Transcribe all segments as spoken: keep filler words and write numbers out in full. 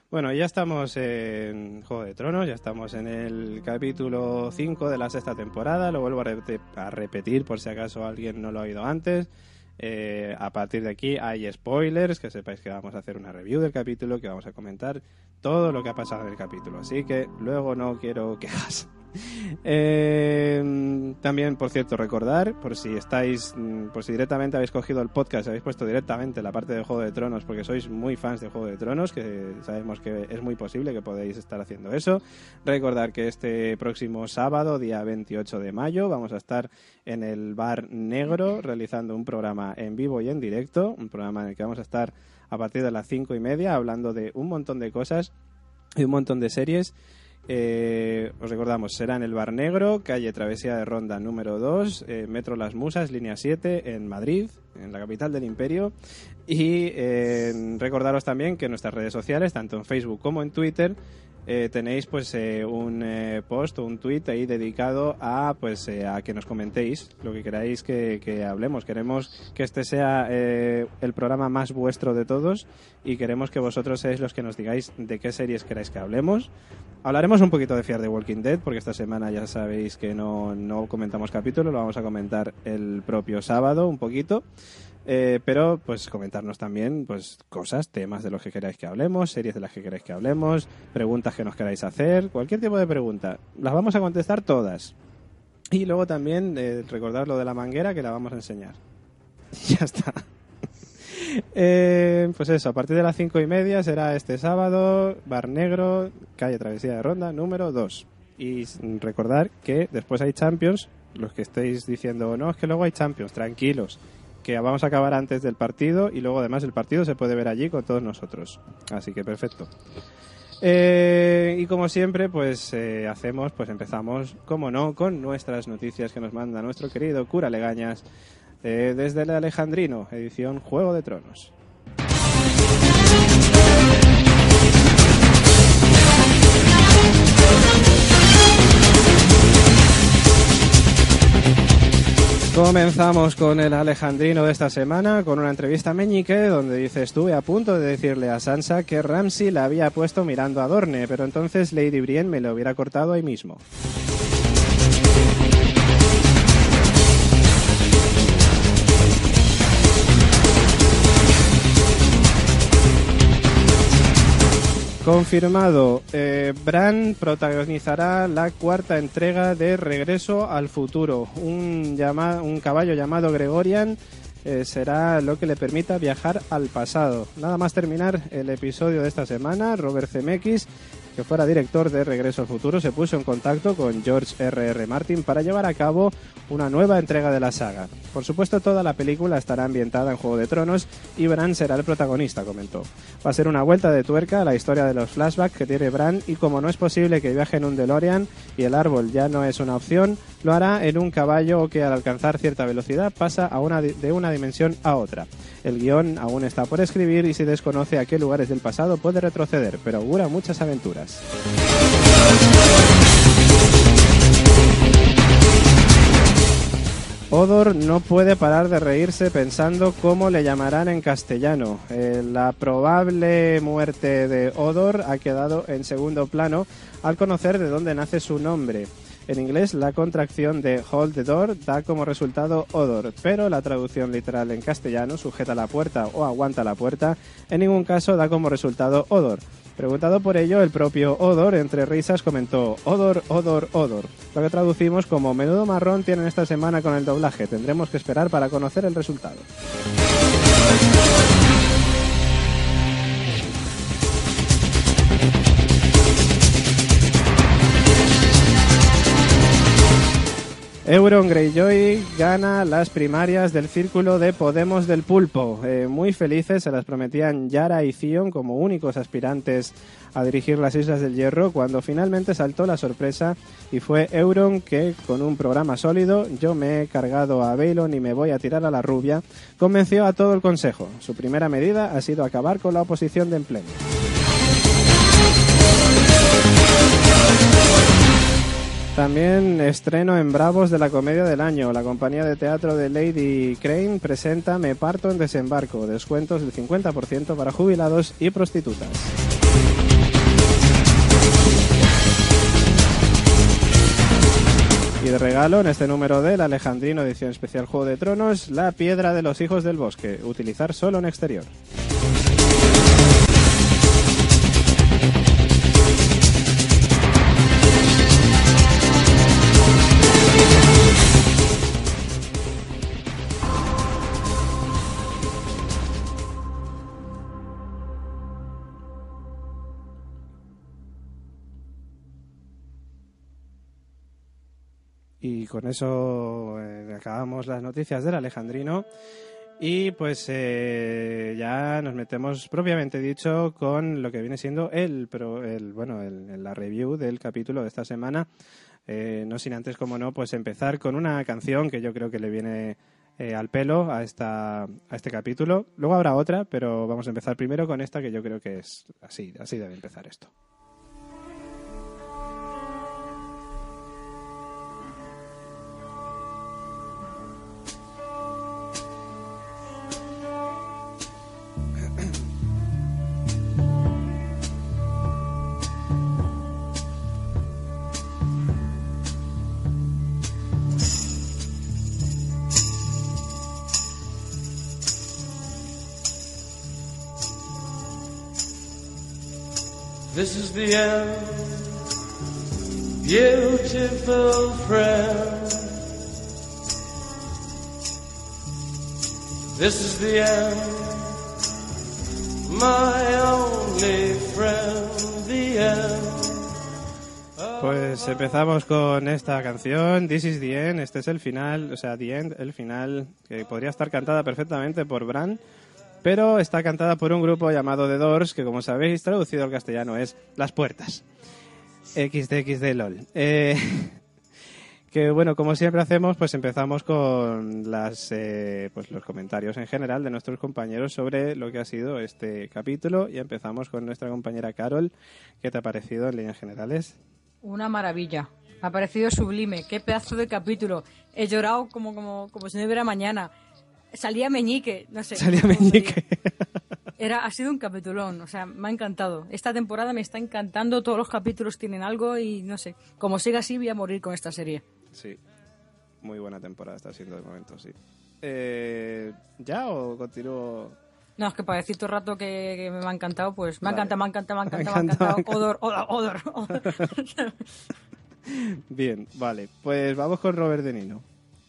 Bueno, ya estamos en Juego de Tronos, ya estamos en el capítulo cinco de la sexta temporada. Lo vuelvo a, rep- a repetir por si acaso alguien no lo ha oído antes. Eh, a partir de aquí hay spoilers, que sepáis que vamos a hacer una review del capítulo, que vamos a comentar todo lo que ha pasado en el capítulo. Así que luego no quiero quejas. Eh, también, por cierto, recordar, por si estáis, por si directamente habéis cogido el podcast, habéis puesto directamente la parte de Juego de Tronos porque sois muy fans de Juego de Tronos, que sabemos que es muy posible que podéis estar haciendo eso. Recordar que este próximo sábado, día veintiocho de mayo, vamos a estar en el Bar Negro realizando un programa en vivo y en directo, un programa en el que vamos a estar a partir de las cinco y media hablando de un montón de cosas y un montón de series. Eh, os recordamos, será en el Bar Negro, calle Travesía de Ronda número dos, eh, Metro Las Musas, línea siete, en Madrid, en la capital del imperio. Y eh, recordaros también que en nuestras redes sociales, tanto en Facebook como en Twitter, eh, tenéis pues eh, un eh, post o un tweet ahí dedicado a pues eh, a que nos comentéis lo que queráis que, que hablemos. Queremos que este sea eh, el programa más vuestro de todos y queremos que vosotros seáis los que nos digáis de qué series queráis que hablemos. Hablaremos un poquito de Fear the Walking Dead porque esta semana ya sabéis que no, no comentamos capítulo, lo vamos a comentar el propio sábado un poquito. Eh, pero pues comentarnos también pues cosas, temas de los que queráis que hablemos, series de las que queráis que hablemos, preguntas que nos queráis hacer, cualquier tipo de pregunta. Las vamos a contestar todas. Y luego también eh, recordad lo de la manguera que la vamos a enseñar. Y ya está. eh, pues eso, a partir de las cinco y media será este sábado, Bar Negro, calle Travesía de Ronda, número dos. Y recordar que después hay Champions, los que estéis diciendo, no, es que luego hay Champions, tranquilos, que vamos a acabar antes del partido y luego además el partido se puede ver allí con todos nosotros. Así que perfecto. Eh, y como siempre, pues eh, hacemos, pues empezamos, como no, con nuestras noticias que nos manda nuestro querido cura Legañas eh, desde el Alejandrino, edición Juego de Tronos. Comenzamos con el Alejandrino de esta semana, con una entrevista a Meñique, donde dice: estuve a punto de decirle a Sansa que Ramsay la había puesto mirando a Dorne, pero entonces Lady Brienne me lo hubiera cortado ahí mismo. Confirmado, eh, Bran protagonizará la cuarta entrega de Regreso al Futuro. Un, llama, un caballo llamado Gregorian eh, será lo que le permita viajar al pasado. Nada más terminar el episodio de esta semana, Robert Zemeckis, que fuera director de Regreso al Futuro, se puso en contacto con George erre erre Martin para llevar a cabo una nueva entrega de la saga. Por supuesto, toda la película estará ambientada en Juego de Tronos y Bran será el protagonista, comentó. Va a ser una vuelta de tuerca a la historia de los flashbacks que tiene Bran, y como no es posible que viaje en un DeLorean y el árbol ya no es una opción, lo hará en un caballo que al alcanzar cierta velocidad pasa a una de una dimensión a otra. El guión aún está por escribir y se desconoce a qué lugares del pasado puede retroceder, pero augura muchas aventuras. Hodor no puede parar de reírse pensando cómo le llamarán en castellano. Eh, la probable muerte de Hodor ha quedado en segundo plano al conocer de dónde nace su nombre. En inglés, la contracción de Hold the Door da como resultado Hodor, pero la traducción literal en castellano, sujeta la puerta o aguanta la puerta, en ningún caso da como resultado Hodor. Preguntado por ello, el propio Hodor, entre risas, comentó: Hodor, Hodor, Hodor. Lo que traducimos como menudo marrón tienen esta semana con el doblaje. Tendremos que esperar para conocer el resultado. Euron Greyjoy gana las primarias del Círculo de Podemos del Pulpo. Eh, muy felices se las prometían Yara y Theon como únicos aspirantes a dirigir las Islas del Hierro, cuando finalmente saltó la sorpresa y fue Euron que, con un programa sólido, yo me he cargado a Baelon y me voy a tirar a la rubia, convenció a todo el Consejo. Su primera medida ha sido acabar con la oposición de en pleno. También estreno en Bravos de la comedia del año. La compañía de teatro de Lady Crane presenta Me parto en desembarco, descuentos del cincuenta por ciento para jubilados y prostitutas. Y de regalo, en este número del Alejandrino edición especial Juego de Tronos, la piedra de los hijos del bosque, utilizar solo en exterior. Y con eso eh, acabamos las noticias del Alejandrino y pues eh, ya nos metemos propiamente dicho con lo que viene siendo el, pero el bueno el, la review del capítulo de esta semana. Eh, no sin antes, como no, pues empezar con una canción que yo creo que le viene eh, al pelo a esta a este capítulo. Luego habrá otra, pero vamos a empezar primero con esta que yo creo que es así, así debe empezar esto. This is the end, beautiful friend. This is the end, my only friend, the end. Pues empezamos con esta canción, This is the End. Este es el final, o sea, The End, el final, que podría estar cantada perfectamente por Bran, pero está cantada por un grupo llamado The Doors, que como sabéis, traducido al castellano es Las Puertas. equis de equis de LOL. Eh, que bueno, como siempre hacemos, pues empezamos con las eh, pues los comentarios en general de nuestros compañeros sobre lo que ha sido este capítulo, y empezamos con nuestra compañera Carol. ¿Qué te ha parecido en líneas generales? Una maravilla. Me ha parecido sublime. Qué pedazo de capítulo. He llorado como, como, como si no hubiera mañana. Salía Meñique, no sé. Salía Meñique. Era, ha sido un capitulón, o sea, me ha encantado. Esta temporada me está encantando, todos los capítulos tienen algo y no sé. Como siga así, voy a morir con esta serie. Sí, muy buena temporada está siendo de momento, sí. Eh, ¿Ya o continúo? No, es que para decir todo el rato que, que me ha encantado, pues me ha Vale. encantado, me ha encantado, me ha encantado, me ha encantado. Me ha encantado. Odor, odor, odor, odor. Bien, vale, pues vamos con Robert De Nino.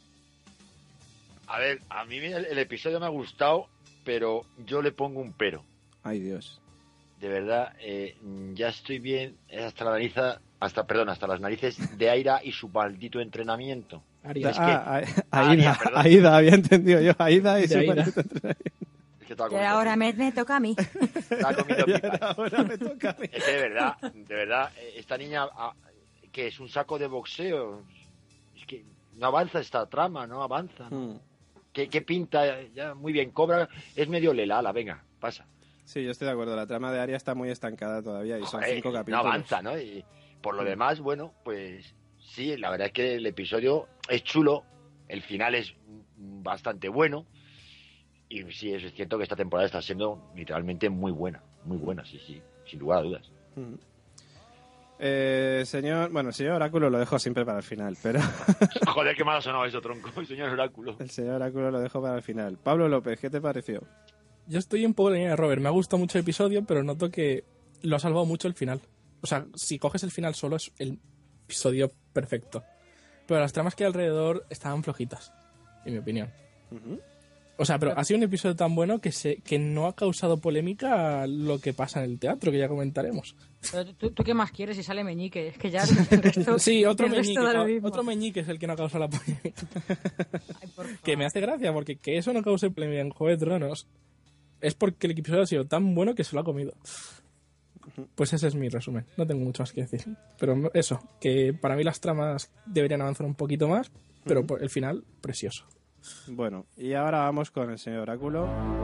A ver, a mí el, el episodio me ha gustado, pero yo le pongo un pero. Ay, Dios. De verdad, eh, ya estoy bien hasta la nariz, hasta, perdón, hasta las narices de Aira y su maldito entrenamiento. Aria. Es que, Ah, Ah, Aida, Aria, perdón. Aida, había entendido yo. Aida y De su Aida. maldito entrenamiento. Es que estaba Y comiendo, ahora me, me toca a mí. estaba comiendo pipas. Ahora me toca a mí. Es que de verdad, de verdad, eh, esta niña, ah, que es un saco de boxeo, es que no avanza esta trama, no avanza, ¿no? Hmm. ¿Qué, qué pinta? Ya, muy bien, Cobra es medio lelala, venga, pasa. Sí, yo estoy de acuerdo. La trama de Aria está muy estancada todavía y son Joder, cinco no capítulos. avanza, ¿no? Y por lo Mm. demás, bueno, pues sí, la verdad es que el episodio es chulo, el final es mm, bastante bueno, y sí, es cierto que esta temporada está siendo literalmente muy buena, muy buena, sí, sí, sin lugar a dudas. Mm. Eh, señor, bueno, el señor Oráculo lo dejo siempre para el final, pero Joder, qué mal ha sonado eso, tronco, señor Oráculo. el señor Oráculo lo dejo para el final. Pablo López, ¿qué te pareció? Yo estoy un poco en la línea de Robert. Me ha gustado mucho el episodio, pero noto que lo ha salvado mucho el final. O sea, si coges el final solo es el episodio perfecto. Pero las tramas que hay alrededor estaban flojitas, en mi opinión. Uh-huh. O sea, pero ha sido un episodio tan bueno que se, que no ha causado polémica lo que pasa en el teatro, que ya comentaremos. Pero ¿tú, ¿Tú qué más quieres si sale Meñique? Es que ya el resto, Sí, otro el resto meñique, da lo no, mismo. otro meñique es el que no causa la polémica. Ay, por favor. Que me hace gracia, porque que eso no cause polémica en Juego de Tronos es porque el episodio ha sido tan bueno que se lo ha comido. Pues ese es mi resumen. No tengo mucho más que decir. Pero eso, que para mí las tramas deberían avanzar un poquito más, pero por el final, precioso. Bueno, y ahora vamos con el señor Oráculo.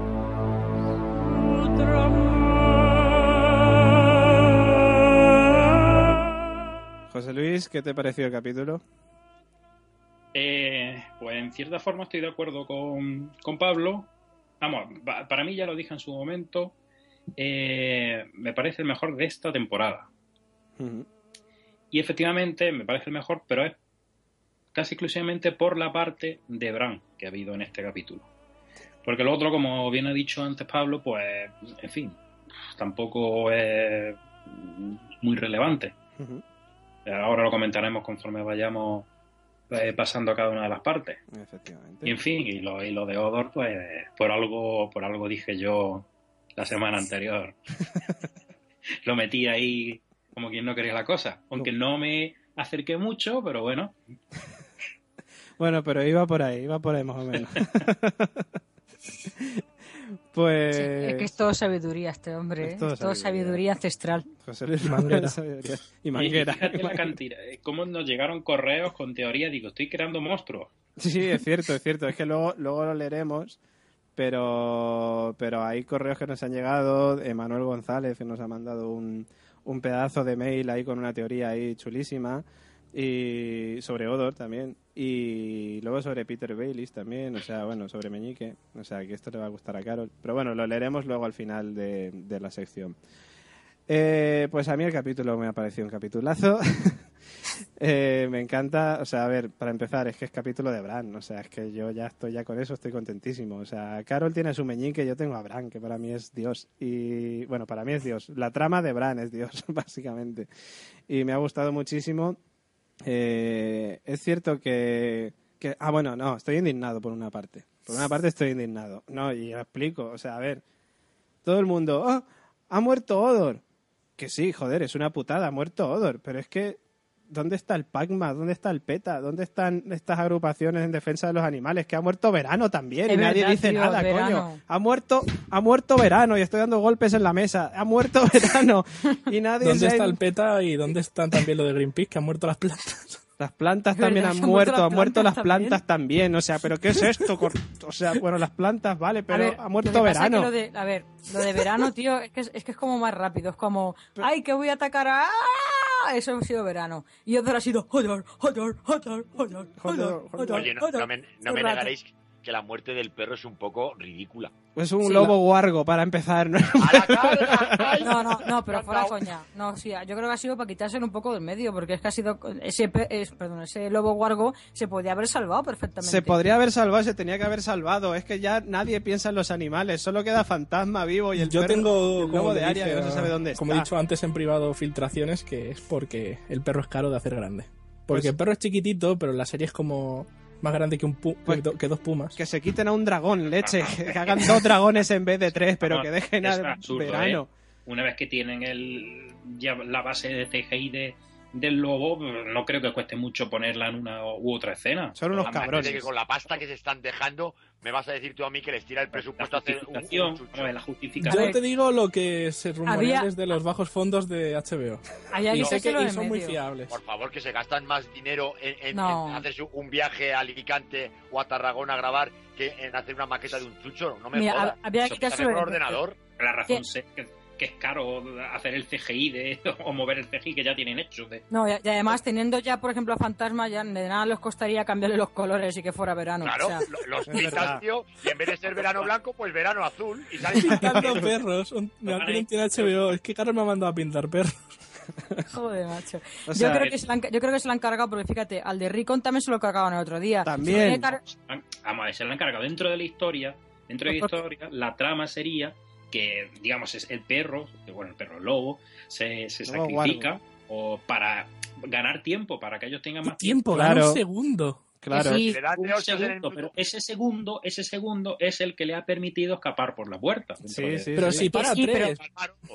José Luis, ¿qué te pareció el capítulo? Eh, pues en cierta forma estoy de acuerdo con, con Pablo. Vamos, pa- para mí ya lo dije en su momento. Eh, me parece el mejor de esta temporada. Uh-huh. Y efectivamente me parece el mejor, pero es casi exclusivamente por la parte de Bran que ha habido en este capítulo. Porque lo otro, como bien ha dicho antes Pablo, pues, en fin, tampoco es muy relevante. Uh-huh. Ahora lo comentaremos conforme vayamos eh, pasando a cada una de las partes. Efectivamente. Y en fin, y lo, y lo de Hodor, pues, por algo, por algo dije yo la semana anterior. Lo metí ahí como quien no quería la cosa. Aunque no me acerqué mucho, pero bueno. Bueno, pero iba por ahí, iba por ahí más o menos. Pues... Sí, es que es todo sabiduría este hombre, Es ¿eh? todo Es todo sabiduría. sabiduría ancestral. José Luis Y manguera. Sabiduría. Y Y manguera. fíjate la cantidad, cómo nos llegaron correos con teoría, digo, estoy creando monstruos. Sí, es cierto, es cierto. Es que luego, luego lo leeremos, pero, pero hay correos que nos han llegado. Emanuel González, que nos ha mandado un, un pedazo de mail ahí con una teoría ahí chulísima. Y sobre Hodor también. Y luego sobre Peter Baelish también. O sea, bueno, sobre Meñique. O sea, que esto le va a gustar a Carol. Pero bueno, lo leeremos luego al final de, de la sección. Eh, pues a mí el capítulo me ha parecido un capitulazo. eh, me encanta. O sea, a ver, para empezar, es que es capítulo de Bran. O sea, es que yo ya estoy ya con eso, estoy contentísimo. O sea, Carol tiene a su Meñique, yo tengo a Bran, que para mí es Dios. Y bueno, para mí es Dios. La trama de Bran es Dios, básicamente. Y me ha gustado muchísimo. Eh, es cierto que, que... Ah, bueno, no, estoy indignado por una parte. Por una parte estoy indignado. No, y lo explico. O sea, a ver, todo el mundo... ¡Oh! ¡Ha muerto Hodor! Que sí, joder, es una putada, ha muerto Hodor. Pero es que... ¿Dónde está el Pacma? ¿Dónde está el PETA? ¿Dónde están estas agrupaciones en defensa de los animales? Que ha muerto Verano también. Es Y nadie verdad, dice tío, nada, Verano. coño. Ha muerto, ha muerto Verano y estoy dando golpes en la mesa. Ha muerto Verano. Y nadie ¿Dónde se está ha- el PETA y dónde están también lo de Greenpeace, que han muerto las plantas? Las plantas Es también verdad, han que han muerto muerto, las han muerto las plantas plantas también. O sea, ¿pero qué es esto? Cor- O sea, bueno, las plantas, vale, pero a ver, ha muerto lo que pasa es que Verano. lo de, a ver, lo de verano, tío, es que es, es que es como más rápido. Es como, ay, que voy a atacar a... ¡Ah! Eso ha sido verano. Y otro ha sido, Hodor, Hodor, Hodor, Hodor, Hodor, Hodor. Oye, no, Hodor, no me, no todo me el rato. negaréis que la muerte del perro es un poco ridícula. Es un Sí, lobo guargo, para empezar, ¿no? ¡A la carga! ¡Ay! No, no, no, pero fuera No. coña. No, sí, yo creo que ha sido para quitárselo un poco del medio, porque es que ha sido ese, pe- es, perdón, ese lobo guargo se podía haber salvado perfectamente. Se podría haber salvado, se tenía que haber salvado. Es que ya nadie piensa en los animales, solo queda Fantasma vivo y el Yo perro, tengo, el como lobo le de Aria, dije que no se a- sabe dónde como he está. dicho antes en privado, filtraciones, que es porque el perro es caro de hacer grande. Porque Pues- el perro es chiquitito, pero la serie es como más grande que un pu- Pues- que, do- que dos pumas. Que se quiten a un dragón, leche. Que hagan dos dragones en vez de tres, pero No, que dejen es al absurdo, Verano. ¿eh? Una vez que tienen el ya la base de C G I de, del lobo, no creo que cueste mucho ponerla en una u otra escena. Son unos Aparte cabrones. de que con la pasta que se están dejando, me vas a decir tú a mí que les tira el presupuesto La a hacer un, justificación, un chucho. vamos a ver, la Yo justificación. ver, te digo lo que se rumorea había- desde los bajos fondos de H B O. Había Y que sé que quitárselo y de son muy medio. fiables. Por favor, que se gastan más dinero en, en- No. en hacerse un viaje a Alicante o a Tarragona a grabar que en hacer una maqueta de un chucho. No me Mira, jodas. había que Eso quitárselo por de ordenador. La razón ¿Qué? sé que, que es caro hacer el C G I de, o mover el C G I que ya tienen hecho. De, No, y, y además teniendo ya, por ejemplo, a Fantasma, ya de nada les costaría cambiarle los colores y que fuera verano. Claro, O sea, lo- los Es verdad. pintas, tío, y en vez de ser verano blanco, pues verano azul. Y sale Pintando perros. Un- Vale. Alguien tiene H B O. Es que Carlos me ha mandado a pintar perros. joder, macho. O sea, yo, creo que se la han, yo creo que se la han cargado, porque fíjate, al de Rickon también se lo cargaron el otro día. También. Se lo han car- Vamos a ver, se lo han cargado dentro de la historia. Dentro de la historia, la trama sería que, digamos, es el perro, que, bueno, el perro el lobo, se, se Lobo sacrifica o para ganar tiempo, para que ellos tengan más Tiempo, Claro. gana un segundo. Claro. Sí. Le dan de un hostias en el segundo, mundo. pero ese segundo, ese segundo es el que le ha permitido escapar por la puerta. dentro Sí, de- sí, Pero sí. si para sí, pero- tres.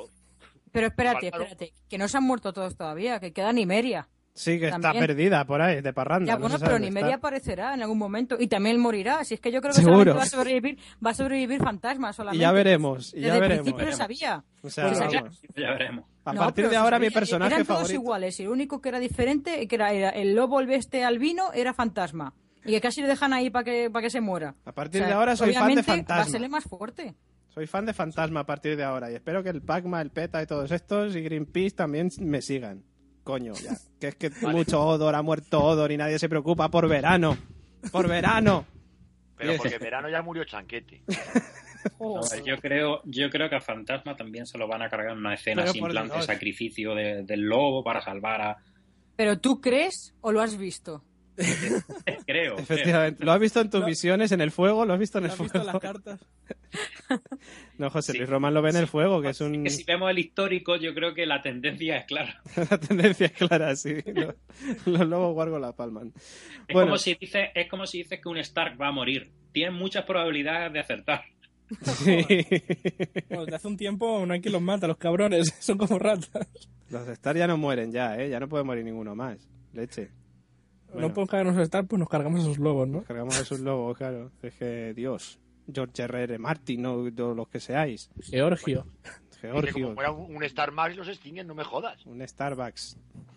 Pero espérate, Claro. espérate, que no se han muerto todos todavía, que queda Nimeria. Sí, que está También. perdida por ahí, de parranda. Ya, no bueno, se sabe pero dónde Nimeria está. aparecerá en algún momento y también él morirá. Si es que yo creo que Seguro. solamente va a sobrevivir, va a sobrevivir Fantasma Y solamente. ya veremos, y Desde ya el veremos. principio lo sabía. O sea, Pues ya, vamos. ya veremos. A No, partir pero de se ahora mi sabía, personaje eran todos favorito. iguales y el único que era diferente, que era, era el lobo, el este albino, era Fantasma. Y que casi le dejan ahí para que, para que se muera. A partir O sea, de ahora soy fan de obviamente va a Fantasma. serle más fuerte. Soy fan de Fantasma a partir de ahora y espero que el Pacma, el PETA y todos estos y Greenpeace también me sigan. Coño, ya. Que es que mucho Hodor, ha muerto Hodor y nadie se preocupa por verano. Por verano. Pero Sí. porque en verano ya murió Chanquete. Oh. A ver, yo creo, yo creo que a Fantasma también se lo van a cargar en una escena Pero sin por plan de Dios. sacrificio de- del lobo para salvar a... ¿Pero tú crees o lo has visto? Creo. Efectivamente. ¿Lo has visto en tus No. visiones, en el fuego? ¿Lo has visto en el ¿Has visto fuego? las cartas? No, José Sí. Luis Román lo ve en el fuego, que es un... Que si vemos el histórico, yo creo que la tendencia es clara. La tendencia es clara, sí. Los, los lobos guargo la palman. Es, Bueno. como si dices, es como si dices que un Stark va a morir. Tienes muchas probabilidades de acertar. Sí. Bueno, desde hace un tiempo no hay quien los mata, los cabrones. Son como ratas. Los Star ya no mueren ya, ¿eh? Ya no puede morir ninguno más. Leche. Bueno. No podemos cargarnos a Star, pues nos cargamos a esos lobos, ¿no? Nos cargamos a esos lobos, claro. Es que, Dios. George R R. Martin, no, no los que seáis. Georgio. Dice, Georgio. como fuera un, un Star Max los extinguen, no me jodas. Un Starbucks.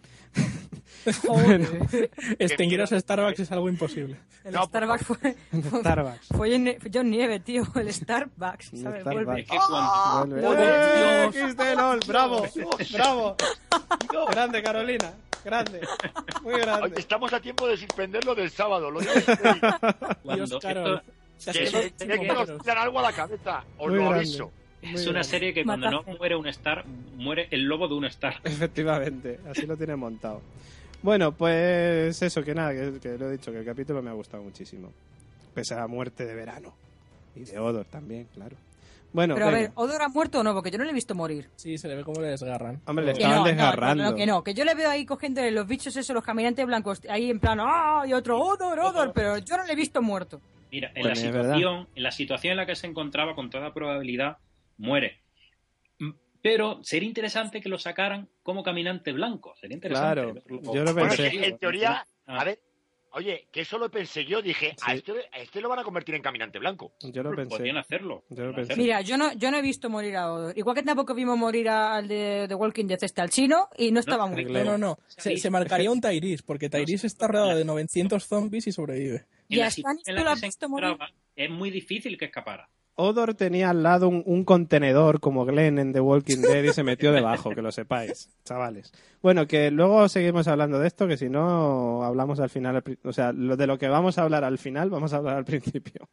Joder. Extinguir a Starbucks es algo imposible. El No, Starbucks fue, fue, Starbucks. fue en- John Nieve, tío. El Starbucks. Un ¿sabes? Starbucks. Vuelve. Es que cuando... Vuelve. ¡Oh, ¡Eh, Dios! X D, LOL! ¡Bravo! ¡Bravo! Grande, Carolina. Grande. Muy Oye, grande. estamos a tiempo de suspenderlo del sábado. Lo digo. cuando Dios, Carol. esto- Se has que quedado que sin tiene que nos compañeros. tirar algo a la cabeza. Os Muy lo grande. aviso. Muy es una grande. serie que cuando no Mataste. muere un Star, muere el lobo de un Star. Efectivamente, así lo tiene montado. Bueno, pues eso, que nada, que, que lo he dicho, que el capítulo me ha gustado muchísimo. Pese a la muerte de Verano. Y de Odor también, claro. Bueno, Pero a venga. ver, ¿Odor ha muerto o no? Porque yo no le he visto morir. Sí, se le ve como le desgarran. Hombre, le Que estaban no, no, desgarrando. no, no, que no, que yo le veo ahí cogiendo los bichos esos, los caminantes blancos, ahí en plan, ¡ah! Y otro, Odor, Odor, pero yo no le he visto muerto. Mira, en, Pues la es verdad. situación, en la situación en la que se encontraba, con toda probabilidad, muere. Mm, Pero sería interesante que lo sacaran como caminante blanco. Sería interesante. Claro, verlo. yo lo Bueno, pensé. es que en teoría, Ah. a ver, oye, que eso lo pensé yo. Dije, a, Sí. este, a este lo van a convertir en caminante blanco. Yo lo pensé. Podrían hacerlo. Yo lo podrían pensé. hacerlo. Mira, yo no, yo no he visto morir a Odor. Igual que tampoco vimos morir a- al de The Walking Dead este, al chino, y no estaba No, muerto. No, no, no. Se, se marcaría un Tyrese, porque Tyrese está rodeado de novecientos zombies y sobrevive. En Y la a situación Stannis en tú la lo que has se visto morir. encontraba, es muy difícil que escapara. Odor tenía al lado un, un contenedor como Glenn en The Walking Dead y se metió debajo, que lo sepáis, chavales. Bueno, que luego seguimos hablando de esto, que si no hablamos al final, al pri- o sea, lo de lo que vamos a hablar al final, vamos a hablar al principio.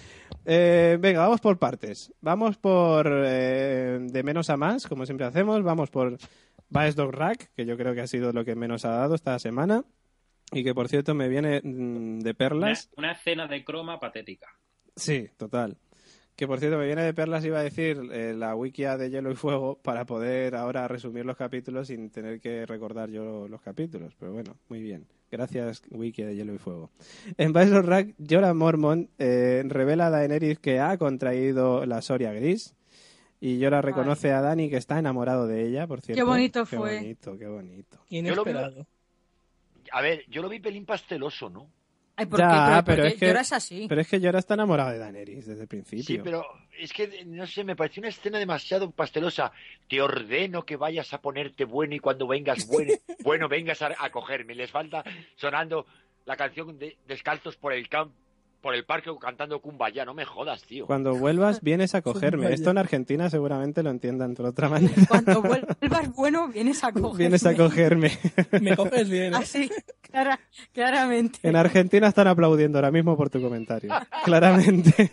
Eh, venga, vamos por partes. Vamos por eh, de menos a más, como siempre hacemos. Vamos por Baes Dog Rack, que yo creo que ha sido lo que menos ha dado esta semana. Y que, por cierto, me viene mm, de Una, perlas. una escena de croma patética. Sí, total. Que por cierto, me viene de perlas, iba a decir, eh, la wikia de Hielo y Fuego para poder ahora resumir los capítulos sin tener que recordar yo los capítulos. Pero bueno, muy bien. Gracias, wikia de Hielo y Fuego. En Battle of Rack, Jorah Mormont eh, revela a Daenerys que ha contraído la Soria Gris. Y Jorah reconoce a Dany que está enamorado de ella, por cierto. Qué bonito Qué fue. bonito, qué bonito. Inesperado. A ver, yo lo vi pelín pasteloso, ¿no? Ay, ¿por Ya, qué? Pero, pero porque es que- Jorah es así. Pero es que Jorah está enamorado de Daenerys desde el principio. Sí, pero es que, no sé, me pareció una escena demasiado pastelosa. Te ordeno que vayas a ponerte bueno y cuando vengas bueno, bueno vengas a, a cogerme. Les falta sonando la canción de Descalzos por el camp, por el parque cantando Kumbaya. No me jodas, tío. Cuando vuelvas, vienes a cogerme. Vaya. Esto en Argentina seguramente lo entiendan de otra manera. Cuando vuelvas bueno, vienes a cogerme. Vienes a cogerme. Me coges bien. ¿eh? Así, clara, claramente. En Argentina están aplaudiendo ahora mismo por tu comentario. Claramente.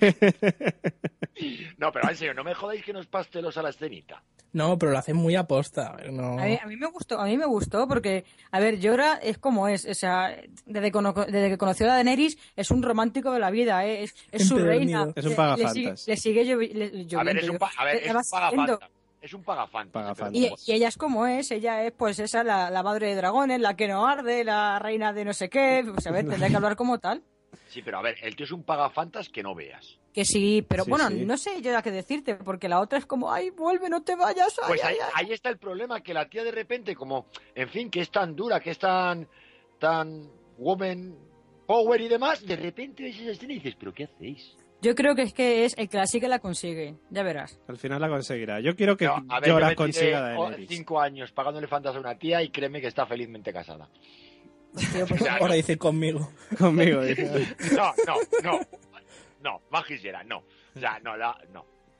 No, pero en serio, no me jodáis que no es pastelosa la escenita. No, pero lo hacen muy aposta. A ver, no. A mí, a mí me gustó, a mí me gustó porque, a ver, Jorah es como es, o sea, desde, cono- desde que conoció a Daenerys es un romántico de la vida, ¿eh? es, es su Empedernido. reina. Es un Le- pagafantas. Le, sigue, le sigue llovi- le- lloviendo. A ver, es un, pa- a ver, Le es va un siguiendo. pagafanta. Es un pagafanta. Pagafanta. Y, y ella es como es, ella es pues esa, la, la madre de dragones, la que no arde, la reina de no sé qué, pues a ver, tendrá que hablar como tal. Sí, pero a ver, el tío es un pagafantas que no veas. Que sí, pero Sí, bueno, sí. no sé yo a qué decirte, porque la otra es como, ay, vuelve, no te vayas, ay, Pues ahí, ay, ay. ahí está el problema, que la tía de repente, como, en fin, que es tan dura, que es tan, tan woman power y demás, de repente ves esa escena y dices, ¿pero qué hacéis? Yo creo que es que es el que la sigue la consigue, ya verás. Al final la conseguirá. Yo quiero que No, a ver, yo Jorah me consiga tiré a Daenerys. cinco años pagándole fantas a una tía y créeme que está felizmente casada. Tío, pues, O sea, Ahora dice conmigo. Conmigo. dice. no, no, no, no, Magis era, no. O sea, no, la, no.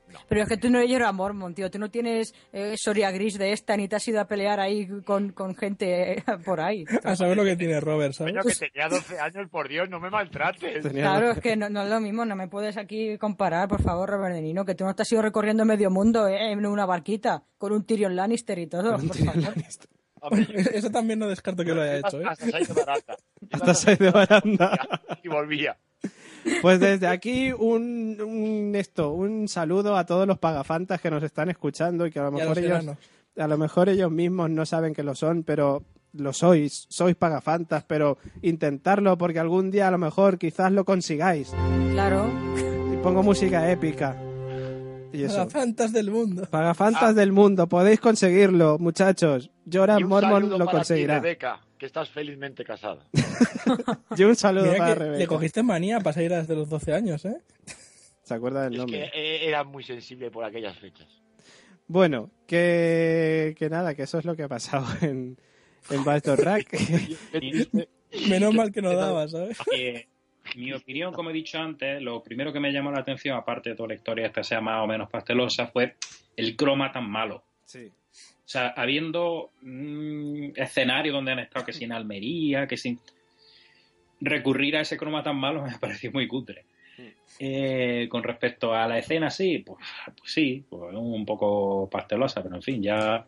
Pero es que tú no eres Jorah Mormont, tío. Tú no tienes eh, Soria Gris de esta, ni te has ido a pelear ahí con, con gente eh, por ahí. A saber lo que tiene Robert, ¿sabes? Coño, que tenía doce años, por Dios, no me maltrates. Tenía- Claro, es que no, no es lo mismo. No me puedes aquí comparar, por favor, Robert De Niro, que tú no te has ido recorriendo medio mundo eh, en una barquita con un Tyrion Lannister y todo, por favor. Hombre, Eso también no descarto que lo haya hecho, ¿eh? Hasta seis de barata. Hasta seis de baranda. Y volvía. Pues desde aquí un, un esto, un saludo a todos los pagafantas que nos están escuchando y que a lo Y a mejor los ellos, enanos. a lo mejor ellos mismos no saben que lo son, pero lo sois, sois pagafantas, pero intentarlo porque algún día a lo mejor quizás lo consigáis. Claro. Y pongo música épica. Y eso. Pagafantas del mundo. Pagafantas del mundo, podéis conseguirlo, muchachos. Jorah Y un Mormont saludo lo para conseguirá. ti, Rebeca, que estás felizmente casada. Y un saludo Mira para que Rebeca. le cogiste manía para salir desde los doce años, ¿eh? ¿Se acuerda del Es nombre? que eh, era muy sensible por aquellas fechas. Bueno, que, que nada, que eso es lo que ha pasado en, en Bastor Rack. Menos mal que no daba, ¿sabes? Eh, mi opinión, como he dicho antes, lo primero que me llamó la atención, aparte de toda la historia esta sea más o menos pastelosa, fue el croma tan malo. Sí. O sea, habiendo mm, escenarios donde han estado que sin Almería, que sin recurrir a ese croma tan malo me pareció muy cutre. Eh, con respecto a la escena, sí, pues, pues sí, pues un poco pastelosa, pero en fin, ya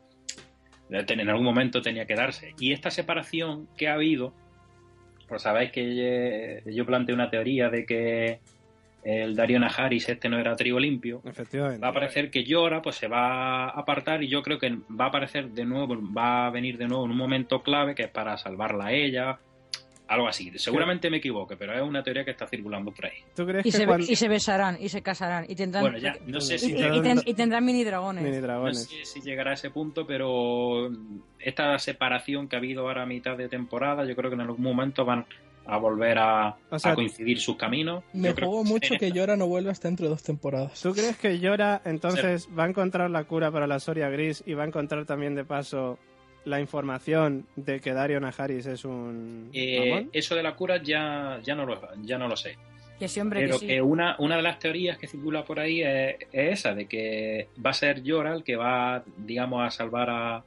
en algún momento tenía que darse. Y esta separación que ha habido, pues sabéis que yo planteé una teoría de que el Dario Najaris este no era trigo limpio. Efectivamente. Va a parecer que Jorah pues se va a apartar y yo creo que va a aparecer de nuevo, va a venir de nuevo en un momento clave que es para salvarla a ella, algo así. Seguramente me equivoque, pero es una teoría que está circulando por ahí. ¿Tú crees Y que se, cuando... y se besarán, y se casarán, y tendrán... Bueno, ya no sé y, si y- llega- y ten- y tendrán mini dragones. Mini no dragones. sé si llegará a ese punto, pero esta separación que ha habido ahora a mitad de temporada, yo creo que en algún momento van a volver a, O sea, a coincidir sus caminos. Me Yo creo juego que mucho en que esta- Jorah no vuelva hasta dentro de dos temporadas. ¿Tú crees que Jorah entonces va a encontrar la cura para la Soria Gris y va a encontrar también de paso la información de que Dario Najaris es un Eh, mamón? eso de la cura ya, ya, no, lo, ya no lo sé. Que sí, hombre, Pero que sí. que una, una de las teorías que circula por ahí es, es esa, de que va a ser Jorah el que va, digamos, a salvar a,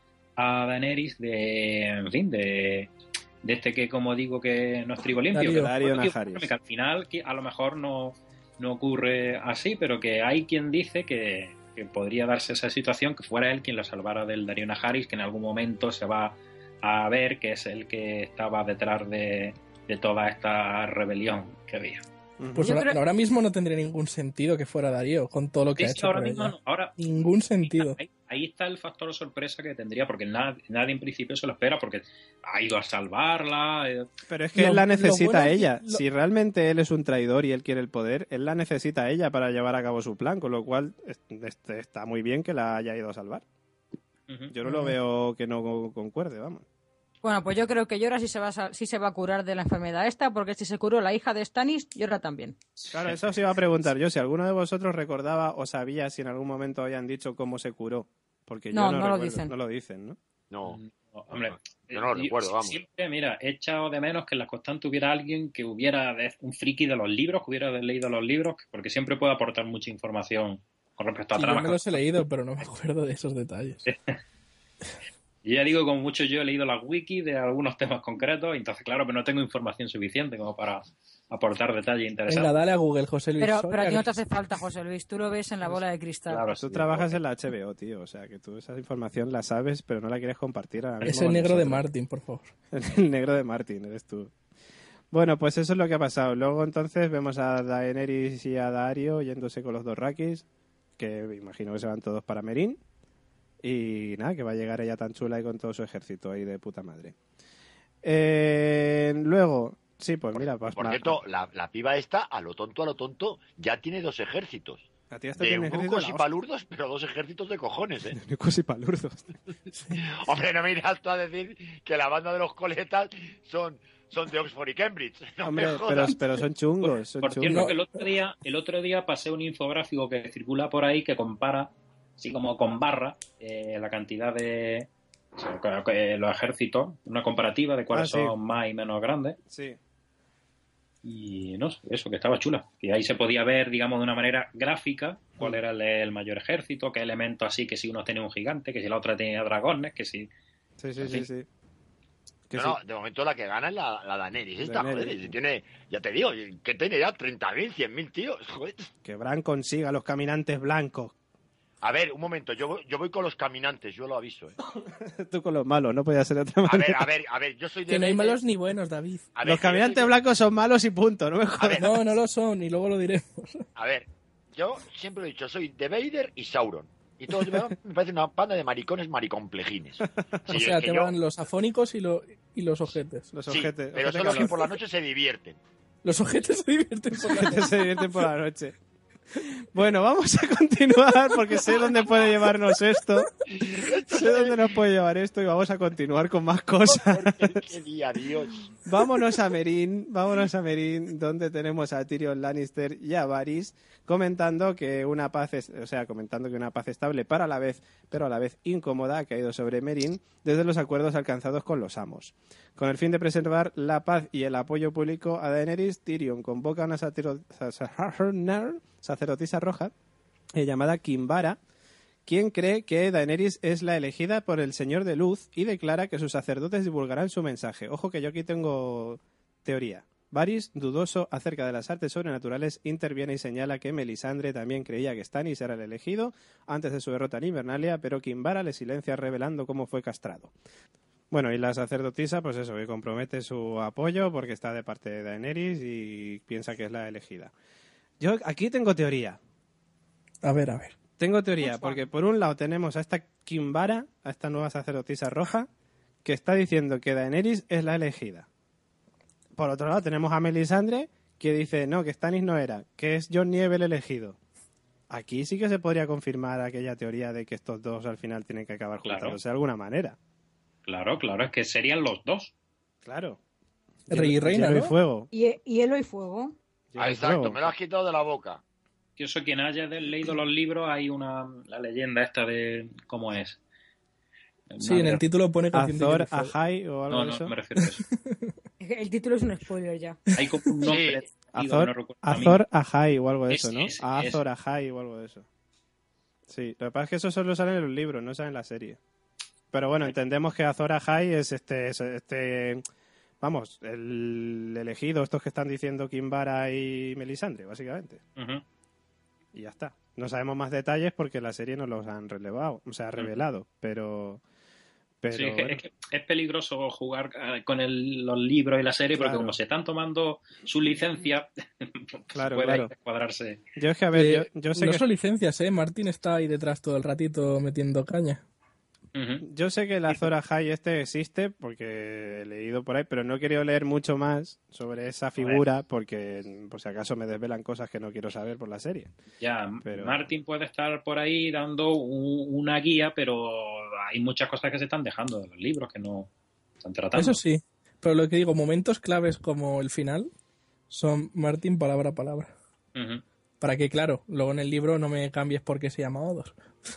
a Daenerys de, en fin, de, de este que, como digo, que no es trigo limpio. Darío. que, Darío bueno, tío, Najaris. que al final que a lo mejor no, no ocurre así, pero que hay quien dice que, que podría darse esa situación, que fuera él quien la salvara del Darío Najaris, que en algún momento se va a ver que es el que estaba detrás de, de toda esta rebelión que había. Ujú. Pues Yo ahora, creo- ahora mismo no tendría ningún sentido que fuera Darío con todo lo que Sí, ha sí, hecho ahora por mismo ella. no. Ahora, Ningún sentido. Ahí, ahí está el factor sorpresa que tendría, porque nadie, nadie en principio se lo espera, porque ha ido a salvarla. eh, Pero es que Lo- él la lo necesita bueno a es que ella. lo- Si realmente él es un traidor y él quiere el poder, él la necesita a ella para llevar a cabo su plan, con lo cual es- este, está muy bien que la haya ido a salvar. ujú. Yo no lo veo que no concuerde, vamos. Bueno, pues yo creo que Jorah sí se, va a, sa- sí se va a curar de la enfermedad esta, porque si se curó la hija de Stannis, Jorah también. Claro, eso os iba a preguntar yo, si alguno de vosotros recordaba o sabía si en algún momento habían dicho cómo se curó. Porque yo No, no, no lo recuerdo, dicen. no lo dicen, ¿no? No. No, hombre, Yo no lo eh, recuerdo, vamos. Siempre, mira, he echado de menos que en la constante hubiera alguien que hubiera de- un friki de los libros, que hubiera leído los libros, porque siempre puede aportar mucha información con respecto a Sí, yo tramas. me los he leído, pero no me acuerdo de esos detalles. Yo ya digo, como mucho yo he leído las wikis de algunos temas concretos, entonces claro, pero no tengo información suficiente como para aportar detalles interesantes. Venga, dale a Google, José Luis. Pero, Soria pero a ti no te Gris. hace falta, José Luis. Tú lo ves en la bola de cristal. Claro, Tú sí, trabajas bueno. en la H B O, tío, o sea que tú esa información la sabes, pero no la quieres compartir ahora mismo Es el con negro de nosotros. Martin, por favor. El negro de Martin, eres tú. Bueno, pues eso es lo que ha pasado. Luego entonces vemos a Daenerys y a Daario yéndose con los dos Rakis, que me imagino que se van todos para Meereen. Y nada, que va a llegar ella tan chula y con todo su ejército ahí de puta madre. Eh, luego, sí, pues mira, pues Por ma- cierto, la, la piba esta, a lo tonto, a lo tonto, ya tiene dos ejércitos. a ti hasta De tiene ejército eunucos la y hostia. palurdos, pero dos ejércitos de cojones, ¿eh? De eunucos y palurdos. Hombre, no me irás tú a decir que la banda de los coletas son, son de Oxford y Cambridge. No Hombre, me pero, jodas. pero son chungos, son Por cierto, chungos. que el otro día, el otro día pasé un infográfico que circula por ahí que compara, así como con barra, eh, la cantidad de o sea, que- que los ejércitos, una comparativa de cuáles Ah, sí. son más y menos grandes. Sí. Y no sé, eso, que estaba chula. Y ahí se podía ver, digamos, de una manera gráfica cuál era el, el mayor ejército, qué elementos así, que si uno tenía un gigante, que si la otra tenía dragones, que si... Sí, sí, sí, sí. Que No, sí. no, de momento la que gana es la, la Daenerys. Esta, Daenerys. joder, si tiene, ya te digo, que tiene ya treinta mil, cien mil tíos, joder. Que Bran consiga los caminantes blancos. A ver, un momento, yo, voy- yo voy con los caminantes, yo lo aviso, ¿eh? Tú con los malos, no podía ser de otra A ver, manera. a ver, a ver, yo soy de... Que no hay Vader. malos ni buenos, David. A ver, Los que yo caminantes soy de- blancos son malos y punto, no me A jodas. ver, No, no lo son, y luego lo diremos. a ver, yo siempre he dicho, soy de Vader y Sauron. Y todos me me parece una banda de maricones mariconplejines. Sí, O es sea, que te yo- van los afónicos y, lo, y los ojetes. Los sí, ojetes. pero ojetes son los que calor. por la noche se divierten. Los ojetes se divierten por la Que se divierten por la noche. Bueno, vamos a continuar porque sé dónde puede llevarnos esto. Sé dónde nos puede llevar esto y vamos a continuar con más cosas. Porque, qué día, Dios. Vámonos a Meereen, vámonos a Meereen, donde tenemos a Tyrion Lannister y a Varys comentando que una paz, es, o sea, comentando que una paz estable para la vez, pero a la vez incómoda ha caído sobre Meereen desde los acuerdos alcanzados con los amos. Con el fin de preservar la paz y el apoyo público a Daenerys, Tyrion convoca a una satiro- sacerdotisa roja eh, llamada Kimbara, quien cree que Daenerys es la elegida por el Señor de Luz y declara que sus sacerdotes divulgarán su mensaje. Ojo que yo aquí tengo teoría. Varys, dudoso acerca de las artes sobrenaturales, interviene y señala que Melisandre también creía que Stannis era el elegido antes de su derrota en Invernalia, pero Kimbara le silencia revelando cómo fue castrado. Bueno, y la sacerdotisa, pues eso, que compromete su apoyo porque está de parte de Daenerys y piensa que es la elegida. Yo aquí tengo teoría. A ver, a ver. Tengo teoría, porque por un lado tenemos a esta Kimbara, a esta nueva sacerdotisa roja, que está diciendo que Daenerys es la elegida. Por otro lado tenemos a Melisandre, que dice, no, que Stannis no era, que es Jon Nieve el elegido. Aquí sí que se podría confirmar aquella teoría de que estos dos al final tienen que acabar Claro. juntándose de alguna manera. Claro, claro, es que serían los dos. Claro. Rey y reina, Hielo y ¿no? fuego. Y, hielo y fuego. Hielo Ah, y exacto, fuego. me lo has quitado de la boca. Que eso, quien haya de- leído los libros, hay una la leyenda esta de cómo es. Sí, en el título pone canción de Azor, Hielo y Fuego. Ahai o algo No, de no, eso. me refiero a eso. Es que el título es un spoiler ya. Hay como un nombre. Sí. digo, Azor, no recuerdo a mí. Azor Ahai o algo de Ese, eso, ¿no? ese, A Azor ese. Ahai o algo de eso. Sí, lo que pasa es que eso solo sale en los libros, no sale en la serie. Pero bueno, entendemos que Azor Ahai es este, es este, vamos, el elegido, estos que están diciendo Kimbara y Melisandre, básicamente. Ujú. Y ya está. No sabemos más detalles porque la serie no los han relevado, o sea, revelado, pero... pero Sí, es, que, bueno. es que es peligroso jugar eh, con el- los libros y la serie porque Claro. como se están tomando su licencia, Claro, puede claro. descuadrarse. Yo es que, a ver, Eh, yo, yo sé no que... son licencias, ¿eh? Martín está ahí detrás todo el ratito metiendo caña. Ujú. Yo sé que el Azor Ahai este existe porque he leído por ahí, pero no he querido leer mucho más sobre esa figura porque por si acaso me desvelan cosas que no quiero saber por la serie. Ya, Pero- Martin puede estar por ahí dando un- una guía, pero hay muchas cosas que se están dejando de los libros que no están tratando. Eso sí, pero lo que digo, momentos claves como el final son Martín palabra a palabra. Ujú. Para que, claro, luego en el libro no me cambies porque se llama Odor.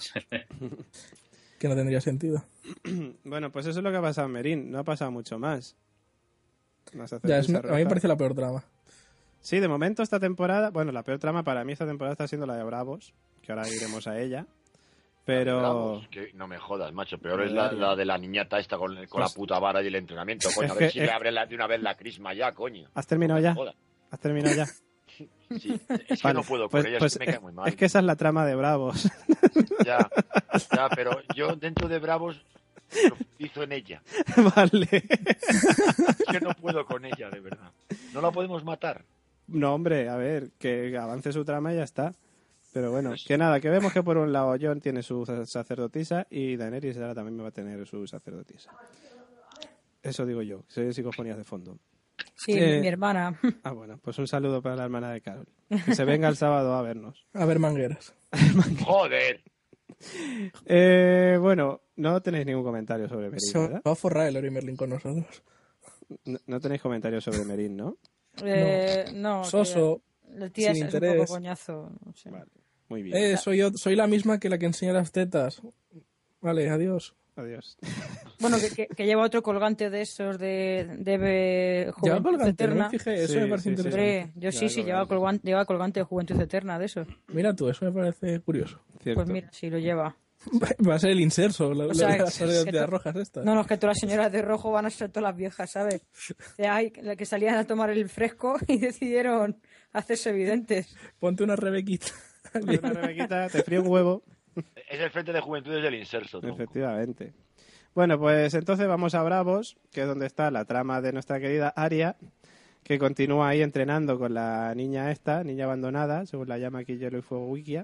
Que no tendría sentido. Bueno, pues eso es lo que ha pasado en Meereen, no ha pasado mucho más. La Ya, es sacerdotisa una- a mí me roja. parece la peor trama. Sí, de momento esta temporada, bueno, la peor trama para mí esta temporada está siendo la de Bravos, que ahora iremos a ella. Pero... Vamos, que no me jodas, macho. Peor es la, la de la niñata esta con, con Pues- la puta vara y el entrenamiento, coño. A Es ver que- si es- le abre la- de una vez la crisma ya, coño. ¿Has terminado No me ya? jodas. ¿Has terminado ya? Sí, es que Vale, no puedo pues- con ella, pues es que me cae muy mal. Es que esa es la trama de Bravos. Ya, ya, pero yo dentro de Bravos profundizo en ella. Vale. Es que no puedo con ella, de verdad. No la podemos matar. No, hombre, a ver, que avance su trama y ya está. Pero bueno, que nada, que vemos que por un lado Jon tiene su sacerdotisa y Daenerys ahora también va a tener su sacerdotisa. Eso digo yo, soy psicofonías de fondo. Sí, Eh, mi hermana. Ah, bueno, pues un saludo para la hermana de Carol. Que se venga el sábado a vernos. A ver, mangueras. Joder. Eh, bueno, no tenéis ningún comentario sobre Meereen, Se ¿verdad? va a forrar el Ori Merlin con nosotros. No, no tenéis comentarios sobre Meereen, ¿no? Eh, no. Soso, que La tía sin es, es un interés. poco coñazo. No sé. Vale, muy bien. Eh, soy yo, soy la misma que la que enseña las tetas. Vale, adiós. Adiós. Bueno, que, que, que lleva otro colgante de esos de, de, de Lleva Juventud colgante, no Eterna. me fijé, eso Sí, me parece sí, sí. interesante. Hombre, yo Lleva sí, sí, lleva colgante. colgante, lleva colgante de Juventud Eterna de esos. Mira tú, eso me parece curioso. Cierto. Pues mira, sí lo lleva. Va a ser el inserso, la, O sea, la- las que de to- rojas estas. No, no, es que todas las señoras de rojo van a ser todas las viejas, ¿sabes? De ahí, la que salían a tomar el fresco y decidieron hacerse evidentes. Ponte una Rebequita. Una Rebequita, te frío un huevo. Es el Frente de Juventudes del Inserso, tronco. Efectivamente. Bueno, pues entonces vamos a Bravos, que es donde está la trama de nuestra querida Arya, que continúa ahí entrenando con la niña esta, niña abandonada, según la llama aquí Hielo y Fuego Wikia.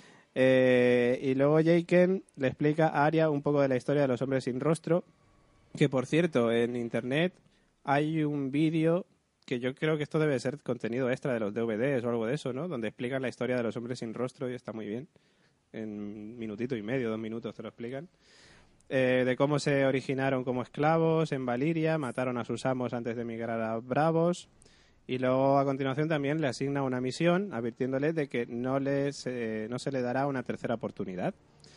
Eh, y luego Jaqen le explica a Arya un poco de la historia de los hombres sin rostro, que por cierto, en internet hay un vídeo que yo creo que esto debe ser contenido extra de los D V Ds o algo de eso, ¿no? Donde explican la historia de los hombres sin rostro y está muy bien. En un minutito y medio, dos minutos te lo explican. Eh, de cómo se originaron como esclavos en Valiria, mataron a sus amos antes de emigrar a Bravos. Y luego a continuación también le asigna una misión advirtiéndole de que no, les, eh, no se le dará una tercera oportunidad.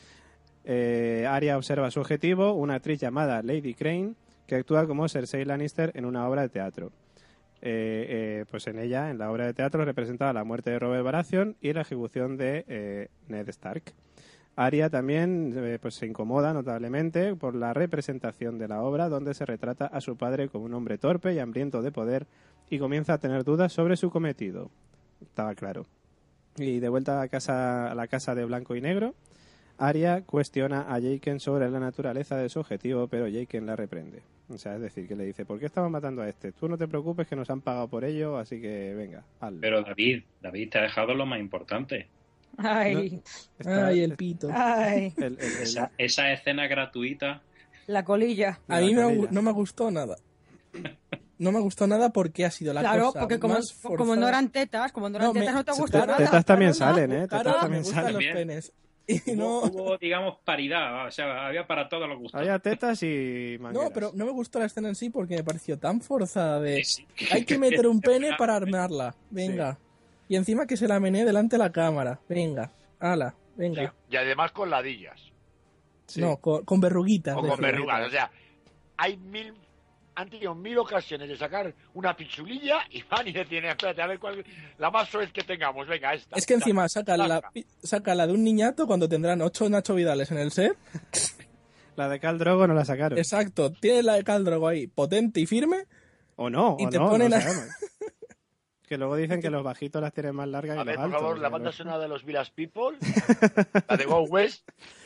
Eh, Arya observa su objetivo, una actriz llamada Lady Crane, que actúa como Cersei Lannister en una obra de teatro. Eh, eh, pues en ella, en la obra de teatro, representaba la muerte de Robert Baratheon y la ejecución de eh, Ned Stark. Arya también eh, pues se incomoda notablemente por la representación de la obra, donde se retrata a su padre como un hombre torpe y hambriento de poder, y comienza a tener dudas sobre su cometido. Estaba claro. Y de vuelta a, casa, a la casa de Blanco y Negro, Arya cuestiona a Jaqen sobre la naturaleza de su objetivo, pero Jaqen la reprende. O sea, es decir, que le dice, ¿por qué estamos matando a este? Tú no te preocupes, que nos han pagado por ello, así que venga, hazlo. Pero David, David te ha dejado lo más importante. Ay, Está- Ay, el pito. ay, el- el- el- Esa, esa escena gratuita. la colilla. A mí me, colilla. no me gustó nada. No me gustó nada porque ha sido la Claro, cosa porque como, más como forzada. no eran tetas, como no eran No, me- tetas no te se- gusta te- nada. tetas también Claro, salen, ¿eh? claro, Tetas me también gustan salen. los Bien. penes. Y no, Hubo, hubo, digamos, paridad. O sea, había para todos los gustos. Había tetas y mangueras. no, pero no me gustó la escena en sí porque me pareció tan forzada de... Sí, sí. Hay que meter un pene para armarla. Venga. Y encima que se la menee delante de la cámara. Venga. Ala. Venga. Sí, y además con ladillas. Sí. No, con, con verruguitas. O con decía. verrugas. O sea, hay mil... Han tenido mil ocasiones de sacar una pichulilla y van y deciden, espérate, a ver cuál... La más suave que tengamos, venga, esta. Es que encima saca la, Saca. saca la de un niñato cuando tendrán ocho Nacho Vidales en el set. La de Khal Drogo no la sacaron. Exacto. Tiene la de Khal Drogo ahí potente y firme. O no, Y o te no, ponen no a- sabemos. Que luego dicen que los bajitos las tienen más largas A que ver, los por altos. favor, o la sea, banda no- sonora de los Village People, la de Go West.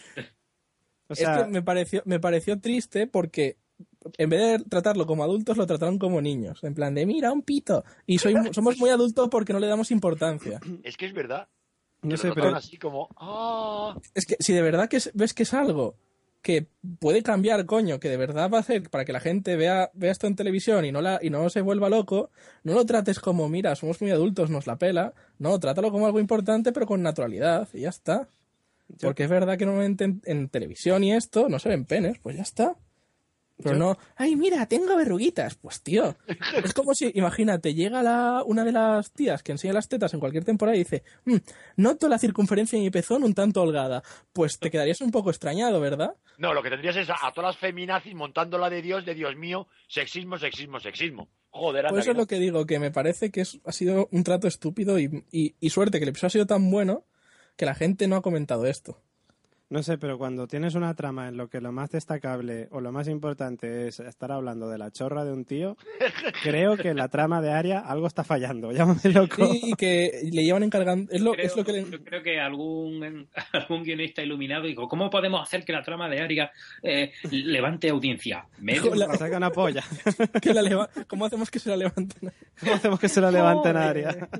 O sea, es que me pareció, me pareció triste porque en vez de tratarlo como adultos, lo trataron como niños. En plan de, mira, un pito. Y soy, somos muy adultos porque no le damos importancia. Es que es verdad. no Que sé, lo tratan pero así como... Ah, Es que si de verdad que es- ves que es algo que puede cambiar, coño, que de verdad va a hacer para que la gente vea, vea esto en televisión y no, la, y no se vuelva loco, no lo trates como, mira, somos muy adultos, nos la pela. No, trátalo como algo importante, pero con naturalidad, y ya está. Yo- Porque es verdad que normalmente en, en televisión y esto no se ven penes, pues ya está. Pero Yo- no, ay, mira, tengo verruguitas. Pues tío, es como si, imagínate, llega la, una de las tías que enseña las tetas en cualquier temporada y dice, "Mm, noto la circunferencia de mi pezón un tanto holgada. Pues te quedarías un poco extrañado, ¿verdad? no, lo que tendrías es a, a todas las feminazis montando la de Dios, de Dios mío, sexismo, sexismo, sexismo. Joder, anda, Pues eso que es no. lo que digo, que me parece que es, ha sido un trato estúpido y, y, y suerte que el episodio ha sido tan bueno que la gente no ha comentado esto. no sé, pero cuando tienes una trama en lo que lo más destacable o lo más importante es estar hablando de la chorra de un tío, creo que la trama de Arya algo está fallando. Llámame loco. Y, y que le llevan encargando... Es lo, Creo, es lo que le- yo creo que algún, algún guionista iluminado dijo, ¿cómo podemos hacer que la trama de Arya eh, levante audiencia? Medio La- La saca una polla. que la leva- ¿Cómo hacemos que se la levanten? ¿Cómo hacemos que se la levanten a Joder. Arya?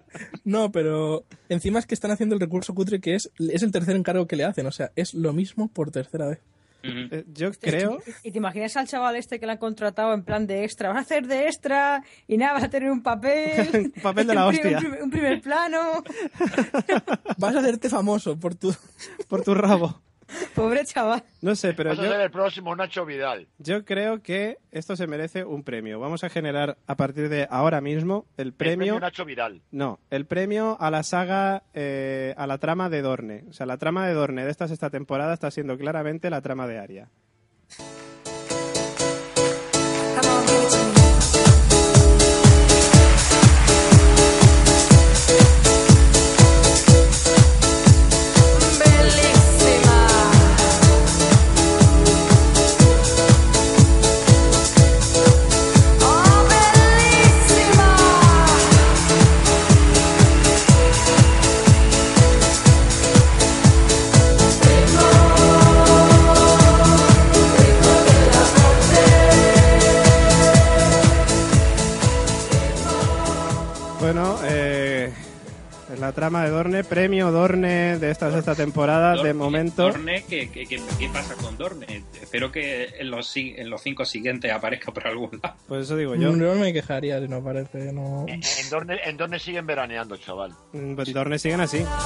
No, pero encima es que están haciendo el recurso cutre que es, es el tercer encargo que le hacen. O sea, es lo mismo por tercera vez. Ujú. Eh, Yo creo... Y te imaginas al chaval este que le han contratado en plan de extra. Vas a hacer de extra y nada, vas a tener un papel. Un papel de la un pri- hostia. Un, primer- un primer plano. Vas a hacerte famoso por tu... por tu rabo. Pobre chaval. No sé, pero Vas a yo... ser el próximo Nacho Vidal. Yo creo que esto se merece un premio. Vamos a generar a partir de ahora mismo el El premio... premio Nacho Vidal. No, el premio a la saga, eh, a la trama de Dorne. O sea, la trama de Dorne de esta sexta temporada está siendo claramente la trama de Arya. Come on, give it to me. Bellissima. Oh, bellissima. Bueno, eh, en la trama de Dorne, premio Dorne de esta sexta temporada, de Dorne, momento. Dorne, ¿qué, qué, qué, qué pasa con Dorne? Espero que en los, si- en los cinco siguientes aparezca por algún lado. Pues eso digo Yo yo. no me quejaría si no aparece. No... En, en Dorne, en Dorne siguen veraneando, chaval. En Dorne siguen así. Al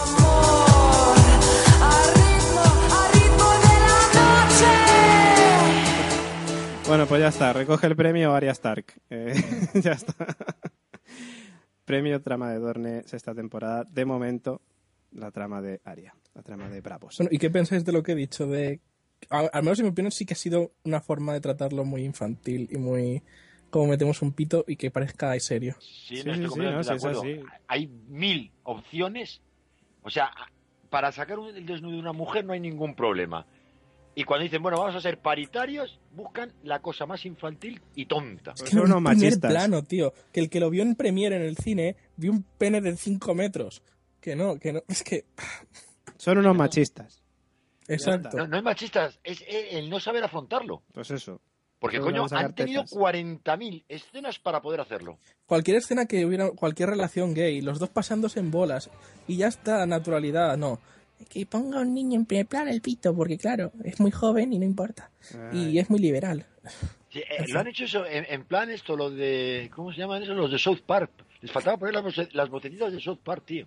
ritmo, al ritmo de la noche. Bueno, pues ya está. Recoge el premio Arya Stark. Eh, ya está. Premio trama de Dorne, sexta temporada. De momento, la trama de Arya. La trama de Bravos. Bueno, ¿y qué pensáis de lo que he dicho? De al, al menos en mi opinión sí que ha sido una forma de tratarlo muy infantil y muy como metemos un pito y que parezca ahí serio. Sí, Sí, no sí, estoy sí, completamente no, de sí, es acuerdo. así. Hay mil opciones. O sea, para sacar un- el desnudo de una mujer no hay ningún problema. Y cuando dicen, bueno, vamos a ser paritarios, buscan la cosa más infantil y tonta. Pues Que son en unos un primer machistas. plano, tío. Que el que lo vio en Premiere en el cine vio un pene de cinco metros. Que no, que no. Es que. Son unos machistas. Exacto. No, no es machistas, es el el no saber afrontarlo. Pues eso. Porque, Solo coño, van a sacar han tenido tetas. cuarenta mil escenas para poder hacerlo. Cualquier escena que hubiera, cualquier relación gay, los dos pasándose en bolas y ya está, naturalidad, no. Que ponga un niño en primer plano el pito, porque claro, es muy joven y no importa. Ay. Y es muy liberal. Sí, eh, lo han hecho eso en, en plan esto, lo de... ¿Cómo se llaman eso? Los de South Park. Les faltaba poner las, boce- las botetitas de South Park, tío.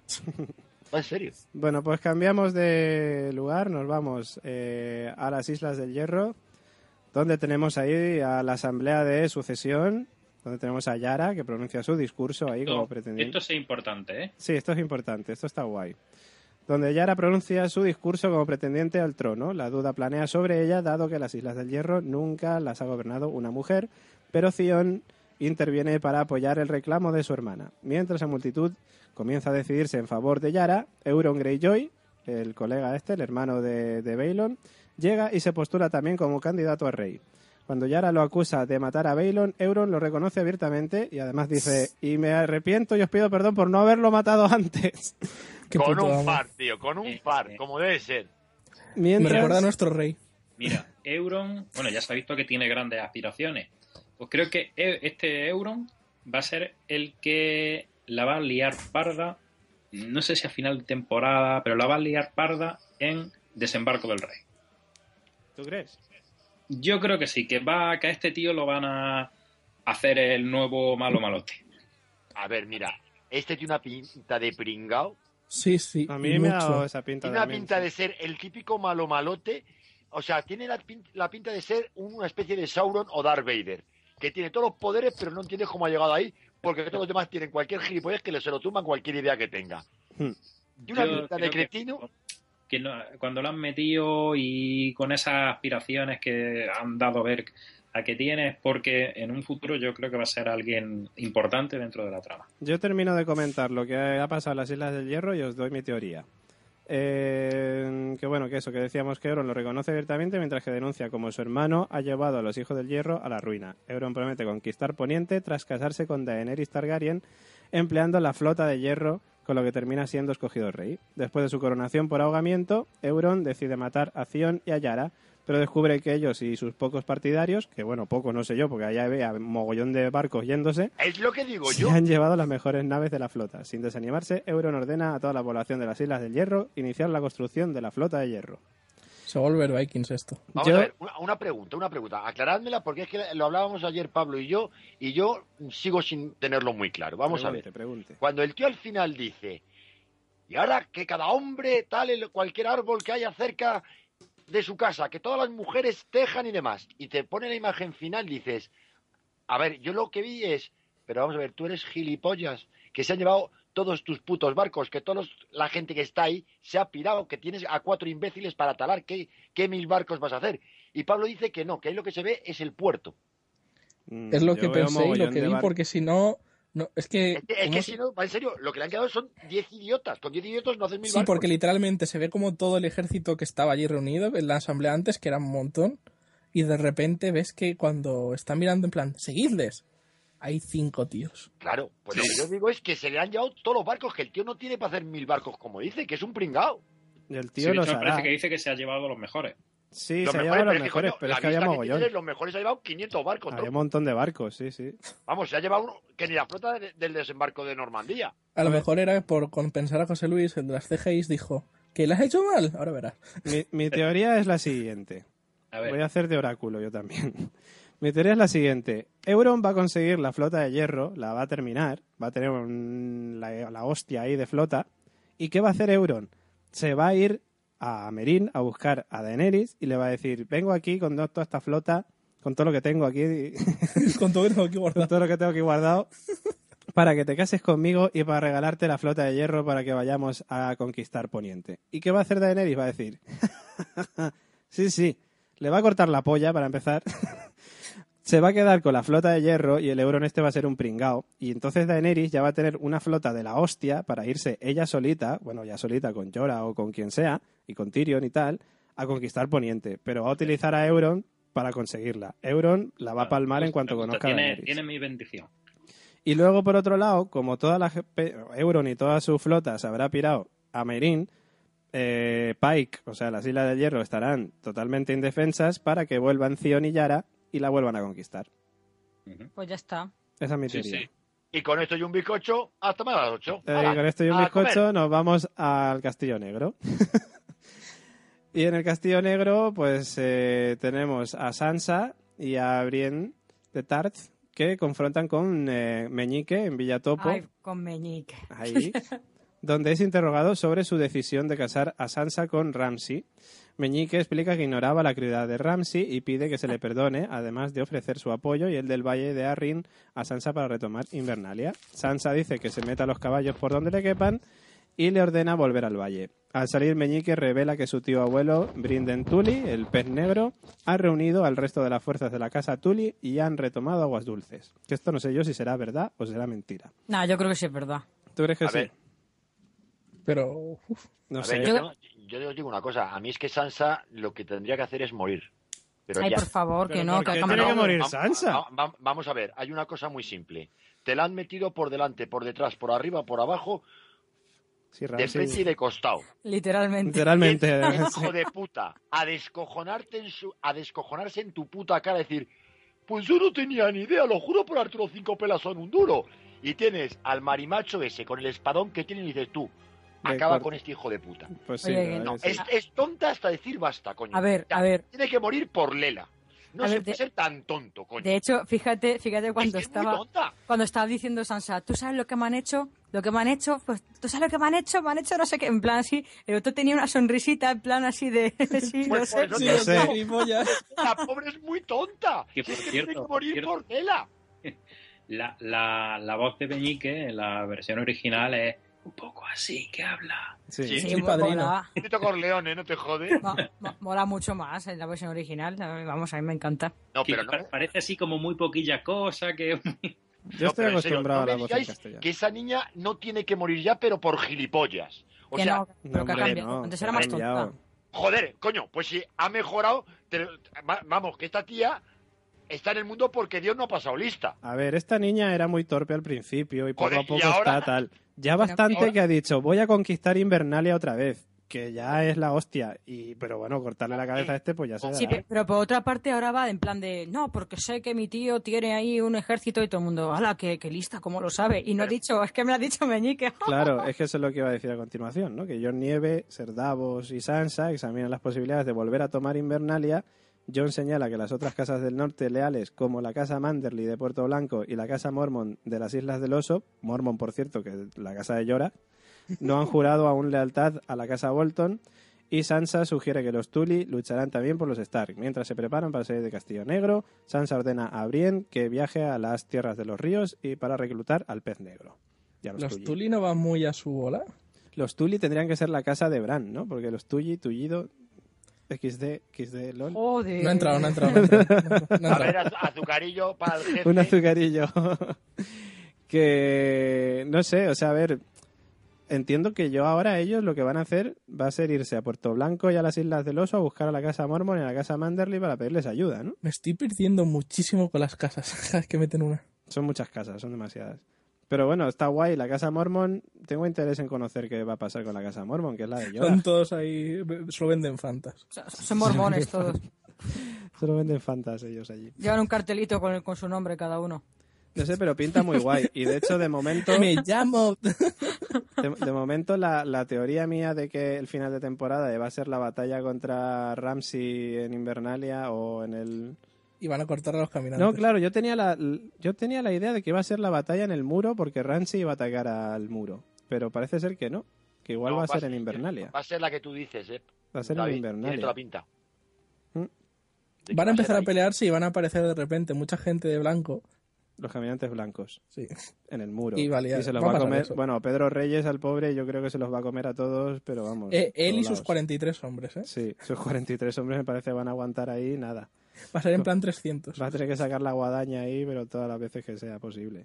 Va en serio. Bueno, pues cambiamos de lugar, nos vamos eh, a las Islas del Hierro, donde tenemos ahí a la Asamblea de Sucesión, donde tenemos a Yara, que pronuncia su discurso ahí como Esto, pretendiente. esto es importante, ¿eh? Sí, esto es importante, esto está guay. Donde Yara pronuncia su discurso como pretendiente al trono. La duda planea sobre ella, dado que las Islas del Hierro nunca las ha gobernado una mujer, pero Theon interviene para apoyar el reclamo de su hermana. Mientras la multitud comienza a decidirse en favor de Yara, Euron Greyjoy, el colega este, el hermano de, de Baelon, llega y se postula también como candidato a rey. Cuando Yara lo acusa de matar a Baelon, Euron lo reconoce abiertamente y además dice, y me arrepiento y os pido perdón por no haberlo matado antes. Qué Con puto un amo. par, tío, con un Sí, par, sí. como debe ser. Me Mientras... recuerda a nuestro rey. Mira, Euron, bueno, ya se ha visto que tiene grandes aspiraciones. Pues creo que e- este Euron va a ser el que la va a liar parda, no sé si a final de temporada, pero la va a liar parda en Desembarco del Rey. ¿Tú crees? Yo creo que sí, que va que a este tío lo van a hacer el nuevo malo malote. A ver, mira, este tiene una pinta de pringao. Sí, sí. A y mí me ha mucho. dado esa pinta Tiene una también, pinta sí. de ser el típico malo malote. O sea, tiene la, pin- la pinta de ser una especie de Sauron o Darth Vader. Que tiene todos los poderes, pero no entiende cómo ha llegado ahí. Porque todos los demás tienen cualquier gilipollas que le se lo tumban cualquier idea que tenga. Hmm. Y una Yo pinta de creo que- cretino. que no- cuando lo han metido y con esas aspiraciones que han dado a ver a que tiene es porque en un futuro yo creo que va a ser alguien importante dentro de la trama. Yo termino de comentar lo que ha pasado en las Islas del Hierro y os doy mi teoría. Eh, que bueno, que eso, que decíamos que Euron lo reconoce abiertamente mientras que denuncia como su hermano ha llevado a los hijos del hierro a la ruina. Euron promete conquistar Poniente tras casarse con Daenerys Targaryen empleando la flota de hierro, con lo que termina siendo escogido rey. Después de su coronación por ahogamiento, Euron decide matar a Theon y a Yara, pero descubre que ellos y sus pocos partidarios, que bueno, pocos no sé yo, porque allá había mogollón de barcos yéndose, Es lo que digo se yo. han llevado las mejores naves de la flota. Sin desanimarse, Euron ordena a toda la población de las Islas del Hierro iniciar la construcción de la flota de hierro. Se va a volver Vikings esto. Vamos Yo- a ver, una, una pregunta, una pregunta. Aclarádmela porque es que lo hablábamos ayer Pablo y yo, y yo sigo sin tenerlo muy claro. Vamos a Pregunte, ver. pregunte. Cuando el tío al final dice, y ahora que cada hombre, tal, el- cualquier árbol que haya cerca de su casa, que todas las mujeres tejan y demás, y te pone la imagen final, dices, a ver, yo lo que vi es, pero vamos a ver, tú eres gilipollas, que se han llevado todos tus putos barcos, que toda la gente que está ahí se ha pirado, que tienes a cuatro imbéciles para talar, ¿qué, qué mil barcos vas a hacer? Y Pablo dice que no, que ahí lo que se ve es el puerto. Mm, Es lo yo que veo pensé y lo mogollón que de vi, bar- porque si no... no es que... Es que, es ¿cómo que se- si no, en serio, lo que le han quedado son diez idiotas. Con diez idiotas no hacen mil Sí, barcos. porque literalmente se ve como todo el ejército que estaba allí reunido en la asamblea antes, que era un montón, y de repente ves que cuando están mirando en plan, seguidles, hay cinco tíos. Claro, pues lo que yo digo es que se le han llevado todos los barcos, que el tío no tiene para hacer mil barcos, como dice, que es un pringao. Y el Sí, tío de los hecho, me hará. parece que dice que se ha llevado los mejores. Sí, Los se ha mejores, llevado pero los es que, mejores, coño, pero la es que había vista que mogollón. tienes, los mejores se ha llevado quinientos barcos, Había tronco. un montón de barcos, sí, sí. Vamos, se ha llevado uno que ni la flota de- del desembarco de Normandía. A lo mejor era por compensar a José Luis, el de las C G Is, dijo, ¿que le has hecho mal? Ahora verás. Mi, mi teoría es la siguiente. A ver, Voy a hacer de oráculo yo también. Mi teoría es la siguiente. Euron va a conseguir la flota de hierro, la va a terminar, va a tener un- la, la hostia ahí de flota. ¿Y qué va a hacer Euron? Se va a ir a Meereen a buscar a Daenerys y le va a decir, vengo aquí con to- toda esta flota, con todo lo que tengo aquí, Con todo que tengo aquí con guardado. todo lo que tengo aquí guardado, para que te cases conmigo y para regalarte la flota de hierro para que vayamos a conquistar Poniente. ¿Y qué va a hacer Daenerys? Va a decir, sí, sí, le va a cortar la polla para empezar. Se va a quedar con la flota de hierro y el Euron este va a ser un pringao. Y entonces Daenerys ya va a tener una flota de la hostia para irse ella solita, bueno, ya solita con Jorah o con quien sea, y con Tyrion y tal, a conquistar Poniente. Pero va a utilizar a Euron para conseguirla. Euron la va a palmar en cuanto me gusta, conozca a tiene, Daenerys. tiene mi bendición. Y luego, por otro lado, como toda la ge- pe- Euron y toda su flota se habrá pirado a Meereen, eh, Pike, o sea, las Islas del Hierro, estarán totalmente indefensas para que vuelvan Theon y Yara y la vuelvan a conquistar. Pues ya está. Esa es mi Sí, teoría. sí. Y con esto y un bizcocho, hasta más a las ocho. Eh, Hala, con esto y un a bizcocho comer. nos vamos al Castillo Negro. Y en el Castillo Negro, pues eh, tenemos a Sansa y a Brienne de Tarth que confrontan con eh, Meñique en Villatopo. Ay, con Meñique. Ahí, donde es interrogado sobre su decisión de casar a Sansa con Ramsay. Meñique explica que ignoraba la crueldad de Ramsay y pide que se le perdone, además de ofrecer su apoyo y el del Valle de Arryn a Sansa para retomar Invernalia. Sansa dice que se meta los caballos por donde le quepan y le ordena volver al valle. Al salir, Meñique revela que su tío abuelo, Brynden Tully, el pez negro, ha reunido al resto de las fuerzas de la casa Tully y han retomado Aguas Dulces. Que esto no sé yo si será verdad o será mentira. Nah, yo creo que sí es verdad. ¿Tú crees que A sí? ver. Pero... uf, No A sé. ver, Yo- yo, tengo- yo os digo una cosa. A mí es que Sansa lo que tendría que hacer es morir. Pero Ay, ya. por favor, ¿Pero que no, por que ha qué cambiado. tiene que morir Va- Sansa? va- va- vamos a ver, hay una cosa muy simple. Te la han metido por delante, por detrás, por arriba, por abajo, Sí, de Ramsay. frente y de costado. Literalmente. Literalmente. Y el sí. hijo de puta, a descojonarte en su, a descojonarse en tu puta cara, decir, pues yo no tenía ni idea, lo juro por Arturo Cinco Pelas son un duro. Y tienes al marimacho ese con el espadón que tiene y dices tú, De acaba cor- con este hijo de puta. Pues sí, Oye, la verdad no, que sí. Es, es tonta hasta decir basta, coño. A ver, Ya, a ver. Tiene que morir por Lela. No A se ver, puede de- ser tan tonto, coño. De hecho, fíjate, fíjate cuando es que es muy estaba tonta. cuando estaba diciendo Sansa, ¿tú sabes lo que me han hecho? Lo que me han hecho, pues, ¿tú sabes lo que me han hecho? Me han hecho no sé qué, en plan así, el otro tenía una sonrisita, en plan así de, sí, Pues no sé. por eso sí, te no es sé. de gilipollas. La pobre es muy tonta. Que, Si por es que cierto, tiene que por morir cierto. por Lela. La, la, la voz de Meñique en la versión original es un poco así que habla. Sí. Sí. Sí, Sí, mo- padrino. mola, Tito Corleone, no te jode. mo- mo- mola mucho más en la versión original, vamos, a mí me encanta. No, Que pero no. pa- parece así como muy poquilla cosa, que Yo no, estoy pero en serio, acostumbrado no a la me voz en digáis castellano. que esa niña no tiene que morir ya, pero por gilipollas. O que sea, no, pero que ha hombre, cambiado. no, Antes que era ha más cambiado. tonta. joder, coño, pues si ha mejorado, te- va- vamos, que esta tía está en el mundo porque Dios no ha pasado lista. A ver, esta niña era muy torpe al principio y poco Joder, a poco ¿y ahora? está tal. Ya Pero bastante ahora- que ha dicho, voy a conquistar Invernalia otra vez, que ya es la hostia. Y pero bueno, cortarle la cabeza a este, pues ya se Sí, dará. pe- pero por otra parte ahora va en plan de, no, porque sé que mi tío tiene ahí un ejército y todo el mundo, ¡hala, qué, qué lista, cómo lo sabe! Y no ha dicho, es que me lo ha dicho Meñique. Claro, es que eso es lo que iba a decir a continuación, ¿no? Que Jon Nieve, Ser Davos y Sansa examinan las posibilidades de volver a tomar Invernalia. Jon señala que las otras casas del norte leales, como la casa Manderly de Puerto Blanco y la casa Mormon de las Islas del Oso, Mormon, por cierto, que es la casa de Jorah, no han jurado aún lealtad a la casa Bolton, y Sansa sugiere que los Tully lucharán también por los Stark. Mientras se preparan para salir de Castillo Negro, Sansa ordena a Brienne que viaje a las tierras de los ríos y para reclutar al pez negro. Y a los, Los Tully. Tully no van muy a su bola. Los Tully tendrían que ser la casa de Bran, ¿no? Porque los Tully, Tullido, equis de, equis de, LOL. Joder. No ha entrado, no ha entrado. No ha entrado, no ha entrado. A ver, az- azucarillo para el jefe. Un azucarillo. Que, no sé, o sea, a ver, entiendo que yo ahora ellos lo que van a hacer va a ser irse a Puerto Blanco y a las Islas del Oso a buscar a la casa Mormon y a la casa Manderley para pedirles ayuda, ¿no? Me estoy perdiendo muchísimo con las casas. Cada vez que meten una. Son muchas casas, son demasiadas. Pero bueno, está guay. La casa Mormon, tengo interés en conocer qué va a pasar con la casa Mormon, que es la de Yoda. Son todos ahí, solo venden fantas. O sea, son mormones todos. Solo venden fantas ellos allí. Llevan un cartelito con, el- con su nombre cada uno. No sé, pero pinta muy guay. Y de hecho, de momento, Me llamo... de, de momento la, la teoría mía de que el final de temporada va a ser la batalla contra Ramsay en Invernalia o en el... Y van a cortar a los caminantes. No, claro, yo tenía la yo tenía la idea de que iba a ser la batalla en el muro porque Ramsay iba a atacar al muro. Pero parece ser que no. Que igual No, va a ser en Invernalia. Va a ser la que tú dices, ¿eh? Va a ser David, en tiene toda la Invernalia. pinta. ¿Mm? De que Van va a empezar ser a ahí. pelearse y van a aparecer de repente mucha gente de blanco. Los caminantes blancos. Sí. En el muro. Y vale, se los va va a a pasar comer. eso. Bueno, Pedro Reyes, al pobre, yo creo que se los va a comer a todos, pero vamos. Eh, él y todos sus lados. cuarenta y tres hombres, ¿eh? Sí, sus cuarenta y tres hombres me parece van a aguantar ahí nada. Va a ser en plan trescientos. Va a tener que sacar la guadaña ahí, pero todas las veces que sea posible.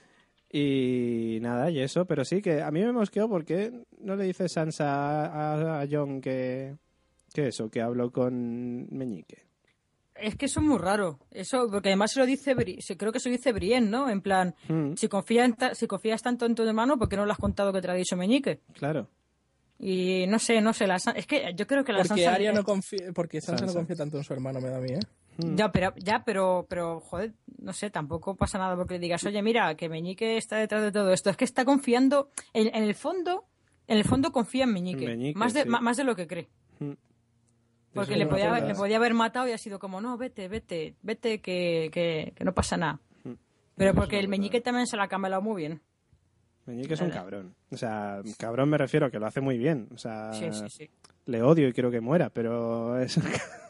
Y nada, y eso, pero sí que a mí me mosqueó porque no le dice Sansa a, a Jon que, que eso, que habló con Meñique. Es que eso es muy raro. Eso, porque además se lo dice, Bri- se- creo que se lo dice Brienne, ¿no? En plan, Mm, si, confía en ta- si confías tanto en tu hermano, ¿por qué no le has contado que te lo ha dicho Meñique? claro. Y no sé, no sé, la San- es que yo creo que la Porque Sansa... Arya no confía... Porque Sansa, Sansa. no confía tanto en su hermano, me da a mí, ¿eh? Mm. Ya, pero, ya, pero, pero, joder, no sé, tampoco pasa nada porque le digas, oye, mira, que Meñique está detrás de todo esto. Es que está confiando, en, en el fondo, en el fondo confía en Meñique, Meñique, más, de, sí. ma- más de lo que cree. Mm. Porque Eso le no podía, me le acuerdo. podía haber matado y ha sido como, no, vete, vete, vete, que, que, que no pasa nada. Mm. Pero Eso porque no el me Meñique acuerdo. también se la ha camelado muy bien. Meñique es un Nada. cabrón. O sea, cabrón me refiero que lo hace muy bien. O sea, Sí, sí, sí. le odio y quiero que muera, pero es...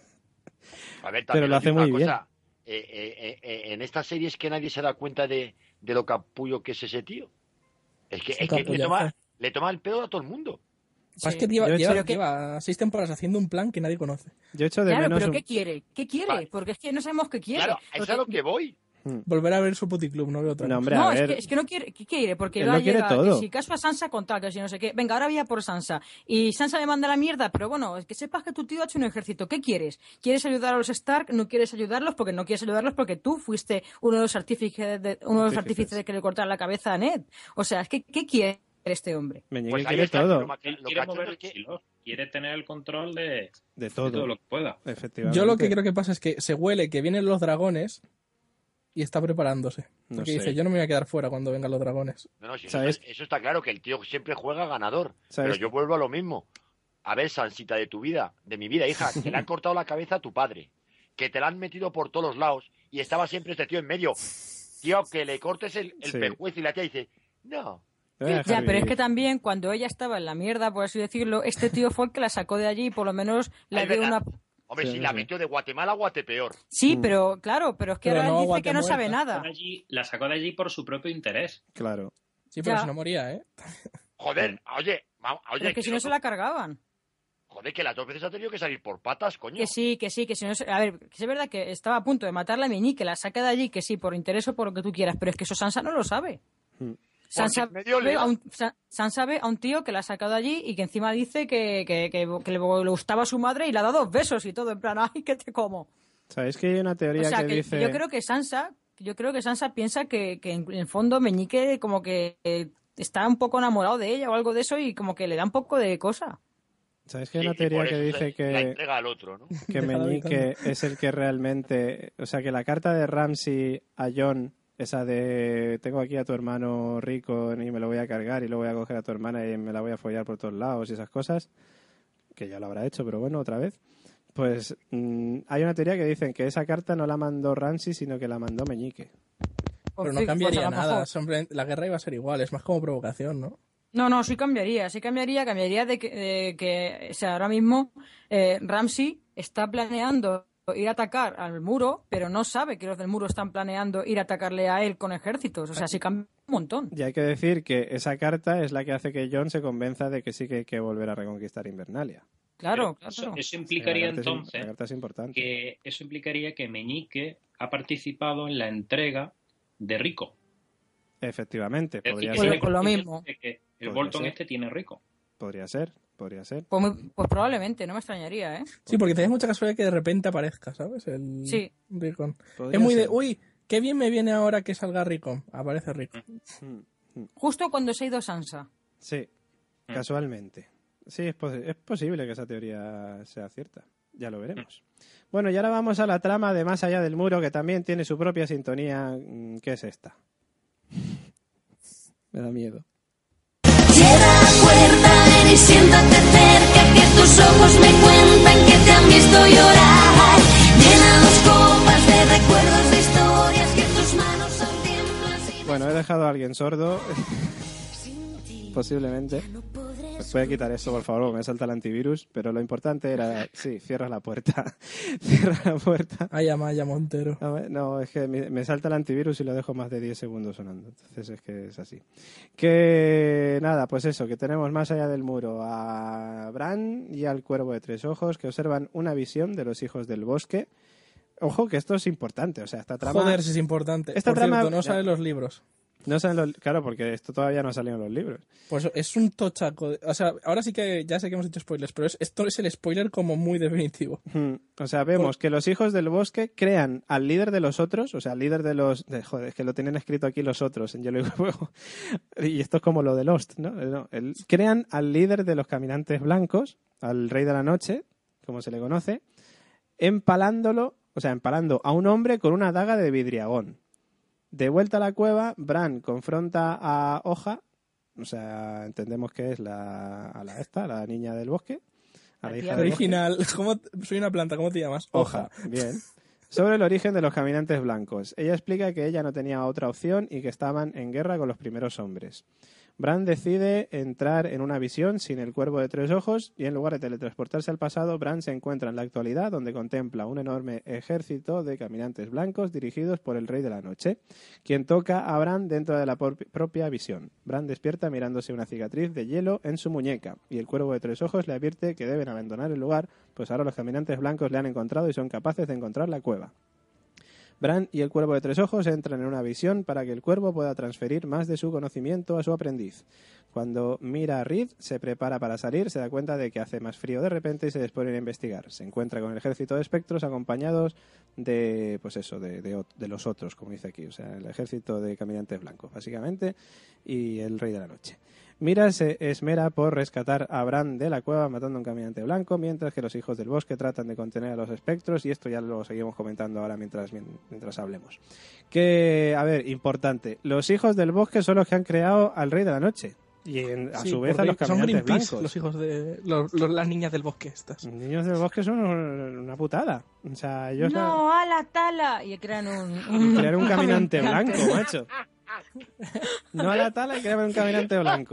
A ver, Pero también lo os digo hace una muy bien. cosa, eh, eh, eh, eh, en esta serie es que nadie se da cuenta de, de lo capullo que es ese tío. Es que, Es un es que le, capullazo. toma, le toma el pedo a todo el mundo. Pasa Sí. que lleva, Yo he lleva, hecho- lleva seis temporadas haciendo un plan que nadie conoce. Yo echo de Claro, menos... pero un- ¿qué quiere? ¿Qué quiere? Vale. Porque es que no sabemos qué quiere. Claro, es Porque- a lo que voy. Volver a ver su puticlub, no veo otra No, cosa. hombre, No, a es ver. que, es que no quiere, ¿qué quiere? Porque Él va lo quiere llega, que todo. si caso a Sansa con tal, que si no sé qué. Venga, ahora voy a por Sansa. Y Sansa me manda la mierda, pero bueno, es que sepas que tu tío ha hecho un ejército. ¿Qué quieres? ¿Quieres ayudar a los Stark? ¿No quieres ayudarlos? Porque no quieres ayudarlos porque tú fuiste uno de los artífices de, uno de los Artífices. artífices de que le cortaran la cabeza a Ned. O sea, es que ¿qué quiere este hombre? Meñique Pues ahí quiere está, todo. lo ma- Él lo quiere cachondo mover es que- los hilos, quiere tener el control de, De de todo. todo lo que pueda. Efectivamente. Yo lo que creo que pasa es que se huele que vienen los dragones y está preparándose. No Porque sé. dice, yo no me voy a quedar fuera cuando vengan los dragones. No, no, si eso, ¿Sabes? está, eso está claro, que el tío siempre juega ganador. ¿Sabes? Pero yo vuelvo a lo mismo. A ver, Sansita, de tu vida, de mi vida, hija, que le han cortado la cabeza a tu padre, que te la han metido por todos los lados y estaba siempre este tío en medio. Tío, que le cortes el, el Sí. pescuezo y la tía dice, no. Te voy a dejar Ya, pero es vivir. que también cuando ella estaba en la mierda, por así decirlo, este tío fue el que la sacó de allí y por lo menos le Es dio verdad. una... Hombre, Sí, si sí, la sí. metió de Guatemala a Guatepeor. Sí, Mm. pero claro, pero es que Pero ahora no él dice que no Guatemuerta. sabe nada. La sacó de allí- La sacó de allí por su propio interés. Claro. Sí, pero Ya. si no moría, ¿eh? Joder, oye, ma- Pero oye, es que si que no se la cargaban. joder, que las dos veces ha tenido que salir por patas, coño. Que sí, que sí, que si no se- A ver, que sí es verdad que estaba a punto de matarla a Meñique, que la saca de allí, que sí, por interés o por lo que tú quieras, pero es que eso Sansa no lo sabe. Mm. Sansa Porque medio ve, le- a un, Sa- Sansa ve a un tío que la ha sacado de allí y que encima dice que, que, que, que le le gustaba a su madre y le ha dado dos besos y todo, en plan, ay, que te como. ¿Sabéis que hay una O teoría sea, que, que dice... yo creo que Sansa, yo creo que Sansa piensa que, que en el fondo Meñique como que eh, está un poco enamorado de ella o algo de eso y como que le da un poco de cosa. ¿Sabéis que hay Sí, una y teoría por que eso dice se la que, entrega al otro, ¿no? que Déjalo Meñique es el que realmente... O sea, que la carta de Ramsay a Jon, esa de tengo aquí a tu hermano rico y me lo voy a cargar y luego voy a coger a tu hermana y me la voy a follar por todos lados y esas cosas, que ya lo habrá hecho, pero bueno, otra vez. Pues mm, hay una teoría que dicen que esa carta no la mandó Ramsay, sino que la mandó Meñique. Pero Pues no sí, cambiaría pues a lo nada. mejor. Simplemente- la guerra iba a ser igual, es más como provocación, ¿no? No, no, sí cambiaría, sí cambiaría, cambiaría de que, de que o sea, ahora mismo eh, Ramsay está planeando ir a atacar al muro, pero no sabe que los del muro están planeando ir a atacarle a él con ejércitos. O sea, sí cambia un montón. Y hay que decir que esa carta es la que hace que Jon se convenza de que sí que hay que volver a reconquistar Invernalia. Claro, Pero eso, claro. eso implicaría Sí, la carta es- entonces la carta es importante. que eso implicaría que Meñique ha participado en la entrega de Rico. Efectivamente, Es podría decir, Pues ser. lo- con lo conocimiento mismo. de que el Podría Bolton ser. este tiene Rico. Podría ser, podría ser. Pues, muy- pues probablemente, no me extrañaría, ¿eh? Sí, porque tenés mucha casualidad que de repente aparezca, ¿sabes? El Sí. Rickon. Podría Es muy de, ser. uy, qué bien me viene ahora que salga Rickon. Aparece Rickon. Mm, Justo cuando se ha ido Sansa. Sí, Mm. casualmente. Sí, es, posi- es posible que esa teoría sea cierta. Ya lo veremos. Bueno, y ahora vamos a la trama de Más allá del muro, que también tiene su propia sintonía. Mm, ¿Qué es esta? Me da miedo. Cierra la puerta, ven y siéntate cerca, que tus ojos me cuentan que te han visto llorar. Llena dos copas de recuerdos, de historias, que tus manos aún tiemblan. Si Bueno, he dejado a alguien sordo, sin ti posiblemente. no podré Pues puede quitar esto, por favor, me salta el antivirus. Pero lo importante era, sí, cierra la puerta. Cierra la puerta. Ay, Amaya Montero. A ver, no, es que me, me salta el antivirus y lo dejo más de diez segundos sonando. Entonces es que es así. Que nada, pues eso, que tenemos más allá del muro a Bran y al Cuervo de Tres Ojos, que observan una visión de los hijos del bosque. Ojo, que esto es importante, o sea, esta trama... Joder, si es importante. Esta Por trama- cierto, no ya. salen los libros. No saben los... Claro, porque esto todavía no ha salido en los libros. Pues es un tochaco. de- O sea, ahora sí que ya sé que hemos hecho spoilers, pero es- esto es el spoiler como muy definitivo. Hmm, O sea, vemos que los hijos del bosque crean al líder de los otros, o sea, al líder de los... de- joder, es que lo tienen escrito aquí los otros en Hielo y Fuego. Y esto es como lo de Lost, ¿no? No, el- crean al líder de los caminantes blancos, al rey de la noche, como se le conoce, empalándolo, o sea, empalando a un hombre con una daga de vidriagón. De vuelta a la cueva, Bran confronta a Hoja, o sea, entendemos que es la, a la esta, la niña del bosque, a la La hija tía del bosque. Original. ¿Cómo t- soy una planta, ¿cómo te llamas? Hoja, bien. Sobre el origen de los caminantes blancos. Ella explica que ella no tenía otra opción y que estaban en guerra con los primeros hombres. Bran decide entrar en una visión sin el Cuervo de Tres Ojos y en lugar de teletransportarse al pasado, Bran se encuentra en la actualidad donde contempla un enorme ejército de caminantes blancos dirigidos por el Rey de la Noche, quien toca a Bran dentro de la por- propia visión. Bran despierta mirándose una cicatriz de hielo en su muñeca y el Cuervo de Tres Ojos le advierte que deben abandonar el lugar, pues ahora los caminantes blancos le han encontrado y son capaces de encontrar la cueva. Bran y el Cuervo de Tres Ojos entran en una visión para que el Cuervo pueda transferir más de su conocimiento a su aprendiz. Cuando mira a Reed, se prepara para salir, se da cuenta de que hace más frío de repente y se dispone a investigar. Se encuentra con el ejército de espectros acompañados de, pues eso, de, de, de los otros, como dice aquí, o sea, el ejército de caminantes blancos, básicamente, y el Rey de la Noche. Mira se esmera por rescatar a Bran de la cueva matando a un caminante blanco, mientras que los hijos del bosque tratan de contener a los espectros, y esto ya lo seguimos comentando ahora mientras, mientras hablemos. Que, a ver, importante, los hijos del bosque son los que han creado al Rey de la Noche, y en- a Sí, su vez a porque los son caminantes Greenpeace, blancos. los hijos de... los- los- las niñas del bosque estas. Los niños del bosque son una putada. O sea, ellos No, a la tala. Y crean un... un crear un caminante caminante. blanco, macho. No a la tala y crear un caminante blanco.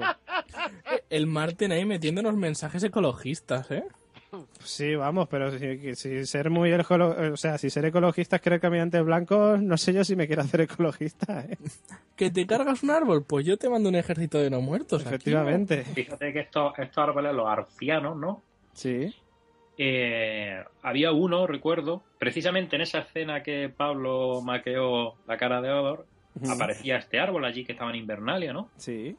El Martin ahí metiéndonos mensajes ecologistas, ¿eh? Sí, vamos, pero si, si ser muy ecolo- o sea, si ser ecologista es querer caminantes blancos, no sé yo si me quiero hacer ecologista, ¿eh? ¿Que te cargas un árbol? Pues yo te mando un ejército de no muertos. aquí, ¿no? Efectivamente. Fíjate que estos, estos árboles, los arcianos, ¿no? Sí. Eh, había uno, recuerdo, precisamente en esa escena que Pablo maqueó la cara de Odor, Ujú. aparecía este árbol allí que estaba en Invernalia, ¿no? Sí.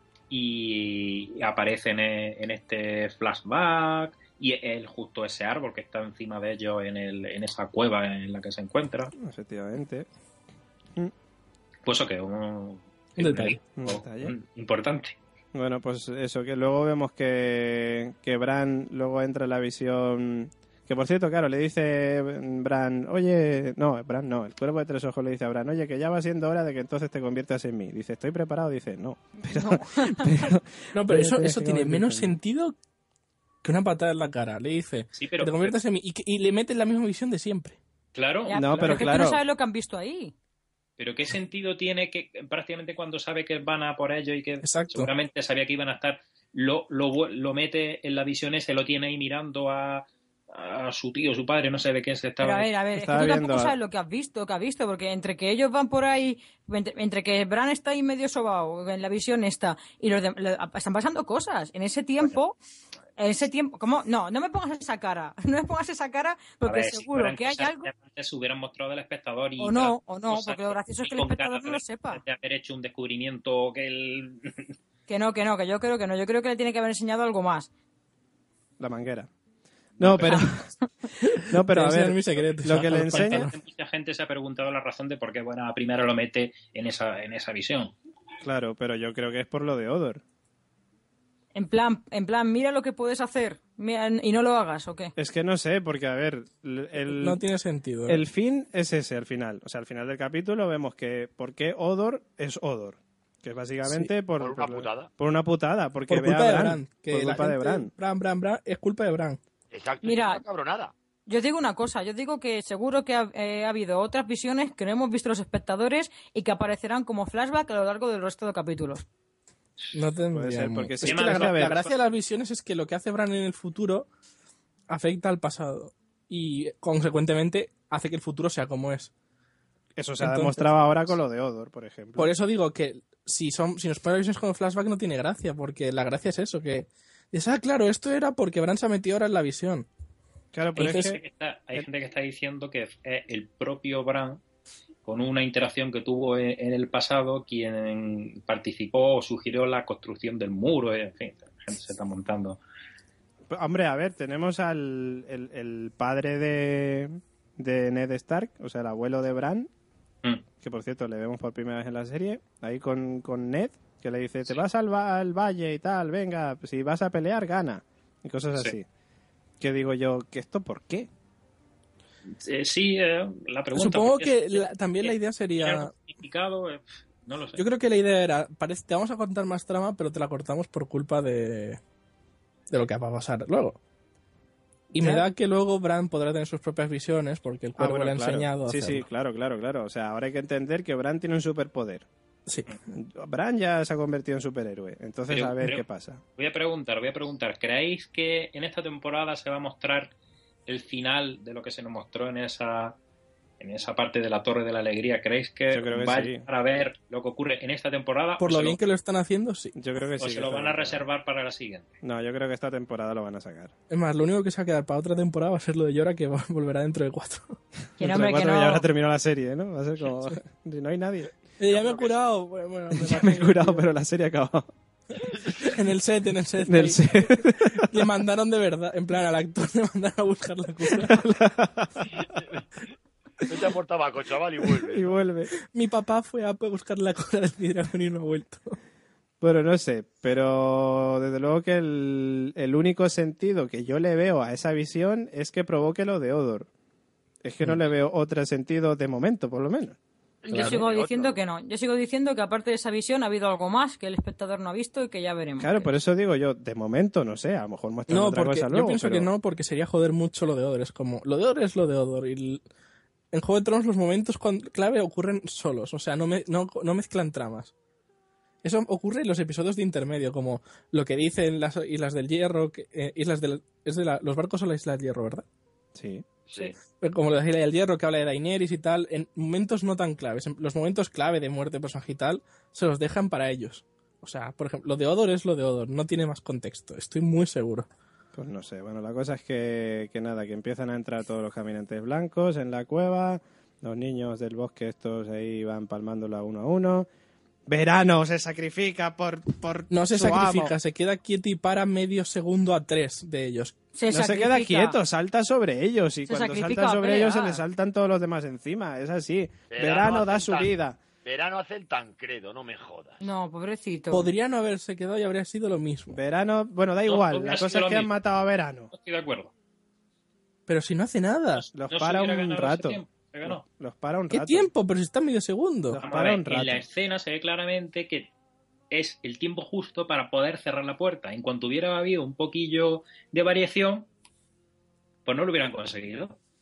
Y aparece en, e- en este flashback y el justo ese árbol que está encima de ellos en, el, en esa cueva en la que se encuentra. Efectivamente. Pues eso que es un, Un detalle. Un detalle. importante. Bueno, pues eso, que luego vemos que, que Bran luego entra en la visión... Que por cierto, claro, le dice Bran, oye, no, Bran no, el Cuervo de Tres Ojos le dice a Bran, oye, que ya va siendo hora de que entonces te conviertas en mí. Dice, ¿estoy preparado? Dice, no. Pero, pero- No, pero eso, tienes eso que tiene convertirte menos en mí. sentido que una patada en la cara. Le dice, Sí, que pero te conviertas en mí. Y, que- y le metes la misma visión de siempre. claro, Ya, No, pero es que claro. tú no sabes lo que han visto ahí. pero ¿qué sentido tiene que prácticamente cuando sabe que van a por ello y que Exacto. seguramente sabía que iban a estar, lo, lo, vu- lo mete en la visión ese, lo tiene ahí mirando a, a su tío, su padre, no sé de qué se Pero estaba... a ver, a ver, es que Estaba tú tampoco viendo- sabes lo que has visto, que has visto, porque entre que ellos van por ahí, entre, entre que Bran está ahí medio sobao en la visión esta, y los de- lo- están pasando cosas. En ese tiempo, en ese tiempo, ¿cómo? No, no me pongas esa cara, no me pongas esa cara, A porque ver, si seguro fueran que hay cosas algo, relevantes, se hubieran mostrado al espectador y o no, tal, o no, cosas porque lo gracioso es que el con espectador ganas no de- lo sepa. de haber hecho un descubrimiento que él... Que no, que no, que yo creo que no, yo creo que le tiene que haber enseñado algo más. La manguera. No, pero... no, pero Te a enseñan ver, mis secretos, lo que le los enseña... pantalones. Mucha gente se ha preguntado la razón de por qué bueno, primero lo mete en esa, en esa visión. Claro, pero yo creo que es por lo de Odor. En plan, en plan, mira lo que puedes hacer mira, y no lo hagas, ¿o qué? Es que no sé, porque a ver, el, No tiene sentido. ¿eh? el fin es ese al final. O sea, al final del capítulo vemos que por qué Odor es Odor. Que es básicamente por, Por una putada. Por una putada, porque Por ve culpa a de Bran. Bran. Que por la culpa de gente- Bran. Bran, Bran, Bran, es culpa de Bran. Exacto. Mira. es una cabronada. Yo digo una cosa, yo digo que seguro que ha, eh, ha habido otras visiones que no hemos visto los espectadores y que aparecerán como flashback a lo largo del resto de capítulos. No Puede tendría ser, mu- porque Es si que no, la, no, gra- a ver, la gracia de las visiones es que lo que hace Bran en el futuro afecta al pasado y consecuentemente hace que el futuro sea como es. Eso se ha Entonces- demostrado ahora con lo de Odor, por ejemplo. Por eso digo que si son si nos ponen las visiones como flashback no tiene gracia, porque la gracia es eso, que dices, ah, claro, esto era porque Bran se ha metido ahora en la visión. Claro, pero Hay, es gente que... que está, hay gente que está diciendo que es el propio Bran, con una interacción que tuvo en, en el pasado, quien participó o sugirió la construcción del muro. En fin, la gente se está montando. Hombre, a ver, tenemos al el, el padre de, de Ned Stark, o sea, el abuelo de Bran, Mm. que por cierto le vemos por primera vez en la serie, ahí con, con Ned, que le dice, te vas al, va- al valle y tal, venga, si vas a pelear, gana. Y cosas Sí. así. Que digo yo, ¿que esto por qué? Eh, sí, eh, la pregunta... Supongo porque que es- la- también la idea ¿tiene sería... algún significado? Eh, no lo sé. Yo creo que la idea era, parece, te vamos a contar más trama, pero te la cortamos por culpa de, de lo que va a pasar luego. Y me Ya. da que luego Bran podrá tener sus propias visiones porque el Ah, cuervo bueno, le ha claro. enseñado a Sí, sí, hacerlo. claro, claro, claro. O sea, ahora hay que entender que Bran tiene un superpoder. Sí. Bran ya se ha convertido en superhéroe. Entonces, Pero- a ver pero- qué pasa. Voy a preguntar, voy a preguntar. ¿Creéis que en esta temporada se va a mostrar el final de lo que se nos mostró en esa en esa parte de la Torre de la Alegría? ¿Creéis que, Yo creo que va a sí. llegar a ver lo que ocurre en esta temporada? Por o lo se bien que lo están haciendo, sí. Yo creo que o sí. se que lo esta van a temporada. reservar para la siguiente? No, yo creo que esta temporada lo van a sacar. Es más, lo único que se va a quedar para otra temporada va a ser lo de Llora, que va- volverá dentro de cuatro. Que no, Entre hombre, que cuatro no. ya habrá terminado la serie, ¿no? Va a ser como... si no hay nadie. Eh, ya me he curado. Bueno, bueno, me Ya me he curado, pero la serie ha acabado. En el set, en el set. Del ahí. set. Le mandaron de verdad. En plan, al actor le mandaron a buscar la cura. Vete a por tabaco, chaval, y vuelve. Y vuelve. Mi papá fue a buscar la cura del dragón y no ha vuelto. Bueno, no sé, pero desde luego que el, el único sentido que yo le veo a esa visión es que provoque lo de Odor. Es que no le veo otro sentido de momento, por lo menos. Yo Claro, sigo otro. diciendo que no. Yo sigo diciendo que aparte de esa visión ha habido algo más que el espectador no ha visto y que ya veremos. Claro, por eso digo yo, de momento, no sé, a lo mejor muestran No, otra porque cosa yo luego. pienso pero- que no, porque sería joder mucho lo de Odor. Es como, lo de Odor es lo de Odor. Y el- en Juego de Tronos los momentos cuan- clave ocurren solos. O sea, no, me- no, no mezclan tramas. Eso ocurre en los episodios de intermedio, como lo que dicen las Islas del Hierro. Que, eh, islas del, es de la- los barcos son las Islas del Hierro, ¿verdad? Sí. Sí. Como la Isla del Hierro, que habla de Daenerys y tal, en momentos no tan claves, en los momentos clave de muerte de personaje y tal, se los dejan para ellos. O sea, por ejemplo, lo de Odor es lo de Odor, no tiene más contexto, estoy muy seguro. Pues no sé, bueno, la cosa es que, que nada, que empiezan a entrar todos los caminantes blancos en la cueva, los niños del bosque estos ahí van palmándola uno a uno. Verano se sacrifica por, por No se su sacrifica, amo. se queda quieto y para medio segundo a tres de ellos. Se No se sacrifica. queda quieto, salta sobre ellos y Se cuando sacrifica salta a sobre ellos se pelear. le saltan todos los demás encima, es así. Verano Verano da hacen su tan- vida. Verano hace el Tancredo, no me jodas. No, pobrecito. Podría no haberse quedado y habría sido lo mismo. Verano, bueno, da No, igual, hubiera la cosa sido es lo que han mismo. matado a Verano. No estoy de acuerdo. Pero si no hace nada. Los No se para hubiera un ganado ese rato. tiempo, se ganó. Los para un ¿Qué rato. tiempo? Pero si está medio segundo. Los Vamos a para ver, un rato. en la escena se ve claramente que es el tiempo justo para poder cerrar la puerta. En cuanto hubiera habido un poquillo de variación, pues no lo hubieran conseguido.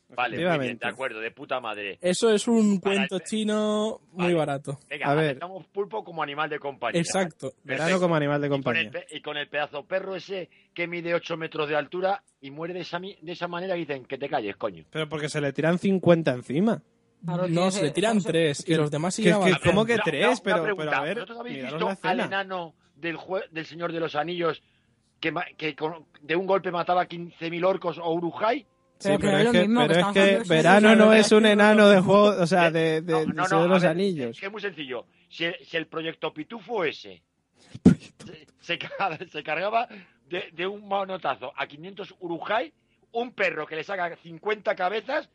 Vale, muy bien, Efectivamente. de acuerdo, de puta madre. Eso es un Para cuento el- chino muy Vale. barato. Venga, A ver. aceptamos pulpo como animal de compañía. Exacto. Verano Perfecto. como animal de Y con, el, compañía. pe- y con el pedazo perro ese que mide ocho metros de altura y muere de esa, mi- de esa manera, dicen que te calles, coño. Pero porque se le tiran cincuenta encima. Claro, No, tiene se que- le tiran eso- tres y los demás Que- siguen que- avanzando. ¿Cómo que Una- tres? una- una Pero, pregunta. pero a ver, ¿Vosotros habéis miraros visto la al escena. enano del, jue- del Señor de los Anillos que, ma- que con- de un golpe mataba a quince mil orcos o urujai? Sí, Pero que pero no es es lo que, mismo, que pero es estamos que hablando de Verano eso, no de es un verdad. enano de juego, o sea, de, de, No, de no, Señor de no, los a ver, Anillos. Es que es muy sencillo. Si el, si el proyecto Pitufo ese se, se ca- se cargaba de, de un manotazo a quinientos urujai, un perro que le saca cincuenta cabezas,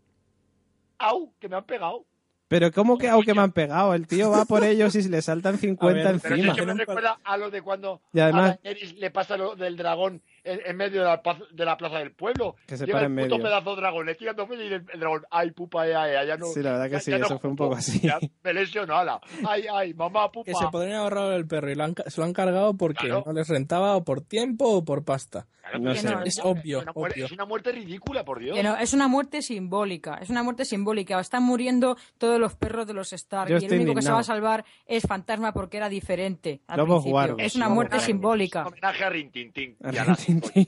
¡au! Que me han pegado. Pero ¿cómo que aunque me han pegado? El tío va por ellos y le saltan cincuenta A ver, Pero si encima. es que me Nunca- recuerda a lo de cuando Y además- a Daenerys le pasa lo del dragón en, en medio de la, paz- de la plaza del pueblo. Que se Llega para el en puto medio. pedazo de dragón, le tiran dos veces y el, el dragón, ay, pupa, ay, ay, ay, ya no. Sí, la verdad que ya- sí, ya no eso fue un jugo. poco así. Ya me lesionó, ala. Ay, ay, mamá, pupa. Que se podrían haber ahorrado el perro y lo han ca- se lo han cargado porque Claro. no les rentaba o por tiempo o por pasta. Claro, No pero sé. una- Es obvio, una muerte- obvio. Es una muerte ridícula, por Dios. Que no, es una muerte simbólica, es una muerte simbólica. Están muriendo todos los perros de los Stark Yo y el estoy único que se indignado. va a salvar es Fantasma porque era diferente al Lobos principio. guarros. Es una Lobos muerte guarros. simbólica. Homenaje a Rintintín. Y a la- Rintintín.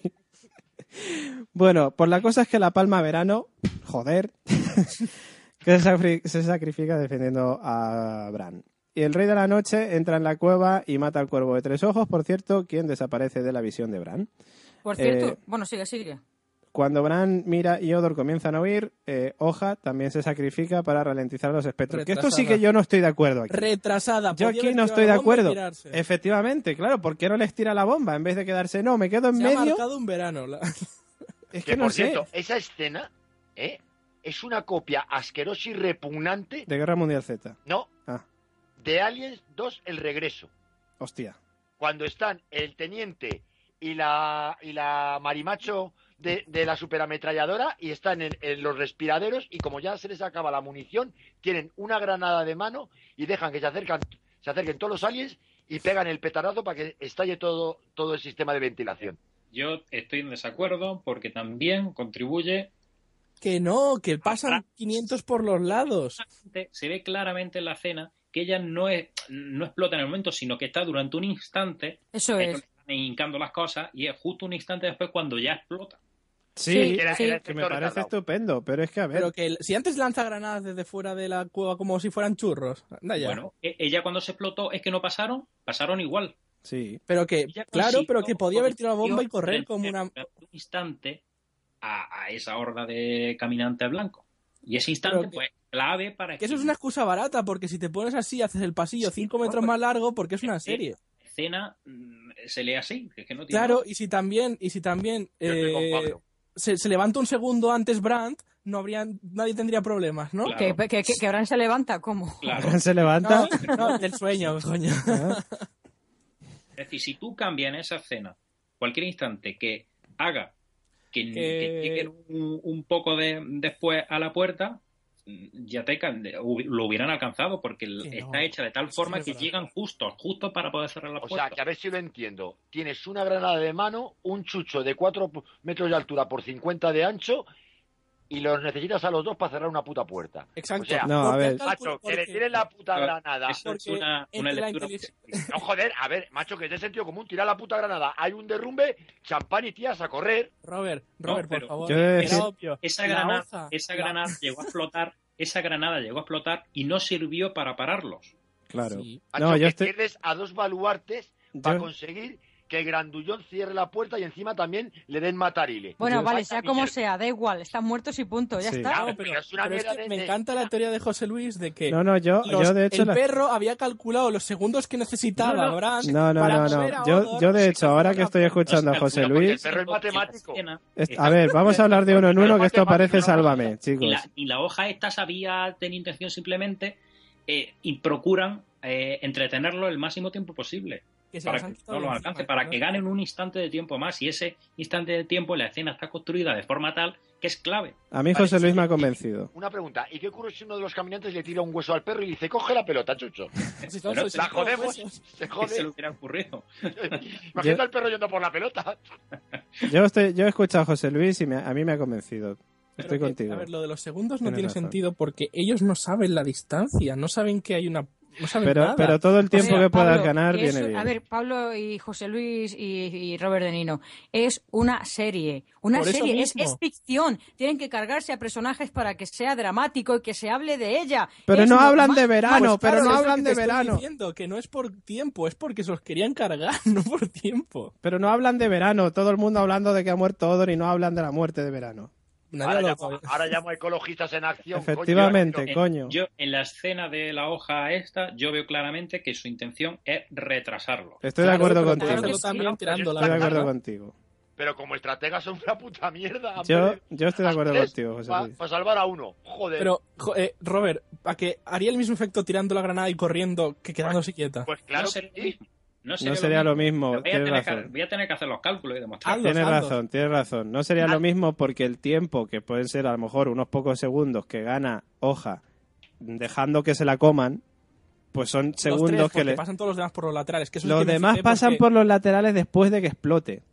Bueno, pues la cosa es que la Palma Verano, joder, que se, sacri- se sacrifica defendiendo a Bran. Y el Rey de la Noche entra en la cueva y mata al Cuervo de Tres Ojos, por cierto, quien desaparece de la visión de Bran. Por cierto, Eh, bueno, sigue, sigue. Cuando Bran, Mira y Odor comienzan a huir, eh, Hoja también se sacrifica para ralentizar los espectros. Que esto sí Retrasada. que yo no estoy de acuerdo aquí. Retrasada. Yo podía aquí haber no tirado estoy de la bomba y acuerdo. tirarse. Efectivamente, claro, ¿por qué no les tira la bomba en vez de quedarse? No, me quedo en Se ha medio. marcado un verano. la- Es Que, que no por sé. cierto, esa escena ¿eh? es una copia asquerosa y repugnante, De Guerra Mundial Z. no, Ah, de Aliens dos El Regreso. hostia. Cuando están el teniente y la, y la marimacho de, de la superametralladora y están en, en los respiraderos y como ya se les acaba la munición, tienen una granada de mano y dejan que se acercan, se acerquen todos los aliens y pegan el petarazo para que estalle todo, todo el sistema de ventilación. Yo estoy en desacuerdo porque también contribuye. Que no, que pasan quinientos por los lados. Se ve claramente en la escena que ella no es no explota en el momento, sino que está durante un instante Eso eh, es. están hincando las cosas y es justo un instante después cuando ya explota. Sí, Sí, Era- sí. era que me efecto parece retardado. estupendo, pero es que a ver. Pero que el- si antes lanza granadas desde fuera de la cueva como si fueran churros. Anda ya. Bueno, e- ella cuando se explotó es que no pasaron, pasaron igual. Sí. Pero que, Ella claro, consiguió- pero que podía haber tirado la bomba y consiguió correr como una... durante un instante a, a esa horda de caminantes blancos. Y ese instante, Pero que- pues, clave para Que eso es una excusa barata, porque si te pones así, haces el pasillo cinco metros más largo, porque es una Es que serie. La escena mm, se lee así, que es que no tiene Claro, nada. y si también, y si también Yo estoy con eh, Pablo. se, se levanta un segundo antes Brandt, no habría, nadie tendría problemas, ¿no? Claro. Que, que, que, que Bran se levanta, ¿cómo? Claro. Bran se levanta. No, no, del sueño, coño. Ah, Es decir, si tú cambias en esa escena cualquier instante que haga que, Que- que lleguen un, un poco de, después a la puerta, mm, ya te can- hu- lo hubieran alcanzado porque el- Que no. está hecha de tal Eso forma es que verdad. llegan justos, justos para poder cerrar la O puerta. sea, que a ver si lo entiendo. Tienes una granada de mano, un chucho de cuatro metros de altura por cincuenta de ancho y los necesitas a los dos para cerrar una puta puerta. Exacto. O sea, No, a Porque ver. calcula- macho, que le porque- tires la puta Claro, granada. Eso es porque una, una entre la lectura. inteligencia- No, joder, a ver, macho, que es de sentido común. Tira la puta granada. Hay un derrumbe, champán y tías a correr. Robert, No, Robert, por pero- favor. Yo he de Era decir- obvio. Esa La granada, hoja, esa la- granada llegó a explotar, esa granada llegó a explotar y no sirvió para pararlos. claro. Sí. Macho, No, yo que estoy. pierdes a dos baluartes para Yo- conseguir que el grandullón cierre la puerta y encima también le den matarile. Bueno, Yo- vale, Vaya sea como mierda. sea, da igual, están muertos y punto, ya Sí. está. Claro, No, pero, pero es una pero es mierda que de- me de- encanta la teoría de José Luis de que No, no, yo, los- yo de hecho. el la- perro había calculado los segundos que necesitaba No, no. Brandt No, no, para no, mover no. a Yo, Odor yo de sin hecho, ahora que calcular estoy la- escuchando a No se José calcula porque Luis. el perro es matemático. es- A ver, vamos a hablar de uno en uno, que esto parece Sálvame, Y chicos. la, y la hoja esta sabía, tenía intención simplemente eh, y procuran eh, entretenerlo el máximo tiempo posible. que se Para los han que quitado no lo de alcance, encima, para ¿no? que ganen un instante de tiempo más. Y ese instante de tiempo, la escena está construida de forma tal que es clave. A mí José Luis me ha convencido. Una pregunta, ¿y qué ocurre si uno de los caminantes le tira un hueso al perro y le dice, coge la pelota, chucho? Si son Pero sus La cinco jodemos, huesos. se ¿Qué se le jode. hubiera ocurrido? Imagínate al perro yendo por la pelota. Yo, estoy, yo he escuchado a José Luis y me- a mí me ha convencido. Estoy Pero que, contigo. A ver, lo de los segundos no Tienes tiene razón. sentido porque ellos no saben la distancia, no saben que hay una... No saben Pero, nada. pero todo el tiempo O sea, que puedas Pablo, ganar que es- viene bien. A ver, Pablo y José Luis y, y Robert De Nino, es una serie. Una Por eso serie, es, mismo. es ficción. Tienen que cargarse a personajes para que sea dramático y que se hable de ella. Pero Es no normal. hablan de verano, Pues pero claro, no es lo hablan que de te estoy verano. diciendo, que no es por tiempo, es porque se los querían cargar, no por tiempo. Pero no hablan de verano. Todo el mundo hablando de que ha muerto Odor y no hablan de la muerte de verano. Nadie Ahora ha llamo, hablado- ahora llamo a ecologistas en acción. coño. Efectivamente, Eh, coño. Yo, en la escena de la hoja esta, yo veo claramente que su intención es retrasarlo. Estoy de Claro, acuerdo pero contigo. puede Claro que hacerlo sí. también No, tirando la Estoy de acuerdo ventana. contigo. Pero como estrategas son una puta mierda. Yo, yo estoy de acuerdo contigo, José Para Luis. salvar a uno. Joder. Pero, jo- eh, Robert, ¿a que haría el mismo efecto tirando la granada y corriendo que quedándose quieta? pues claro no sería que lo sí. mismo. No No sería, sería lo mismo, Voy a, tienes tener que, razón. voy a tener que hacer los cálculos y demostrar. Hazlo. Tienes Aldos. razón, tienes razón. No sería lo mismo porque el tiempo, que pueden ser a lo mejor unos pocos segundos que gana Hoja dejando que se la coman, pues son Los segundos tres, que porque le... pasan todos los demás por los laterales. Que eso sí Los que me demás fijé pasan porque- por los laterales después de que explote.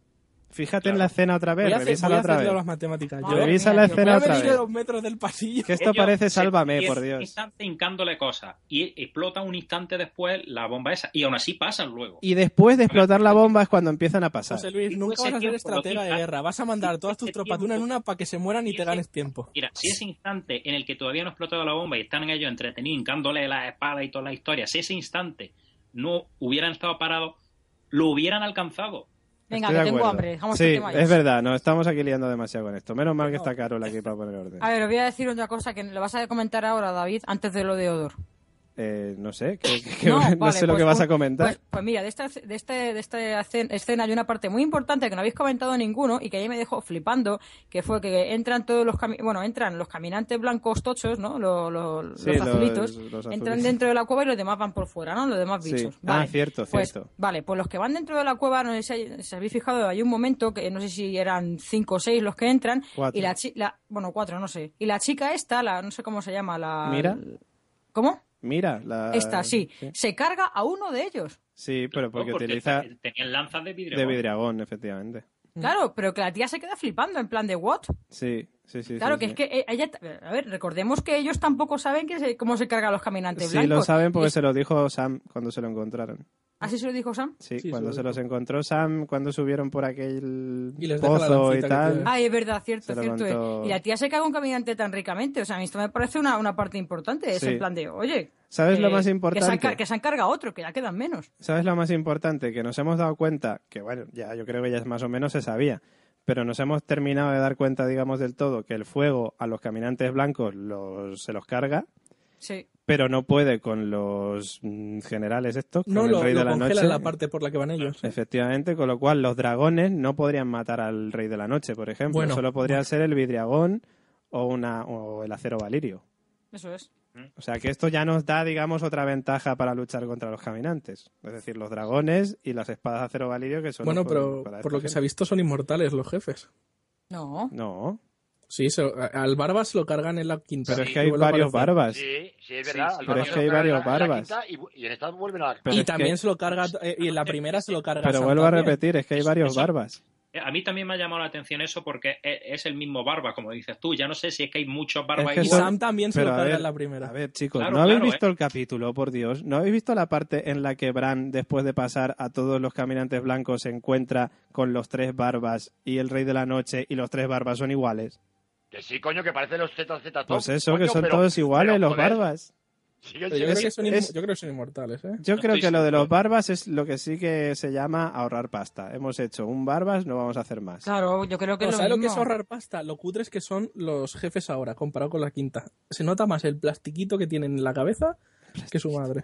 Fíjate en Claro. la escena otra vez, Voy a hacer, voy revísala a otra hacer yo vez. las matemáticas. Madre Yo, Revisa mía, la tío. escena voy a otra medir vez. los metros del pasillo. Que esto Ellos parece se- Sálvame, diez por Dios. instantes hincándole cosas y explota un instante después la bomba esa y aún así pasan luego. Y después de explotar la bomba es cuando empiezan a pasar. José Luis, Y nunca ese vas a ser tiempo lo estratega de quita- guerra. Vas a mandar todas tus ese tropas de una en tiempo- una para que se mueran y y te ese- ganes tiempo. Mira, si ese instante en el que todavía no ha explotado la bomba y están ellos entretenidos hincándole la espada y toda la historia, si ese instante no hubieran estado parados, lo hubieran alcanzado. Venga, Estoy que de tengo acuerdo. hambre. Dejamos Sí, el tema ya. es verdad, nos estamos aquí liando demasiado con esto. Menos mal que está Carol aquí para poner orden. A ver, os voy a decir otra cosa que lo vas a comentar ahora, David, antes de lo de Odor. Eh, no sé, que, que- No, no vale, sé lo pues que vas un- a comentar. Pues, pues mira, de esta, de, este, de esta escena hay una parte muy importante que no habéis comentado ninguno y que ahí me dejó flipando, que fue que entran todos los cami- bueno, entran los caminantes blancos tochos, ¿no? Los, los, Sí, los los- azulitos, los entran azules. dentro de la cueva y los demás van por fuera, ¿no? Los demás Sí. bichos. Ah, Vale. cierto, Pues, cierto. vale, pues los que van dentro de la cueva, no sé si, hay- si habéis fijado, hay un momento que no sé si eran cinco o seis los que entran Cuatro. y la chica, bueno, cuatro, no sé. Y la chica esta, la no sé cómo se llama, la... ¿Mira? ¿Cómo? Mira, la... Esta, sí. Se carga a uno de ellos. Sí, pero porque, No, utiliza te- tenían lanzas de vidrio. de vidriagón, efectivamente. Claro, pero que la tía se queda flipando, en plan de ¿what? Sí, sí, sí. Claro, sí, que sí. es que eh, ella... A ver, recordemos que ellos tampoco saben que se- cómo se cargan los caminantes Sí, blancos. lo saben porque Y- se lo dijo Sam cuando se lo encontraron. ¿Así se lo dijo Sam? Sí, Sí, cuando se se lo los dijo. encontró Sam, cuando subieron por aquel Y les deja la pozo y lancita que tal. tiene. Ah, es verdad, cierto, Se lo cierto. eh. contó- Y la tía se caga un caminante tan ricamente. O sea, a mí esto me parece una, una parte importante. Es Sí. en plan de, oye... ¿Sabes que- lo más Que se, importante? encar- que se encarga otro, que ya quedan menos. ¿Sabes lo más importante? Que nos hemos dado cuenta, que bueno, ya yo creo que ya más o menos se sabía, pero nos hemos terminado de dar cuenta, digamos, del todo, que el fuego a los caminantes blancos los, se los carga, Sí. pero no puede con los mm, generales estos, con No, el lo, rey lo de la congela noche. en la parte por la que van ellos. Efectivamente, con lo cual los dragones no podrían matar al rey de la noche, por ejemplo. Bueno, Solo podría ser el vidriagón o, una, o el acero valirio. Eso es. O sea que esto ya nos da, digamos, otra ventaja para luchar contra los caminantes. Es decir, los dragones y las espadas de acero valirio que son... Bueno, pero por lo que se ha visto son inmortales los jefes. No. No, Sí, se- a- al barba se lo cargan en la quinta. pero es Sí, que hay vuelve a varios aparecer. barbas. Sí, sí, es Sí, verdad. sí, Al pero barba es se que hay lo cargan varios en la- en la barbas. quinta Y, y en esta vuelven a la... Pero Y es también que- se lo carga, eh, y en la primera se lo carga Pero Sam vuelvo a también. repetir, es que hay Eso- varios eso- barbas. A mí también me ha llamado la atención eso porque es, es el mismo barba, como dices tú. Ya no sé si es que hay muchos barbas Es que Y son- Sam también se Pero lo a carga ver, en la primera. A ver, chicos, Claro, ¿no habéis claro, visto el capítulo, por Dios? ¿No habéis visto la parte en la que Bran, después de pasar a todos los caminantes blancos, se encuentra con los tres barbas y el rey de la noche y los tres barbas son iguales? Que sí, coño, que parecen los Z Z Top. Pues eso, coño, que son pero- todos iguales, pero, los joder, barbas. siguen Pero yo, creo siendo- que son inmo- es- yo creo que son inmortales, ¿eh? Yo No creo estoy que lo de seguro. los barbas es lo que sí que se llama ahorrar pasta. Hemos hecho un barbas, no vamos a hacer más. Claro, yo creo que No, es lo ¿sabes lo que mismo. es ahorrar pasta? Lo cutres que son los jefes ahora, comparado con la quinta. Se nota más el plastiquito que tienen en la cabeza que su madre.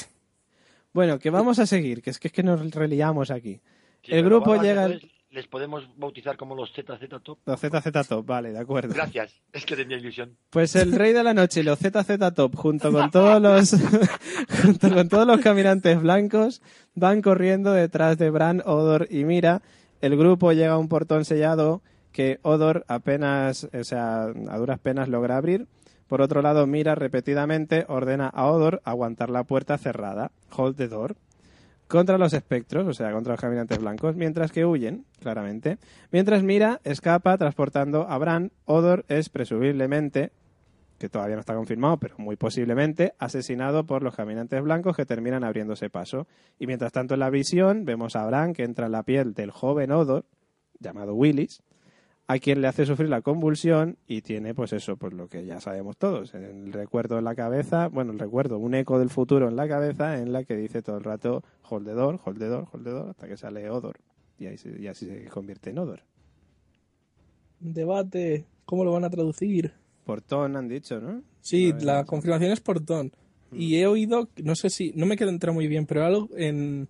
Bueno, que vamos a seguir, que es que, es que nos reliamos aquí. Sí, el pero grupo barbas, llega... entonces, les podemos bautizar como los Z Z Top. Los Z Z Top, vale, de acuerdo. Gracias, es que tenía ilusión. Pues el Rey de la Noche y los Z Z Top, junto con todos los junto con todos los caminantes blancos, van corriendo detrás de Bran, Odor y Mira. El grupo llega a un portón sellado que Odor apenas, o sea, a duras penas logra abrir. Por otro lado, Mira repetidamente ordena a Odor aguantar la puerta cerrada. Hold the door. contra los espectros, o sea, contra los caminantes blancos, mientras que huyen, claramente. Mientras Mira escapa transportando a Bran, Odor es presumiblemente, que todavía no está confirmado, pero muy posiblemente, asesinado por los caminantes blancos que terminan abriéndose paso. Y mientras tanto en la visión vemos a Bran que entra en la piel del joven Odor, llamado Willis, a quien le hace sufrir la convulsión y tiene, pues eso, pues lo que ya sabemos todos, el recuerdo en la cabeza, bueno, el recuerdo, un eco del futuro en la cabeza en la que dice todo el rato hold the door, hold the door, hold the door, hasta que sale Odor y, ahí se, y así se convierte en Odor. Debate, ¿cómo lo van a traducir? Portón han dicho, ¿no? Sí, A ver, la vamos a- confirmación es portón. Y he oído, no sé si, no me queda entrar muy bien, pero algo en,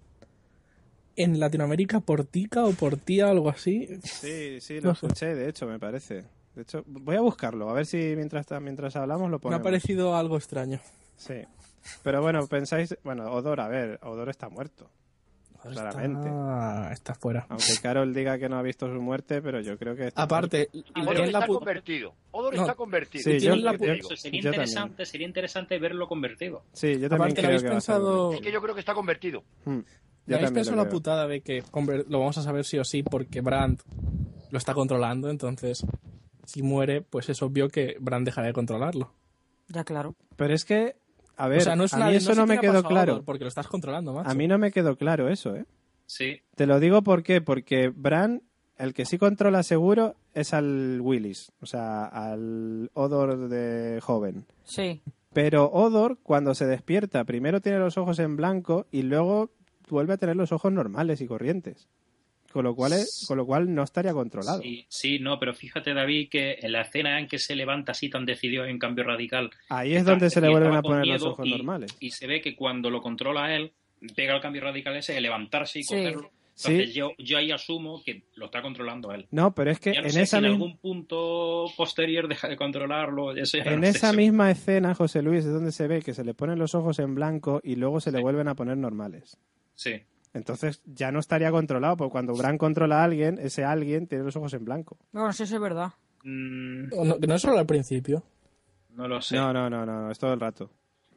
en Latinoamérica, portica o portía, algo así. Sí, sí, lo No sé. escuché, de hecho, me parece. De hecho, voy a buscarlo, a ver si mientras, mientras hablamos lo Me ha ponemos. parecido algo extraño. Sí. Pero bueno, pensáis... Bueno, Odor, a ver, Odor está muerto. Claramente. Está, está fuera. Aunque Carol diga que no ha visto su muerte, pero yo creo que... está Aparte, Odor ¿quién la está pu- convertido. Odor No. está convertido. Sí, ¿Qué yo- es lo que yo- te digo? Eso sería Yo también. interesante, sería interesante verlo convertido. Sí, yo también Aparte, ¿no creo habéis que va a estar pensado, bueno. Es que yo creo que está convertido. Hmm. Yo ¿no habéis también pensado lo la creo. putada de que conver- lo vamos a saber sí o sí porque Brand lo está controlando? Entonces, si muere, pues es obvio que Brand dejará de controlarlo. Ya, claro. Pero es que, a ver, O sea, no es a una- mí eso sé no qué me le ha quedó pasado a claro. Odor, porque lo estás controlando, macho. A mí no me quedó claro eso, ¿eh? Sí, Te lo digo ¿por qué? Porque Bran, el que sí controla seguro es al Willis, o sea, al Odor de joven. Sí. Pero Odor, cuando se despierta, primero tiene los ojos en blanco y luego vuelve a tener los ojos normales y corrientes. Con lo cual, es- con lo cual no estaría controlado. sí, sí, no, pero fíjate, David, que en la escena en que se levanta así tan decidido en cambio radical, Ahí es está- donde se le y vuelven estaba a con poner los miedo ojos y- normales. y se ve que cuando lo controla a él, pega el cambio radical ese de levantarse y Sí. cogerlo. Sí. Entonces yo, yo ahí asumo que lo está controlando él. No, pero es que Ya no en sé esa, si en mi- algún punto posterior deja de controlarlo. Eso ya en no sé, esa eso- misma escena, José Luis, es donde se ve que se le ponen los ojos en blanco y luego se le Sí. vuelven a poner normales. Sí. Entonces ya no estaría controlado, porque cuando Bran controla a alguien, ese alguien tiene los ojos en blanco. Bueno, sí, eso es verdad. Mm, O no, que no es solo al principio. no lo sé. No, no, no, no, no, es todo el rato.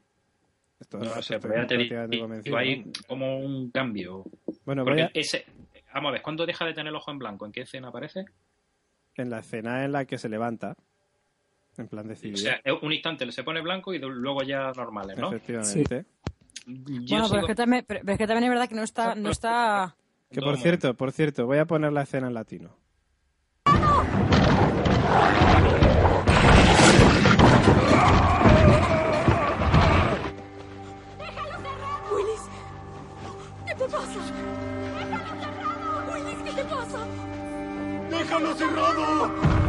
Es todo el No lo rato, sé, estoy pero ya te prácticamente digo, convencido, hay vamos. como un cambio. Bueno, voy Porque a- ese... Vamos a ver, ¿cuándo deja de tener el ojo en blanco? ¿En qué escena aparece? en la escena en la que se levanta, en plan O decidido, sea, es un instante se pone blanco y de- luego ya normales, ¿no? efectivamente. Yo Bueno, pero sigo- es, que también, pero es que también es verdad que no está... No está... Que Todo por muy cierto, por cierto, voy a poner la escena en latino. Willis, ¿qué te pasa? Willis, ¿qué te pasa? ¡Déjalo cerrado!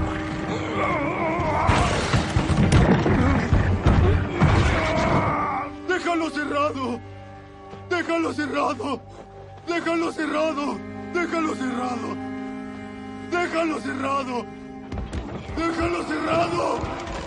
¡Déjalo cerrado! ¡Déjalo cerrado! ¡Déjalo cerrado! ¡Déjalo cerrado! ¡Déjalo cerrado! ¡Déjalo cerrado!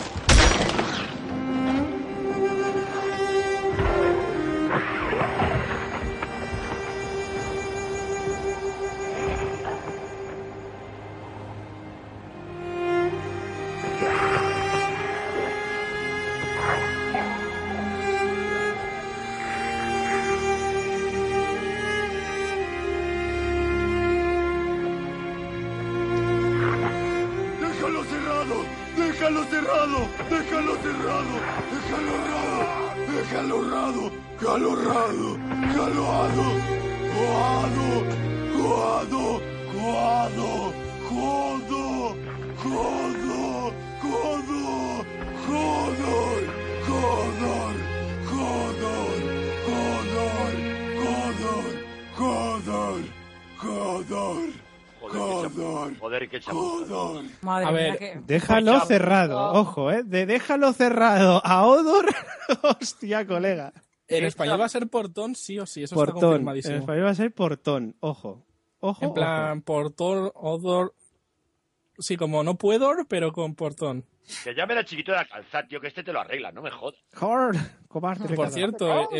¡Déjalo cerrado! ¡Déjalo cerrado! ¡Déjalo cerrado! ¡Déjalo rado! ¡Déjalo rado! ¡Déjalo rado! ¡Jaloado! ¡Coado! ¡Coado! ¡Coado! ¡Codo! ¡Codo! ¡Codo! ¡Jodor! ¡Jodor! ¡Jodor! ¡Jodor! ¡Jodor! ¡Jodor! ¡Jodor! Joder, qué chapuza. ¡Jodor! Madre A mía, ver, que... Déjalo Pues ya- cerrado, ojo, ¿eh? De déjalo cerrado a Odor, hostia, colega. En Esta- español va a ser portón, sí o sí, eso está Portón, en confirmadísimo. español va a ser portón, ojo. Ojo, En plan, portón, odor... Sí, como no puedo, pero con portón. Que llame la chiquito de la calzada, tío, que este te lo arregla, no me jodas. ojo. Joder, cobarde. Por Ricardo. cierto, eh,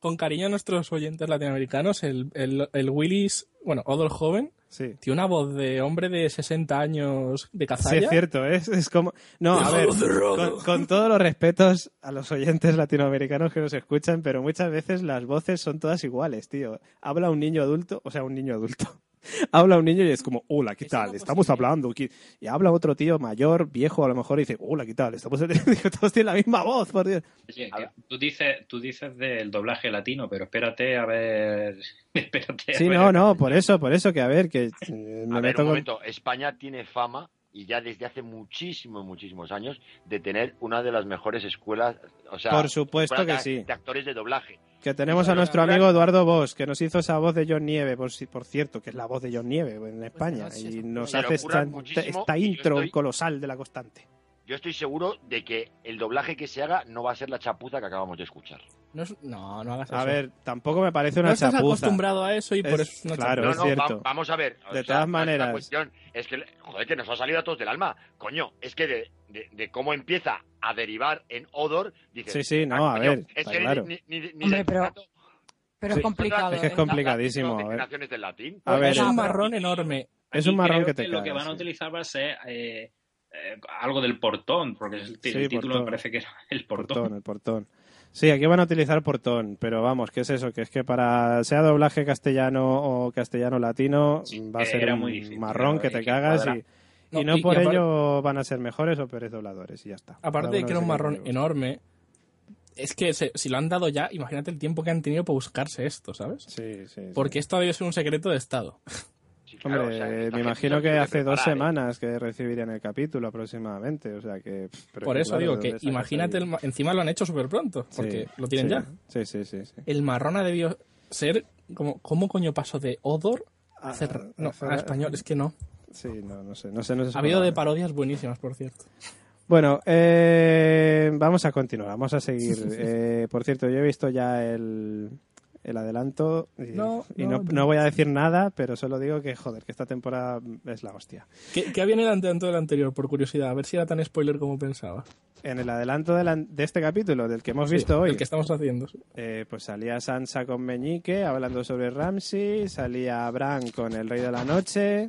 con cariño a nuestros oyentes latinoamericanos, el, el, el Willis, bueno, Odor joven, Sí. tiene una voz de hombre de sesenta años de Sí, cazalla. es cierto, es, es como... No, a ver, con, con todos los respetos a los oyentes latinoamericanos que nos escuchan, pero muchas veces las voces son todas iguales, tío. Habla un niño adulto, o sea, un niño adulto. Habla un niño y es como, hola, ¿qué Eso tal? no Estamos posible. hablando. ¿qué-?". Y habla otro tío mayor, viejo, a lo mejor, y dice, hola, ¿qué tal? Estamos... Digo, todos tienen la misma voz, por Dios. Oye, que tú dices, tú dices del doblaje latino, pero espérate a ver. espérate a Sí, ver. no, no, por eso, por eso que, a ver, que eh, me A ver, meto un con... momento. España tiene fama, y ya desde hace muchísimos, muchísimos años, de tener una de las mejores escuelas, o sea, Por supuesto escuelas que de, sí. de actores de doblaje. Que tenemos a nuestro amigo Eduardo Bosch, que nos hizo esa voz de John Nieve, por, si- por cierto, que es la voz de John Nieve en España, Pues no, y sí, nos se lo hace esta, curran muchísimo, esta y yo intro estoy- colosal de La Constante. Yo estoy seguro de que el doblaje que se haga no va a ser la chapuza que acabamos de escuchar. No, es- no, no hagas eso. A ver, tampoco me parece no una estás chapuza. acostumbrado a eso y por Es- eso es una claro, No, es no, cierto. va- vamos a ver. o De sea, todas no es maneras. una cuestión, es que, joder, que nos ha salido a todos del alma. Coño, es que de, de, de cómo empieza a derivar en Odor, dices... Sí, sí, no, "Ah, a coño, ver, es está que ni- claro. ni, ni, ni Hombre, del pero- trato- Pero Sí. es complicado. Es que es ¿eh? complicadísimo, las a ver. declinaciones del latín. A ver, es un no, marrón enorme. Es Aquí un marrón creo que te Lo que cagas, van a sí. utilizar va a ser eh, eh, algo del portón, porque el, Sí, el título portón. me parece que era el portón. Portón, el portón. Sí, aquí van a utilizar portón, pero vamos, ¿qué es eso? Que es que para sea doblaje castellano o castellano latino va a que ser era un muy difícil, marrón pero que es te que cagas cuadra. y, No, y no y- por y aparte- ello van a ser mejores o peores dobladores y ya está. Aparte Cada de uno que era un se marrón queda con lo que enorme, es que se- si lo han dado ya, imagínate el tiempo que han tenido para buscarse esto, ¿sabes? gusta. Sí, sí, sí. Porque esto debe ser un secreto de Estado. Sí, claro, Hombre, o sea, esta me gente imagino se que suele hace dos preparar, ¿eh? semanas que recibirían el capítulo aproximadamente, o sea que... pero Por que, eso claro, digo ¿de que dónde sacas imagínate, ahí? el ma- encima lo han hecho súper pronto, Sí, porque lo tienen sí, ya. Sí, sí, sí. sí. El marrón ha debido ser como, ¿cómo coño pasó de Odor a A- hacer, a- no, a- a español? Es que no. Sí, no, no sé, no sé, no sé. Ha habido de palabras. parodias buenísimas, por cierto. Bueno, eh, vamos a continuar, vamos a seguir. Eh, por cierto, yo he visto ya el, el adelanto y, No, y no, no, no. no voy a decir nada, pero solo digo que, joder, que esta temporada es la hostia. ¿Qué, qué había en el adelanto del anterior, por curiosidad? A ver si era tan spoiler como pensaba. En el adelanto de, la- de este capítulo, del que hemos Sí, visto hoy, El que estamos haciendo. sí. eh, pues salía Sansa con Meñique hablando sobre Ramsay, salía Bran con el Rey de la Noche.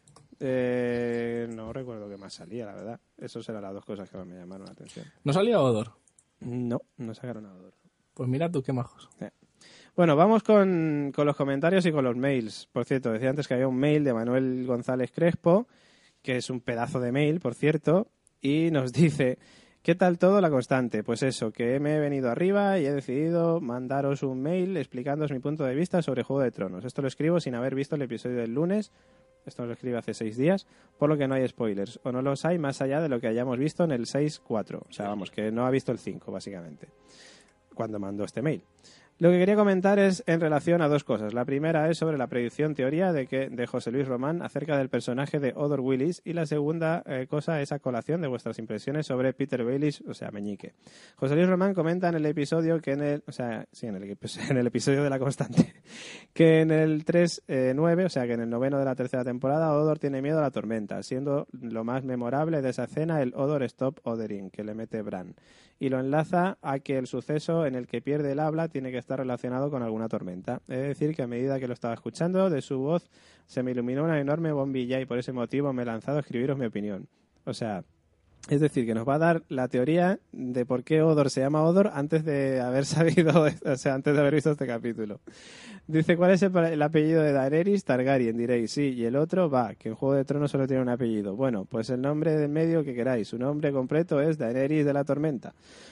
Eh, no recuerdo qué más salía, la verdad. Esas eran las dos cosas que más me llamaron la atención. ¿No salía Odor? No, no sacaron nada. Pues mira tú, qué majos. Bueno, vamos con, con los comentarios y con los mails. Por cierto, decía antes que había un mail de Manuel González Crespo, que es un pedazo de mail, por cierto, y nos dice, ¿qué tal todo La Constante? Pues eso, que me he venido arriba y he decidido mandaros un mail explicándoos mi punto de vista sobre Juego de Tronos. Esto lo escribo sin haber visto el episodio del lunes, esto lo escribe hace seis días, por lo que no hay spoilers, o no los hay más allá de lo que hayamos visto en el seis cuatro. O sea, vamos, que no ha visto el cinco, básicamente, cuando mandó este mail. Lo que quería comentar es en relación a dos cosas. La primera es sobre la predicción teoría de que de José Luis Román acerca del personaje de Odor Willis, y la segunda eh, cosa es a colación de vuestras impresiones sobre Peter Baelish, o sea, Meñique. José Luis Román comenta en el episodio que en el, o sea, sí, en el, en el episodio de La Constante, que en el tres nueve, o sea, que en el noveno de la tercera temporada, Odor tiene miedo a la tormenta, siendo lo más memorable de esa escena el Odor Stop Othering que le mete Bran, y lo enlaza a que el suceso en el que pierde el habla tiene que estar relacionado con alguna tormenta. Es decir, que a medida que lo estaba escuchando, de su voz se me iluminó una enorme bombilla y por ese motivo me he lanzado a escribiros mi opinión. O sea, es decir, que nos va a dar la teoría de por qué Odor se llama Odor antes de haber sabido, o sea, antes de haber visto este capítulo. Dice, ¿cuál es el, el apellido de Daenerys? Targaryen, diréis, sí, y el otro, va, que en Juego de Tronos solo tiene un apellido. Bueno, pues el nombre del medio que queráis. Su nombre completo es Daenerys de la Tormenta.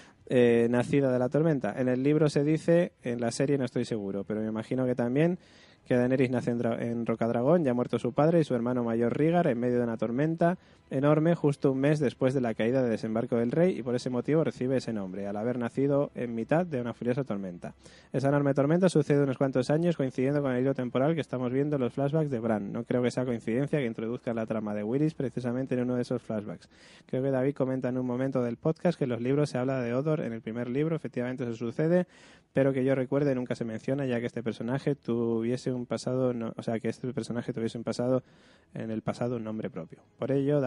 Eh, nacida de la tormenta. En el libro se dice, en la serie no estoy seguro, pero me imagino que también que Daenerys nace en, Dra- en Rocadragón, ya muerto su padre y su hermano mayor Rhaegar en medio de una tormenta enorme justo un mes después de la caída del desembarco del rey, y por ese motivo recibe ese nombre, al haber nacido en mitad de una furiosa tormenta. Esa enorme tormenta sucede unos cuantos años coincidiendo con el hilo temporal que estamos viendo en los flashbacks de Bran. No creo que sea coincidencia que introduzca la trama de Willis precisamente en uno de esos flashbacks. Creo que David comenta en un momento del podcast que en los libros se habla de Odor en el primer libro, efectivamente eso sucede, pero que yo recuerde nunca se menciona, ya que este personaje tuviese un pasado, no, o sea, que este personaje tuviese un pasado, en el pasado un nombre propio. Por ello, dado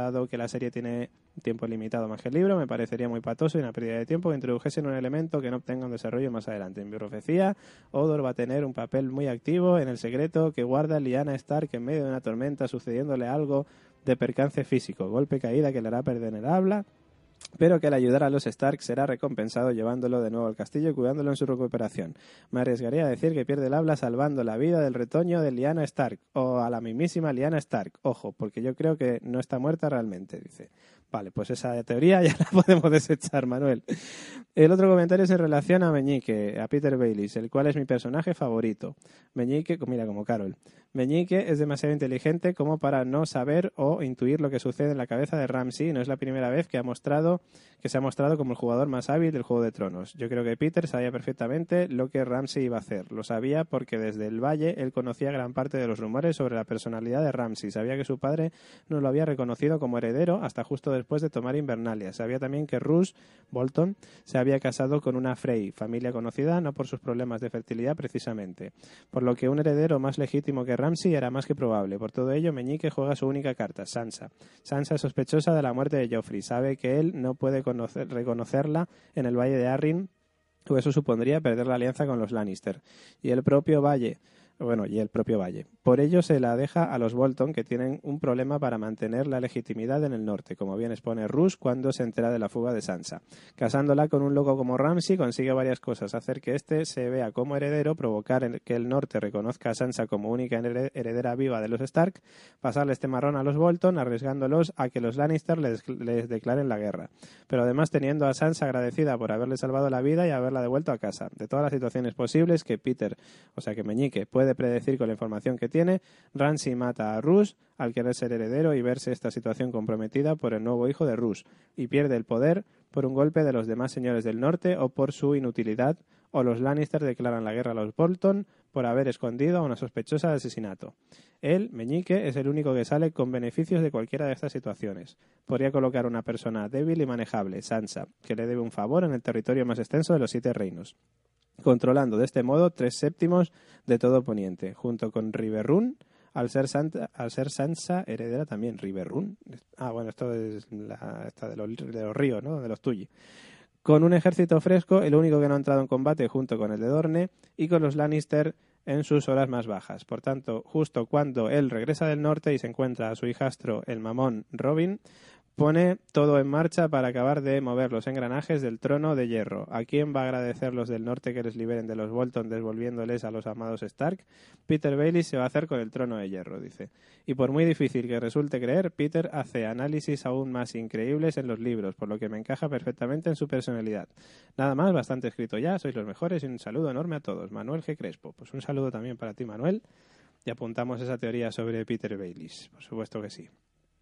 dado que la serie tiene tiempo limitado más que el libro, me parecería muy patoso y una pérdida de tiempo que introdujesen un elemento que no obtenga un desarrollo más adelante. En mi profecía, Hodor va a tener un papel muy activo en el secreto que guarda Lyanna Stark en medio de una tormenta, sucediéndole algo de percance físico, golpe caída que le hará perder el habla, pero que al ayudar a los Stark será recompensado llevándolo de nuevo al castillo y cuidándolo en su recuperación. Me arriesgaría a decir que pierde el habla salvando la vida del retoño de Lyanna Stark, o a la mismísima Lyanna Stark. Ojo, porque yo creo que no está muerta realmente, dice. Vale, pues esa teoría ya la podemos desechar, Manuel. El otro comentario es en relación a Meñique, a Peter Baelish, el cual es mi personaje favorito. Meñique, mira, como Carol. Meñique es demasiado inteligente como para no saber o intuir lo que sucede en la cabeza de Ramsay. No es la primera vez que ha mostrado que se ha mostrado como el jugador más hábil del Juego de Tronos. Yo creo que Peter sabía perfectamente lo que Ramsay iba a hacer. Lo sabía porque desde el Valle él conocía gran parte de los rumores sobre la personalidad de Ramsay. Sabía que su padre no lo había reconocido como heredero hasta justo después de tomar Invernalia. Sabía también que Roose Bolton se había casado con una Frey, familia conocida no por sus problemas de fertilidad precisamente. Por lo que un heredero más legítimo que Ramsay era más que probable. Por todo ello, Meñique juega su única carta, Sansa. Sansa es sospechosa de la muerte de Joffrey. Sabe que él no puede conocer, reconocerla en el Valle de Arryn, o eso supondría perder la alianza con los Lannister. Y el propio Valle... Bueno, y el propio Valle. Por ello se la deja a los Bolton, que tienen un problema para mantener la legitimidad en el norte, como bien expone Roose cuando se entera de la fuga de Sansa. Casándola con un loco como Ramsay consigue varias cosas: hacer que éste se vea como heredero, provocar que el norte reconozca a Sansa como única heredera viva de los Stark, pasarle este marrón a los Bolton, arriesgándolos a que los Lannister les, les declaren la guerra. Pero además teniendo a Sansa agradecida por haberle salvado la vida y haberla devuelto a casa. De todas las situaciones posibles que Peter, o sea que Meñique, puede de predecir con la información que tiene, Ramsay mata a Roose al querer ser heredero y verse esta situación comprometida por el nuevo hijo de Roose, y pierde el poder por un golpe de los demás señores del norte o por su inutilidad, o los Lannister declaran la guerra a los Bolton por haber escondido a una sospechosa de asesinato. Él, Meñique, es el único que sale con beneficios de cualquiera de estas situaciones. Podría colocar una persona débil y manejable, Sansa, que le debe un favor en el territorio más extenso de los Siete Reinos, controlando de este modo tres séptimos de todo Poniente, junto con Riverrun, al ser, Santa, al ser Sansa heredera también. Riverrun. Ah, bueno, esto es la, esta de, los, de los ríos, ¿no? De los Tully. Con un ejército fresco, el único que no ha entrado en combate junto con el de Dorne, y con los Lannister en sus horas más bajas. Por tanto, justo cuando él regresa del norte y se encuentra a su hijastro, el mamón Robin, pone todo en marcha para acabar de mover los engranajes del trono de hierro. ¿A quién va a agradecer los del norte que les liberen de los Bolton devolviéndoles a los amados Stark? Peter Baelish se va a hacer con el trono de hierro, dice. Y por muy difícil que resulte creer, Peter hace análisis aún más increíbles en los libros, por lo que me encaja perfectamente en su personalidad. Nada más, bastante escrito ya, sois los mejores y un saludo enorme a todos. Manuel G. Crespo. Pues un saludo también para ti, Manuel. Y apuntamos esa teoría sobre Peter Baelish. Por supuesto que sí.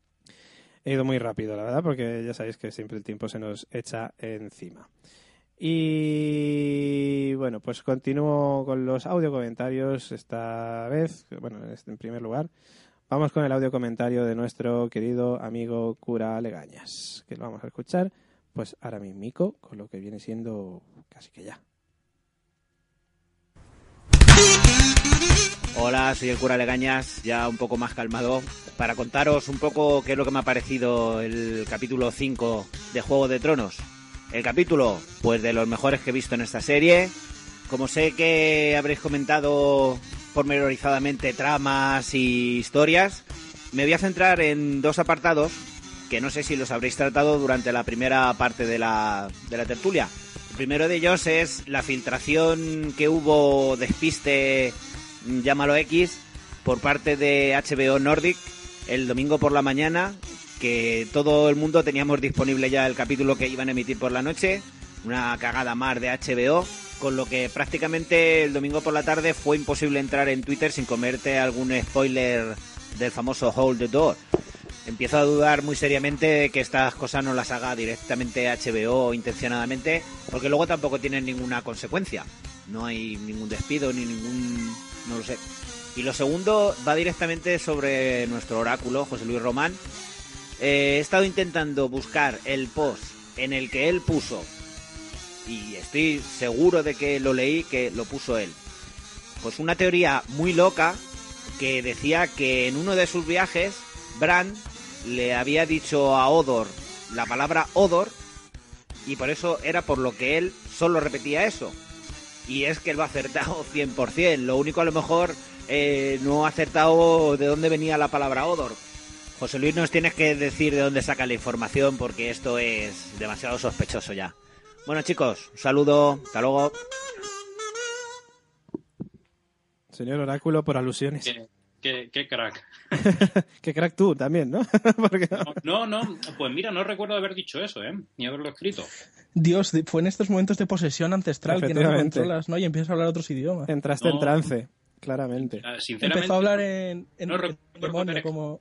He ido muy rápido, la verdad, porque ya sabéis que siempre el tiempo se nos echa encima. Y bueno, pues continúo con los audio comentarios esta vez. Bueno, en primer lugar, vamos con el audio comentario de nuestro querido amigo Cura Legañas, que lo vamos a escuchar pues ahora mismico, con lo que viene siendo casi que ya. Hola, soy el Cura Legañas, ya un poco más calmado, para contaros un poco qué es lo que me ha parecido el capítulo cinco de Juego de Tronos. El capítulo, pues de los mejores que he visto en esta serie. Como sé que habréis comentado pormenorizadamente tramas y historias, me voy a centrar en dos apartados que no sé si los habréis tratado durante la primera parte de la, de la tertulia. El primero de ellos es la filtración que hubo, despiste, llámalo X, por parte de H B O Nordic el domingo por la mañana, que todo el mundo teníamos disponible ya el capítulo que iban a emitir por la noche, una cagada más de H B O, con lo que prácticamente el domingo por la tarde fue imposible entrar en Twitter sin comerte algún spoiler del famoso Hold the Door. Empiezo a dudar muy seriamente de que estas cosas no las haga directamente H B O intencionadamente, porque luego tampoco tienen ninguna consecuencia. No hay ningún despido ni ningún... no lo sé. Y lo segundo va directamente sobre nuestro oráculo, José Luis Román. Eh, he estado intentando buscar el post en el que él puso, y estoy seguro de que lo leí, que lo puso él, pues una teoría muy loca que decía que en uno de sus viajes Bran le había dicho a Odor la palabra Odor y por eso era por lo que él solo repetía eso. Y es que lo ha acertado cien por ciento. Lo único a lo mejor eh, no ha acertado de dónde venía la palabra Odor. José Luis, nos tienes que decir de dónde saca la información porque esto es demasiado sospechoso ya. Bueno, chicos, un saludo, hasta luego. Señor Oráculo, por alusiones. Qué, qué, qué crack. Qué crack tú también, ¿no? Porque... No, no, no, pues mira, no recuerdo haber dicho eso, ¿eh? Ni haberlo escrito. Dios, fue en estos momentos de posesión ancestral que no lo Efectivamente. controlas, ¿no? Y empiezas a hablar otros idiomas. Entraste No. en trance, claramente. Ah, Sinceramente, Empezó a hablar en, en, no en recuerdo demonio, haber- como...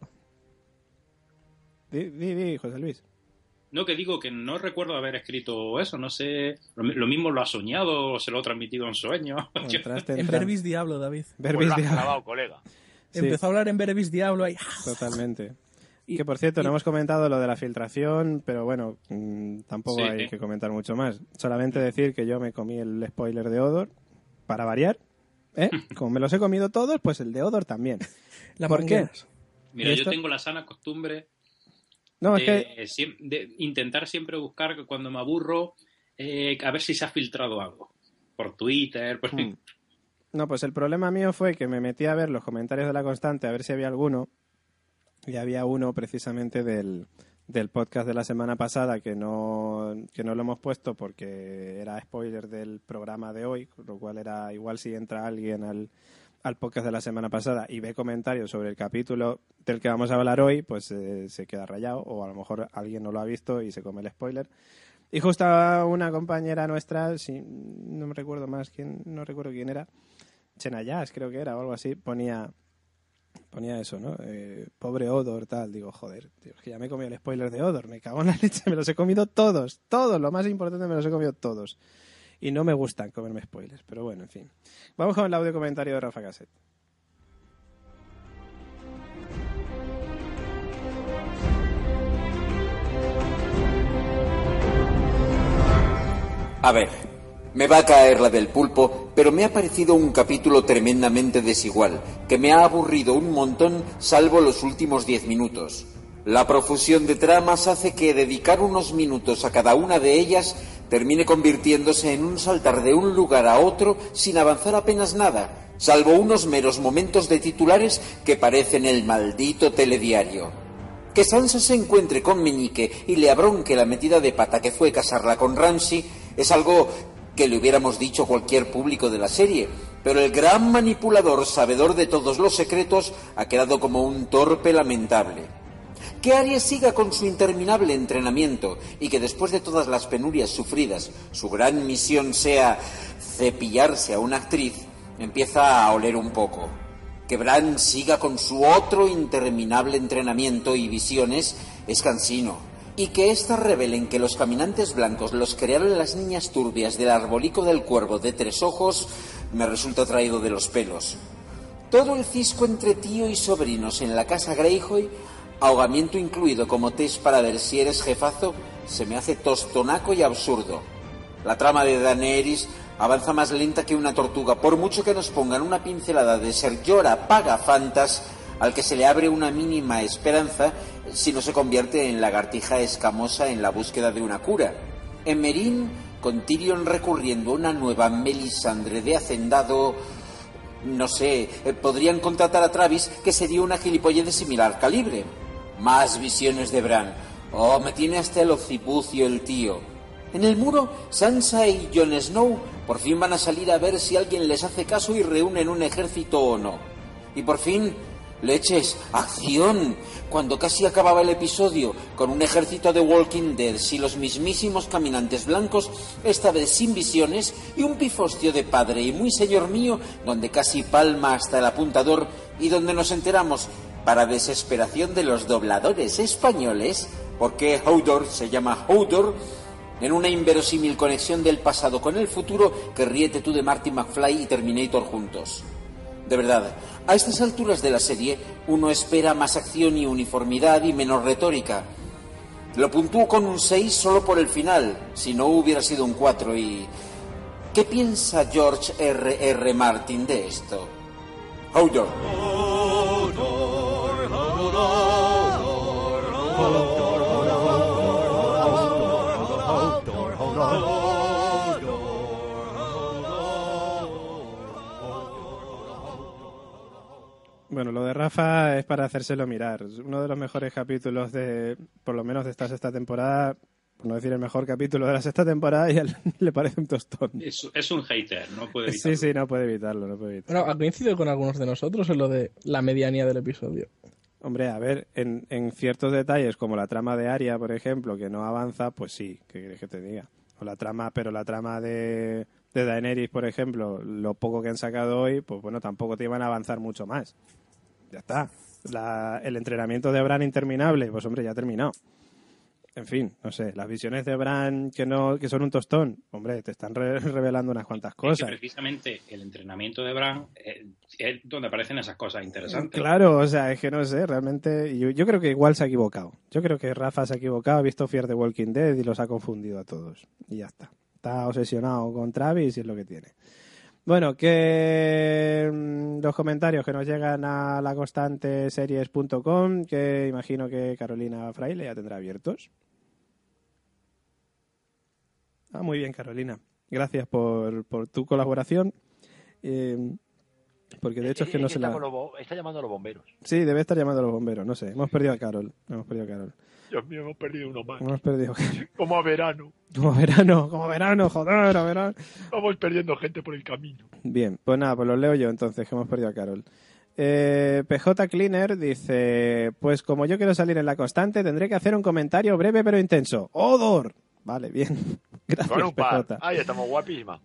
Di, di, di, José Luis. No, que digo que no recuerdo haber escrito eso, no sé, lo, lo mismo lo ha soñado o se lo ha transmitido en sueños. Yo- Entraste en En trance. Verbis Diablo, David. Pues Verbis lo has Diablo. clavado, colega. Sí. Empezó a hablar en Verbis Diablo ahí. Totalmente. Y- Que por cierto, no y- hemos comentado lo de la filtración, pero bueno, mmm, tampoco Sí. hay que comentar mucho más. Solamente decir que yo me comí el spoiler de Odor, para variar. ¿eh? Como me los he comido todos, pues el de Odor también. La ¿Por qué? mangueras. Mira, ¿Y esto? yo tengo la sana costumbre No, es de, que siem- de intentar siempre buscar que cuando me aburro, eh, a ver si se ha filtrado algo. Por Twitter, por... Hmm. No, pues el problema mío fue que me metí a ver los comentarios de La Constante a ver si había alguno y había uno precisamente del, del podcast de la semana pasada que no, que no lo hemos puesto porque era spoiler del programa de hoy, con lo cual era igual si entra alguien al, al podcast de la semana pasada y ve comentarios sobre el capítulo del que vamos a hablar hoy, pues eh, se queda rayado o a lo mejor alguien no lo ha visto y se come el spoiler. Y justo una compañera nuestra, si, no me recuerdo más quién, no recuerdo quién era, Chenayas creo que era o algo así, ponía ponía eso, ¿no? Eh, pobre Odor, tal. Digo, joder, tío, es que ya me he comido el spoiler de Odor, me cago en la leche, me los he comido todos, todos, lo más importante me los he comido todos. Y no me gustan comerme spoilers, pero bueno, en fin. Vamos con el audio comentario de Rafa Cassette. A ver, me va a caer la del pulpo, pero me ha parecido un capítulo tremendamente desigual, que me ha aburrido un montón salvo los últimos diez minutos. La profusión de tramas hace que dedicar unos minutos a cada una de ellas termine convirtiéndose en un saltar de un lugar a otro sin avanzar apenas nada, salvo unos meros momentos de titulares que parecen el maldito telediario. Que Sansa se encuentre con Meñique y le abronque la metida de pata que fue casarla con Ramsay es algo que le hubiéramos dicho a cualquier público de la serie, pero el gran manipulador, sabedor de todos los secretos, ha quedado como un torpe lamentable. Que Arya siga con su interminable entrenamiento y que después de todas las penurias sufridas, su gran misión sea cepillarse a una actriz, empieza a oler un poco. Que Bran siga con su otro interminable entrenamiento y visiones es cansino. Y que éstas revelen que los caminantes blancos los crearon las niñas turbias del arbolico del cuervo de tres ojos me resulta traído de los pelos. Todo el cisco entre tío y sobrinos en la casa Greyjoy, ahogamiento incluido como test para ver si eres jefazo, se me hace tostonaco y absurdo. La trama de Daenerys avanza más lenta que una tortuga, por mucho que nos pongan una pincelada de Ser Jorah Pagafantas, al que se le abre una mínima esperanza si no se convierte en lagartija escamosa en la búsqueda de una cura. En Meereen, con Tyrion recurriendo a una nueva Melisandre de hacendado, no sé, eh, podrían contratar a Travis, que sería una gilipollez de similar calibre. Más visiones de Bran. Oh, me tiene hasta el occipucio el tío. En el muro, Sansa y Jon Snow por fin van a salir a ver si alguien les hace caso y reúnen un ejército o no. Y por fin, leches, acción. Cuando casi acababa el episodio con un ejército de Walking Dead y los mismísimos caminantes blancos, esta vez sin visiones, y un pifostio de padre y muy señor mío, donde casi palma hasta el apuntador y donde nos enteramos, para desesperación de los dobladores españoles, por qué Hodor se llama Hodor, en una inverosímil conexión del pasado con el futuro que ríete tú de Marty McFly y Terminator juntos. De verdad, a estas alturas de la serie uno espera más acción y uniformidad y menos retórica. Lo puntúo con un seis solo por el final, si no hubiera sido un cuatro. Y ¿qué piensa George R R. Martin de esto? Hodor. Bueno, lo de Rafa es para hacérselo mirar. Uno de los mejores capítulos de, por lo menos de esta sexta temporada, por no decir el mejor capítulo de la sexta temporada, y a él le parece un tostón. Es, es un hater, no puede evitarlo. Sí, sí, no puede evitarlo, no puede evitarlo. Bueno, ha coincidido con algunos de nosotros en lo de la medianía del episodio. Hombre, a ver, en, en ciertos detalles, como la trama de Arya, por ejemplo, que no avanza, pues sí, ¿qué quieres que te diga? O la trama, pero la trama de, de Daenerys, por ejemplo, lo poco que han sacado hoy, pues bueno, tampoco te iban a avanzar mucho más. Ya está. La, el entrenamiento de Bran interminable, pues hombre, ya ha terminado. En fin, no sé, las visiones de Bran que no que son un tostón, hombre, te están re revelando unas cuantas cosas. Es que precisamente el entrenamiento de Bran eh, es donde aparecen esas cosas interesantes. Claro, o sea, es que no sé, realmente yo, yo creo que igual se ha equivocado. Yo creo que Rafa se ha equivocado, ha visto Fear the Walking Dead y los ha confundido a todos. Y ya está. Está obsesionado con Travis y es lo que tiene. Bueno, que mmm, los comentarios que nos llegan a la constante series punto com, que imagino que Carolina Fraile ya tendrá abiertos. Ah, muy bien, Carolina. Gracias por, por tu colaboración. Eh, porque de hecho es que no se la... Está llamando a los bomberos. Sí, debe estar llamando a los bomberos, no sé. Hemos perdido a Carol. Hemos perdido a Carol. Dios mío, hemos perdido uno más. Hemos perdido. Como a verano. Como verano, como verano, joder, a verano. Vamos perdiendo gente por el camino. Bien, pues nada, pues lo leo yo entonces, que hemos perdido a Carol. Eh, P J Cleaner dice, pues como yo quiero salir en la constante, tendré que hacer un comentario breve pero intenso. ¡Odor! Vale, bien. Gracias, Con un P J. par. Ahí estamos, guapísima.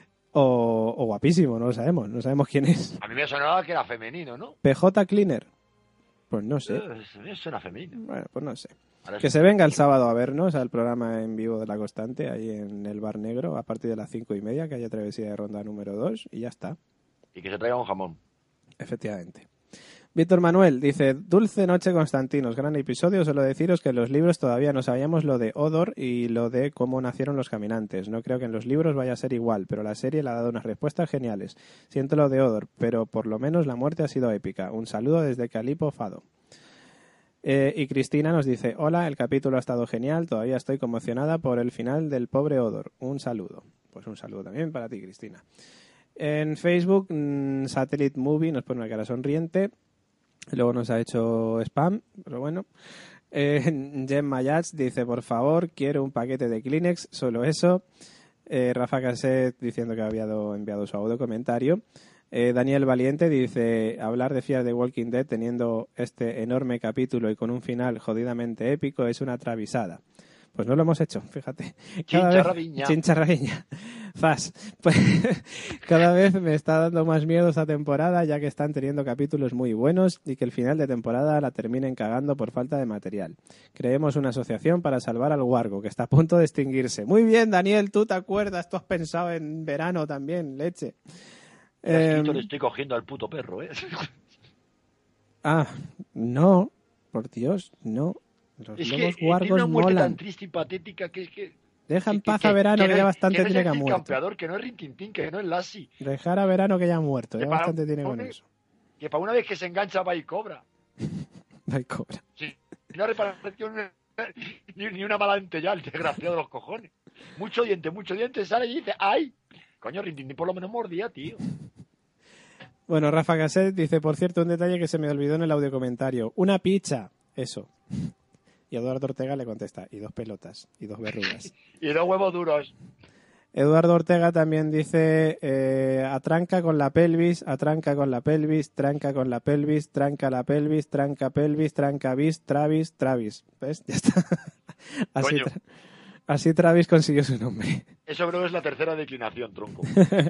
O, o guapísimo, no lo sabemos, no sabemos quién es. A mí me sonaba que era femenino, ¿no? P J Cleaner. Pues no sé. Eh, suena femenino. Bueno, pues no sé. Ahora Que sí. se venga el sábado a vernos al programa en vivo de La Constante, ahí en el Bar Negro, a partir de las cinco y media, que haya travesía de ronda número dos, y ya está. Y que se traiga un jamón. Efectivamente. Víctor Manuel dice, Dulce Noche Constantinos, gran episodio, solo deciros que en los libros todavía no sabíamos lo de Odor y lo de cómo nacieron los caminantes. No creo que en los libros vaya a ser igual, pero la serie le ha dado unas respuestas geniales. Siento lo de Odor, pero por lo menos la muerte ha sido épica. Un saludo desde Calipo Fado. Eh, y Cristina nos dice, hola, el capítulo ha estado genial, todavía estoy conmocionada por el final del pobre Odor. Un saludo. Pues un saludo también para ti, Cristina. En Facebook, mmm, Satellite Movie nos pone una cara sonriente. Luego nos ha hecho spam, pero bueno. Eh, Jem Mayats dice, por favor, quiero un paquete de Kleenex, solo eso. Eh, Rafa Caset diciendo que había enviado su audio comentario. Eh, Daniel Valiente dice, hablar de Fear the Walking Dead teniendo este enorme capítulo y con un final jodidamente épico es una travisada. Pues no lo hemos hecho, fíjate. Cada Chincharraviña. Vez... Chincharraviña. Fas. Pues cada vez me está dando más miedo esta temporada, ya que están teniendo capítulos muy buenos y que el final de temporada la terminen cagando por falta de material. Creemos una asociación para salvar al Wargo, que está a punto de extinguirse. Muy bien, Daniel, tú te acuerdas, tú has pensado en verano también, leche. Eh... Eh... Le estoy cogiendo al puto perro, ¿eh? Ah, no, por Dios, no. Los es lobos que guargos tiene una muerte molan. tan triste y patética que es que... Deja en que, paz que, a Verano, que, que, que ya no, bastante que no tiene que ha el muerto. campeador, que no es Rintintín, que no es Lassie. Dejar a Verano que ya ha muerto, que ya para, bastante tiene pone, con eso. Que para una vez que se engancha va y cobra. Va y cobra. Sí, no reparación ni, ni una mala dentella, el desgraciado de los cojones. Mucho diente, mucho diente, sale y dice, ¡ay! Coño, Rintintín por lo menos mordía, tío. Bueno, Rafa Gasset dice, por cierto, un detalle que se me olvidó en el audio comentario. Una pizza. Eso. Y Eduardo Ortega le contesta, y dos pelotas, y dos verrugas. Y dos huevos duros. Eduardo Ortega también dice, eh, atranca con la pelvis, atranca con la pelvis, tranca con la pelvis, tranca la pelvis, tranca pelvis, tranca bis, Travis, Travis. ¿Ves? Ya está. Así, tra así Travis consiguió su nombre. Eso creo que es la tercera declinación, tronco.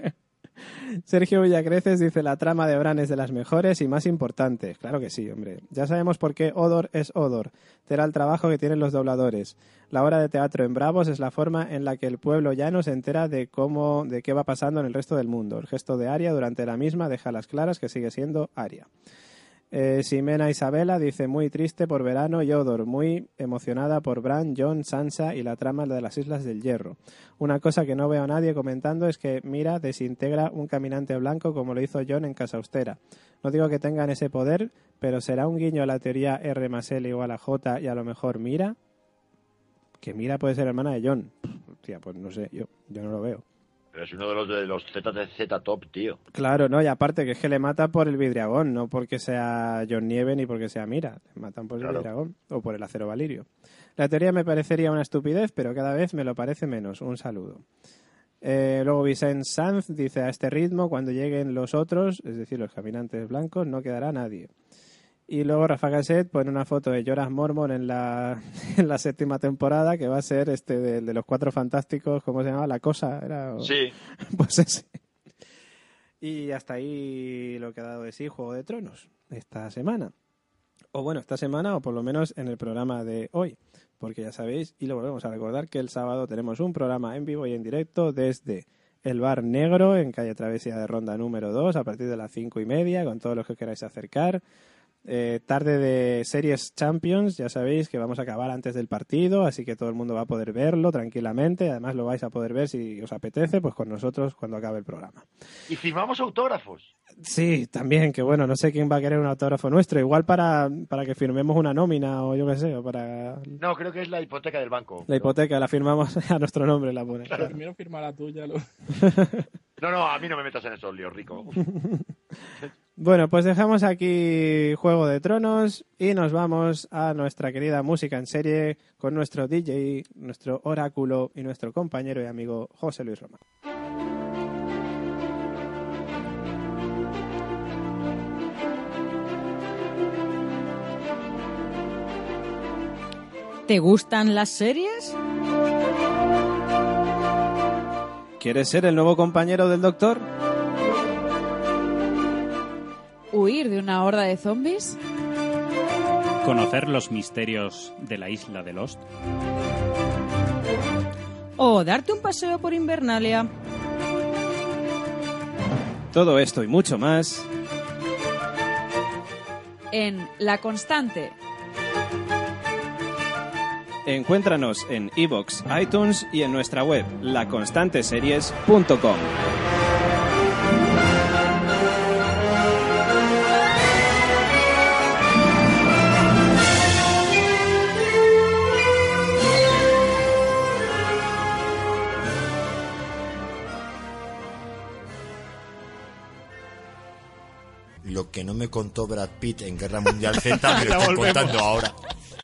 Sergio Villacreces dice, la trama de Bran es de las mejores y más importantes. Claro que sí, hombre. Ya sabemos por qué Odor es Odor. Será el trabajo que tienen los dobladores. La obra de teatro en Bravos es la forma en la que el pueblo llano se entera de cómo, de qué va pasando en el resto del mundo. El gesto de Arya durante la misma deja a las claras que sigue siendo Arya. Eh, Ximena Isabela dice, muy triste por Verano y Odor, muy emocionada por Bran, Jon, Sansa y la trama de las Islas del Hierro. Una cosa que no veo a nadie comentando es que Mira desintegra un caminante blanco como lo hizo Jon en Casa Austera. No digo que tengan ese poder, pero ¿será un guiño a la teoría R más L igual a J y a lo mejor Mira? que Mira puede ser hermana de Jon. Hostia, pues no sé, yo, yo no lo veo. Pero es uno de los de los Z T Z top, tío. Claro, no, y aparte que es que le mata por el vidriagón, no porque sea Jon Nieve ni porque sea Mira. Le matan por el Claro. vidriagón o por el acero valirio. La teoría me parecería una estupidez, pero cada vez me lo parece menos. Un saludo. Eh, luego Vicente Sanz dice: a este ritmo, cuando lleguen los otros, es decir, los caminantes blancos, no quedará nadie. Y luego Rafa Gasset pone una foto de Jorah Mormont en la, en la séptima temporada, que va a ser este de, de los Cuatro Fantásticos, ¿cómo se llamaba? La Cosa, ¿era? Sí. Pues ese. Y hasta ahí lo que ha dado de sí Juego de Tronos esta semana. O bueno, esta semana, o por lo menos en el programa de hoy. Porque ya sabéis, y lo volvemos a recordar, que el sábado tenemos un programa en vivo y en directo desde el Bar Negro, en calle Travesía de Ronda número dos, a partir de las cinco y media, con todos los que queráis acercar. Eh, tarde de Series Champions, ya sabéis que vamos a acabar antes del partido, así que todo el mundo va a poder verlo tranquilamente. Además lo vais a poder ver si os apetece, pues con nosotros cuando acabe el programa. Y firmamos autógrafos. Sí, también, que bueno, no sé quién va a querer un autógrafo nuestro, igual para, para que firmemos una nómina o yo qué sé, o para... No, creo que es la hipoteca del banco. La hipoteca, la firmamos a nuestro nombre, la pone. Claro, primero firma la tuya. Lo... No, no, a mí no me metas en esos líos, Rico. Bueno, pues dejamos aquí Juego de Tronos y nos vamos a nuestra querida música en serie con nuestro D J, nuestro oráculo y nuestro compañero y amigo José Luis Roma. ¿Te gustan las series? ¿Quieres ser el nuevo compañero del doctor? ¿Huir de una horda de zombies? ¿Conocer los misterios de la isla de Lost? ¿O darte un paseo por Invernalia? Todo esto y mucho más En La Constante. Encuéntranos en iVoox, iTunes y en nuestra web, la constante series punto com. Lo que no me contó Brad Pitt en Guerra Mundial Z me lo están contando ahora.